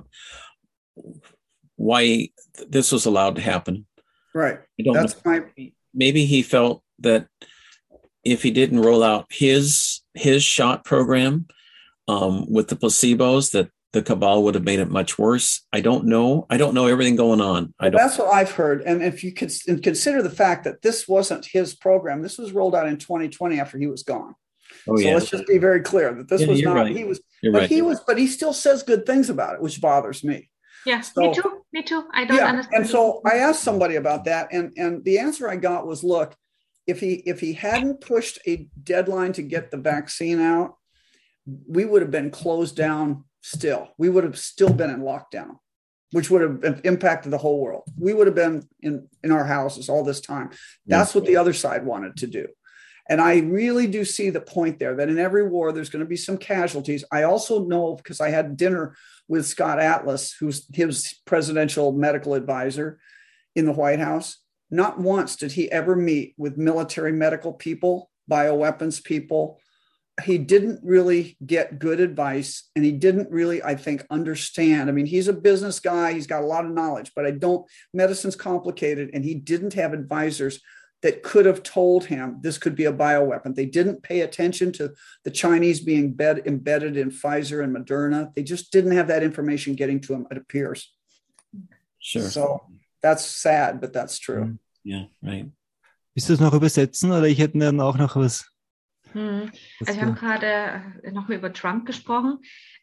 why this was allowed to happen. Right. Maybe he felt that if he didn't roll out his shot program with the placebos, that the cabal would have made it much worse. I don't know everything going on. That's what I've heard. And if you could consider the fact that this wasn't his program, this was rolled out in 2020 after he was gone. Let's just be very clear that this was not, right. But he still says good things about it, which bothers me. Yeah, me too. I don't understand. And so I asked somebody about that. And the answer I got was, look, if he hadn't pushed a deadline to get the vaccine out, we would have been closed down still. We would have still been in lockdown, which would have impacted the whole world. We would have been in our houses all this time. That's what the other side wanted to do. And I really do see the point there that in every war, there's going to be some casualties. I also know, because I had dinner with Scott Atlas, who's his presidential medical advisor in the White House. Not once did he ever meet with military medical people, bioweapons people. He didn't really get good advice, and he didn't really, I think, understand. I mean, he's a business guy. He's got a lot of knowledge, but medicine's complicated, and he didn't have advisors that could have told him this could be a bioweapon. They didn't pay attention to the Chinese being embedded in Pfizer and Moderna. They just didn't have that information getting to him, it appears. Sure. So that's sad, but that's true. Yeah, right. Willst du das noch übersetzen, oder ich hätte dann auch noch was? Also wir haben gerade noch mal über Trump gesprochen,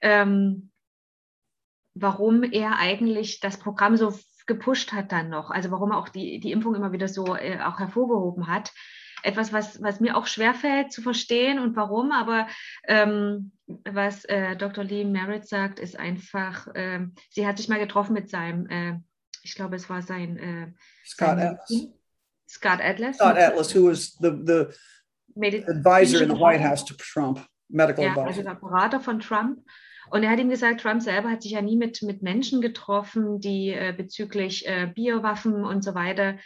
warum er eigentlich das Programm so gepusht hat dann noch, also warum er auch die Impfung immer wieder so auch hervorgehoben hat. Etwas, was mir auch schwerfällt zu verstehen und warum, aber was Dr. Lee Merritt sagt, ist einfach, sie hat sich mal getroffen mit seinem, ich glaube, es war sein Scott Atlas. Scott Atlas. Scott Atlas, who was the advisor in the White House to Trump, medical advisor. Also der Berater von Trump. Und er hat ihm gesagt, Trump selber hat sich ja nie mit Menschen getroffen, die bezüglich Biowaffen und so weiter.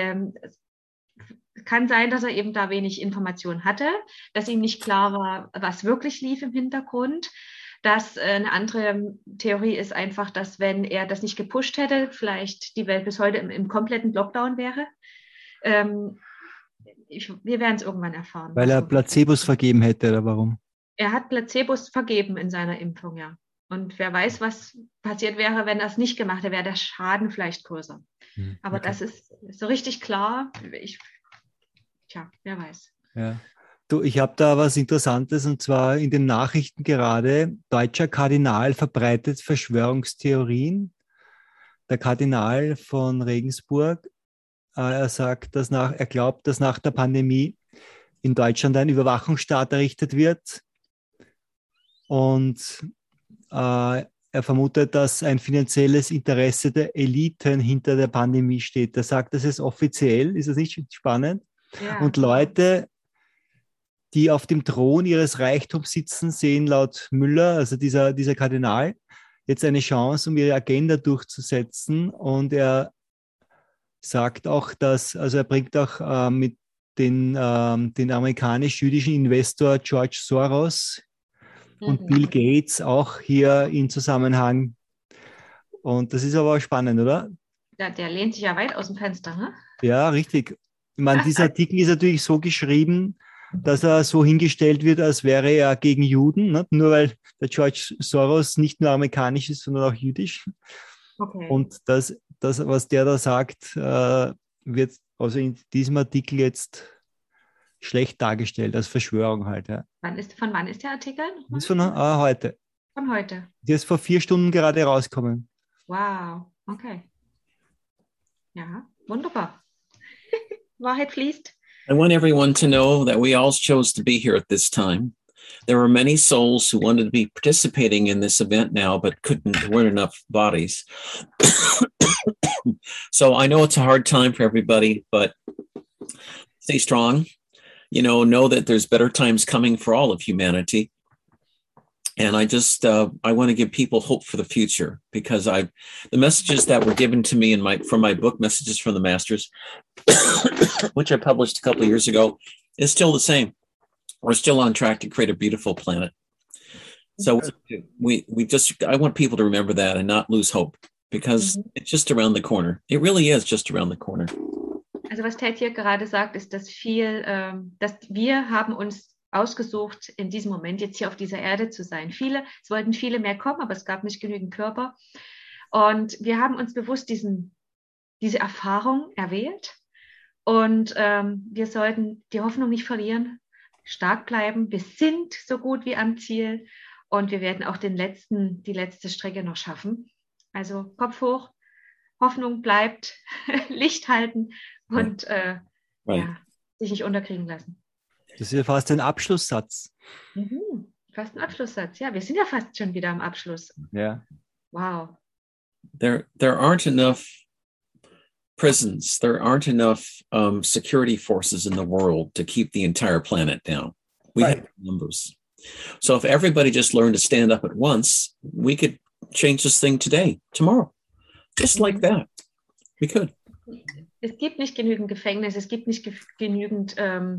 Kann sein, dass er eben da wenig Informationen hatte, dass ihm nicht klar war, was wirklich lief im Hintergrund. Dass eine andere Theorie ist einfach, dass wenn er das nicht gepusht hätte, vielleicht die Welt bis heute im kompletten Lockdown wäre. Wir werden es irgendwann erfahren. Weil er Placebos vergeben hätte, oder warum? Er hat Placebos vergeben in seiner Impfung, ja. Und wer weiß, was passiert wäre, wenn er es nicht gemacht hätte, wäre der Schaden vielleicht größer. Aber das ist so richtig klar. Wer weiß. Ja. Du, ich habe da was Interessantes, und zwar in den Nachrichten gerade, deutscher Kardinal verbreitet Verschwörungstheorien. Der Kardinal von Regensburg, er sagt, er glaubt, dass nach der Pandemie in Deutschland ein Überwachungsstaat errichtet wird. Und er vermutet, dass ein finanzielles Interesse der Eliten hinter der Pandemie steht. Er sagt, das ist offiziell. Ist das nicht spannend? Ja. Und Leute, die auf dem Thron ihres Reichtums sitzen, sehen laut Müller, also dieser Kardinal, jetzt eine Chance, um ihre Agenda durchzusetzen. Und er sagt auch, er bringt auch mit den amerikanisch-jüdischen Investor George Soros und Bill Gates auch hier in Zusammenhang. Und das ist aber auch spannend, oder? Ja, der lehnt sich ja weit aus dem Fenster, ne? Ja, richtig. Ich meine, dieser Artikel ist natürlich so geschrieben, dass er so hingestellt wird, als wäre er gegen Juden, ne? Nur weil der George Soros nicht nur amerikanisch ist, sondern auch jüdisch. Okay. Und das, was der da sagt, wird also in diesem Artikel jetzt schlecht dargestellt, als Verschwörung halt. Ja. Von wann ist der Artikel? Das ist von heute. Von heute. Der ist vor 4 Stunden gerade rausgekommen. Wow, okay. Ja, wunderbar. Wahrheit fließt. I want everyone to know that we all chose to be here at this time. There are many souls who wanted to be participating in this event now, but couldn't. There weren't enough bodies. So I know it's a hard time for everybody, but stay strong. Know that there's better times coming for all of humanity. And I just, I want to give people hope for the future, because the messages that were given to me from my book, Messages from the Masters, which I published a couple of years ago, is still the same. We're still on track to create a beautiful planet. So I want people to remember that and not lose hope, because it's just around the corner. It really is just around the corner. Also was Ted hier gerade sagt, ist, dass wir haben uns ausgesucht, in diesem Moment jetzt hier auf dieser Erde zu sein. Es wollten viele mehr kommen, aber es gab nicht genügend Körper. Und wir haben uns bewusst diese Erfahrung erwählt. Und wir sollten die Hoffnung nicht verlieren, stark bleiben. Wir sind so gut wie am Ziel. Und wir werden auch die letzte Strecke noch schaffen. Also Kopf hoch, Hoffnung bleibt, Licht halten und sich nicht unterkriegen lassen. Das ist ja fast ein Abschlusssatz. Fast ein Abschlusssatz. Ja, wir sind ja fast schon wieder am Abschluss. Ja. Wow. There aren't enough prisons. There aren't enough security forces in the world to keep the entire planet down. We have numbers. So if everybody just learned to stand up at once, we could change this thing today, tomorrow. Just like that. We could. Es gibt nicht genügend Gefängnisse, es gibt nicht genügend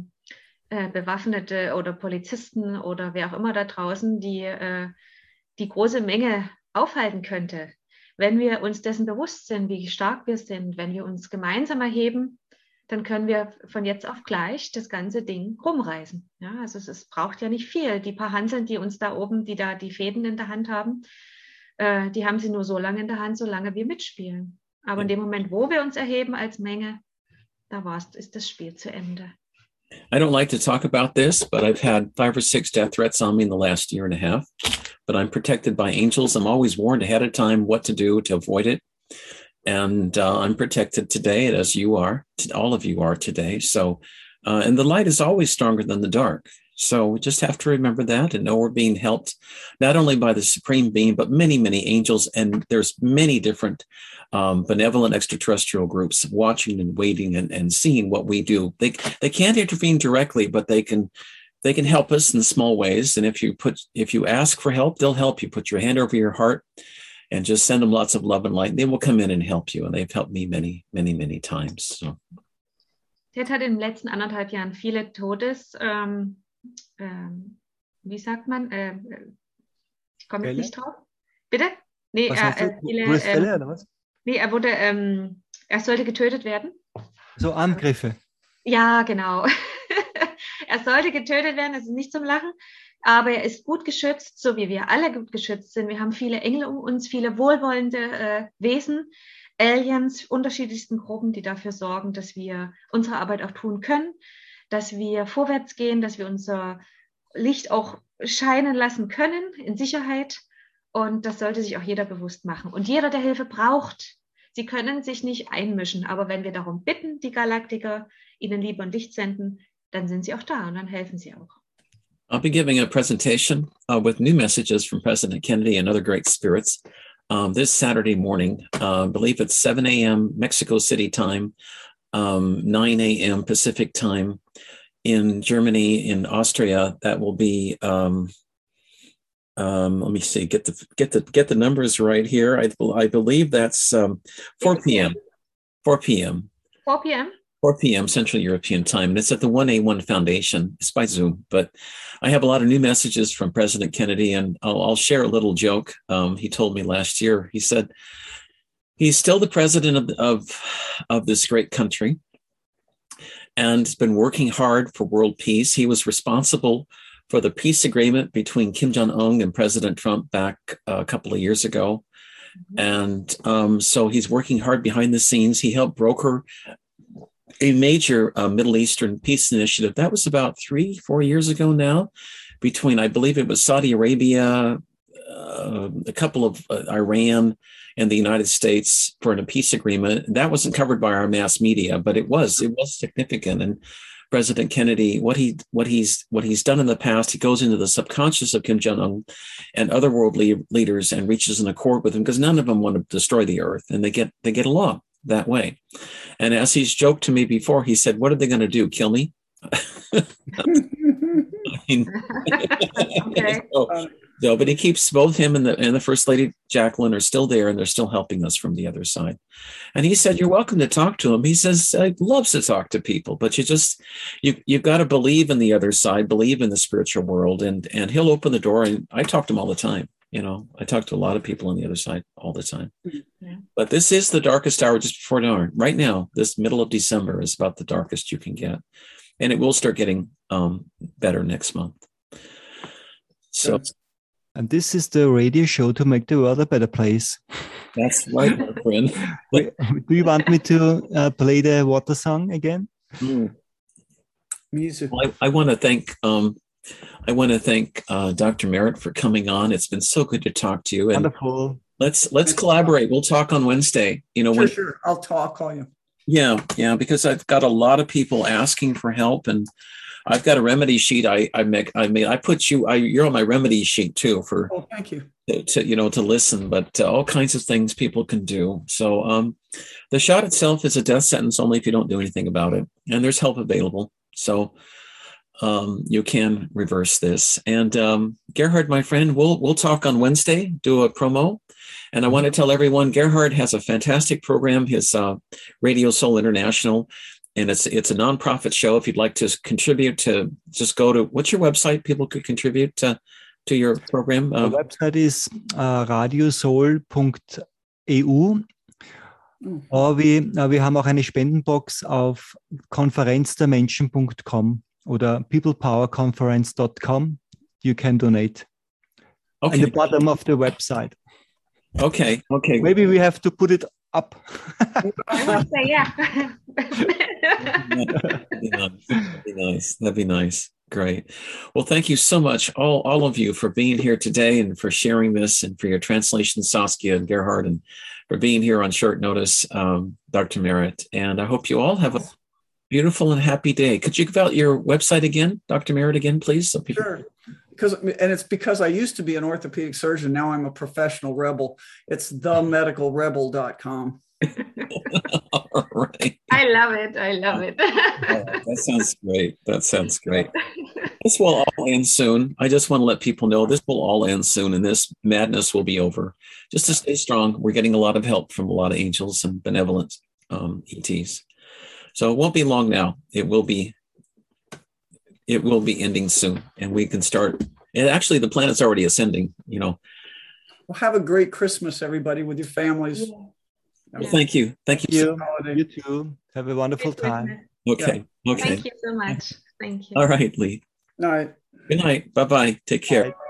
Bewaffnete oder Polizisten oder wer auch immer da draußen, die große Menge aufhalten könnte. Wenn wir uns dessen bewusst sind, wie stark wir sind, wenn wir uns gemeinsam erheben, dann können wir von jetzt auf gleich das ganze Ding rumreißen. Ja, also es braucht ja nicht viel. Die paar Hanseln, die uns da oben, die da die Fäden in der Hand haben, die haben sie nur so lange in der Hand, solange wir mitspielen. Aber in dem Moment, wo wir uns erheben als Menge, ist das Spiel zu Ende. I don't like to talk about this, but I've had 5 or 6 death threats on me in the last year and a half. But I'm protected by angels. I'm always warned ahead of time what to do to avoid it. And I'm protected today, as you are, all of you are today. So, and the light is always stronger than the dark. So we just have to remember that and know we're being helped not only by the Supreme Being, but many, many angels. And there's many different benevolent extraterrestrial groups watching and waiting and seeing what we do. They can't intervene directly, but they can help us in small ways. And if you ask for help, they'll help you. Put your hand over your heart and just send them lots of love and light. They will come in and help you. And they've helped me many, many, many times. So. Ted hat in den letzten 1,5 Jahren viele wie sagt man? Ich komme jetzt nicht drauf. Bitte? Nee, er sollte getötet werden. So Angriffe. Ja, genau. Er sollte getötet werden, das ist nicht zum Lachen. Aber er ist gut geschützt, so wie wir alle gut geschützt sind. Wir haben viele Engel um uns, viele wohlwollende Wesen, Aliens, unterschiedlichsten Gruppen, die dafür sorgen, dass wir unsere Arbeit auch tun können, dass wir vorwärts gehen, dass wir unser Licht auch scheinen lassen können in Sicherheit. Und das sollte sich auch jeder bewusst machen. Und jeder, der Hilfe braucht, sie können sich nicht einmischen. Aber wenn wir darum bitten, die Galaktiker ihnen Liebe und Licht senden, dann sind sie auch da und dann helfen sie auch. I'll be giving a presentation with new messages from President Kennedy and other great spirits this Saturday morning. I believe it's 7 a.m. Mexico City time, 9 a.m. Pacific time in Germany, in Austria. That will be, let me see, get the numbers right here. I believe that's 4 p.m. 4 p.m. 4 p.m. 4 p.m. Central European time. And it's at the 1A1 Foundation. It's by Zoom. But I have a lot of new messages from President Kennedy, and I'll share a little joke. He told me last year, he said, he's still the president of this great country and has been working hard for world peace. He was responsible for the peace agreement between Kim Jong-un and President Trump back a couple of years ago. And so he's working hard behind the scenes. He helped broker a major Middle Eastern peace initiative. That was about 3-4 years ago now, between, I believe it was Saudi Arabia, a couple of Iran and the United States for a peace agreement. That wasn't covered by our mass media, but it was significant. And President Kennedy, what he's done in the past, he goes into the subconscious of Kim Jong-un and other world leaders and reaches an accord with them, because none of them want to destroy the earth, and they get along that way. And as he's joked to me before, he said, "What are they going to do? Kill me?" I mean, Okay. so, but he keeps both him and the First Lady Jacqueline are still there, and they're still helping us from the other side. And he said, "You're welcome to talk to him." He says, "I loves to talk to people, but you've got to believe in the other side, believe in the spiritual world, and he'll open the door." And I talk to him all the time. I talk to a lot of people on the other side all the time. Yeah. But this is the darkest hour just before dawn. Right now, this middle of December is about the darkest you can get. And it will start getting better next month. So, and this is the radio show to make the world a better place. That's right, my friend. Do you want me to play the water song again? Music. Well, I want to thank Dr. Merritt for coming on. It's been so good to talk to you. And wonderful. Let's collaborate. We'll talk on Wednesday. Sure. I'll call you. Yeah, because I've got a lot of people asking for help, and I've got a remedy sheet I made. I put you're on my remedy sheet too for. Oh, thank you. To listen, but all kinds of things people can do. So the shot itself is a death sentence only if you don't do anything about it, and there's help available. So you can reverse this. And Gerhard, my friend, we'll talk on Wednesday. Do a promo. And I want to tell everyone, Gerhard has a fantastic program, his Radio Soul International, and it's a nonprofit show. If you'd like to contribute, to just go to, what's your website? People could contribute to your program. The website is radiosoul.eu. Aber wir haben auch eine Spendenbox auf konferenzdermenschen.com oder peoplepowerconference.com. You can donate. Okay. At the bottom of the website. Okay. Maybe we have to put it up. I would say, yeah. That'd be nice. Great. Well, thank you so much, all of you, for being here today and for sharing this, and for your translation, Saskia and Gerhard, and for being here on short notice, Dr. Merritt. And I hope you all have a beautiful and happy day. Could you give out your website again, Dr. Merritt, again, please? So people... Sure. It's because I used to be an orthopedic surgeon. Now I'm a professional rebel. It's themedicalrebel.com. All right. I love it. That sounds great. This will all end soon. I just want to let people know this will all end soon, and this madness will be over. Just to stay strong, we're getting a lot of help from a lot of angels and benevolent ETs. So it won't be long now. It will be ending soon, and we can start. And actually, the planet's already ascending. Well, have a great Christmas, everybody, with your families. Yeah. Well, thank you. You too. Have a wonderful time. Okay. Thank you so much. Thank you. All right, Lee. All right. Good night. Bye-bye. Take care. Bye.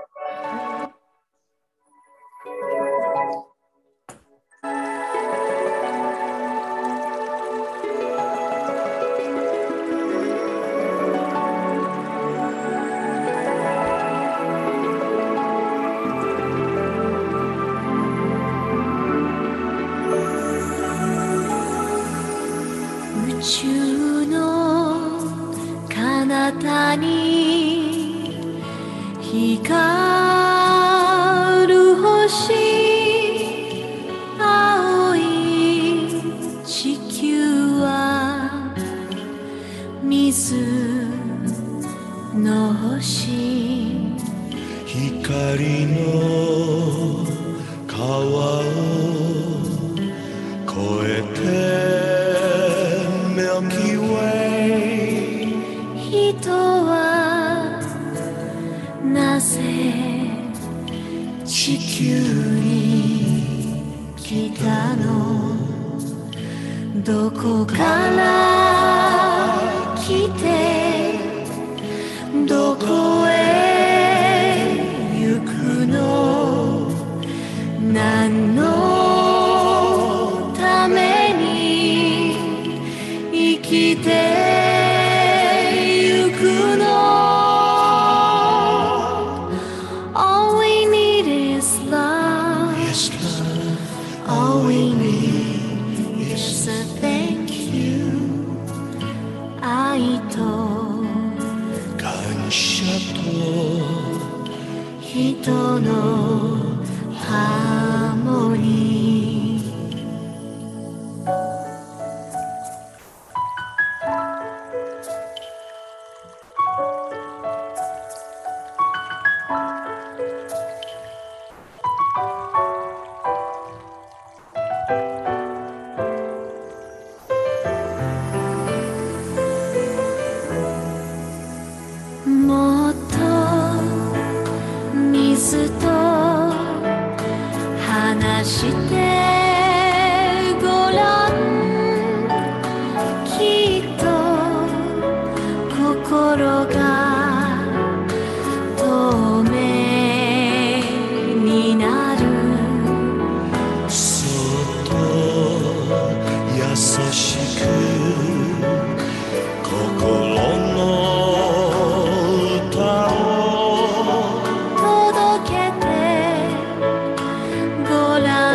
Thank you. I told 人のハーモニーもっと水と話してごらんきっと心が透明になるそっと優しく心の歌を届けてごらん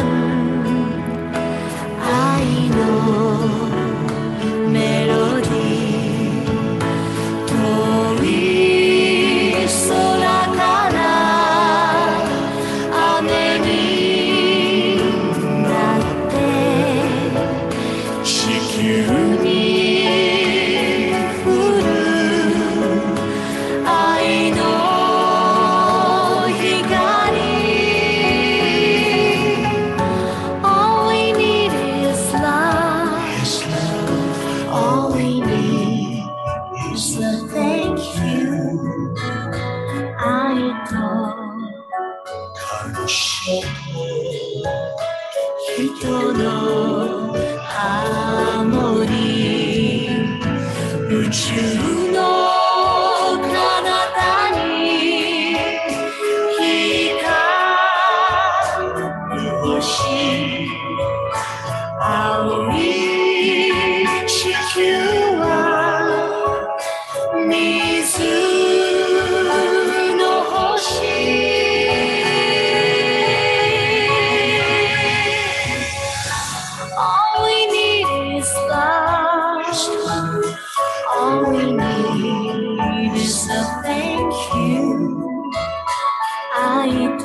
愛のメロディー遠い空から雨になって地球に降る愛の光 All we need is love All we need is a thank you 愛と感謝人のハーモニー宇宙の彼方に光る星青い地球は水の星All we need is love. All we need is a thank you. 愛と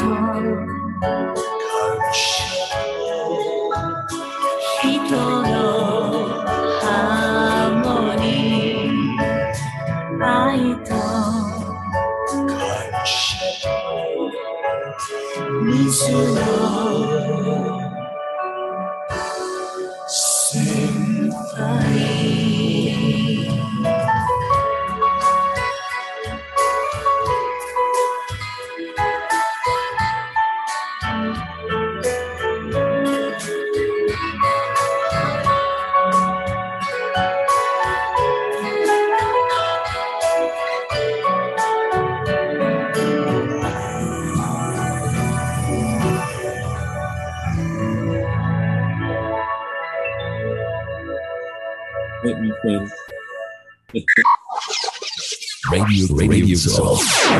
人のハーモニー。愛と水の Let me friend. Radio Soul.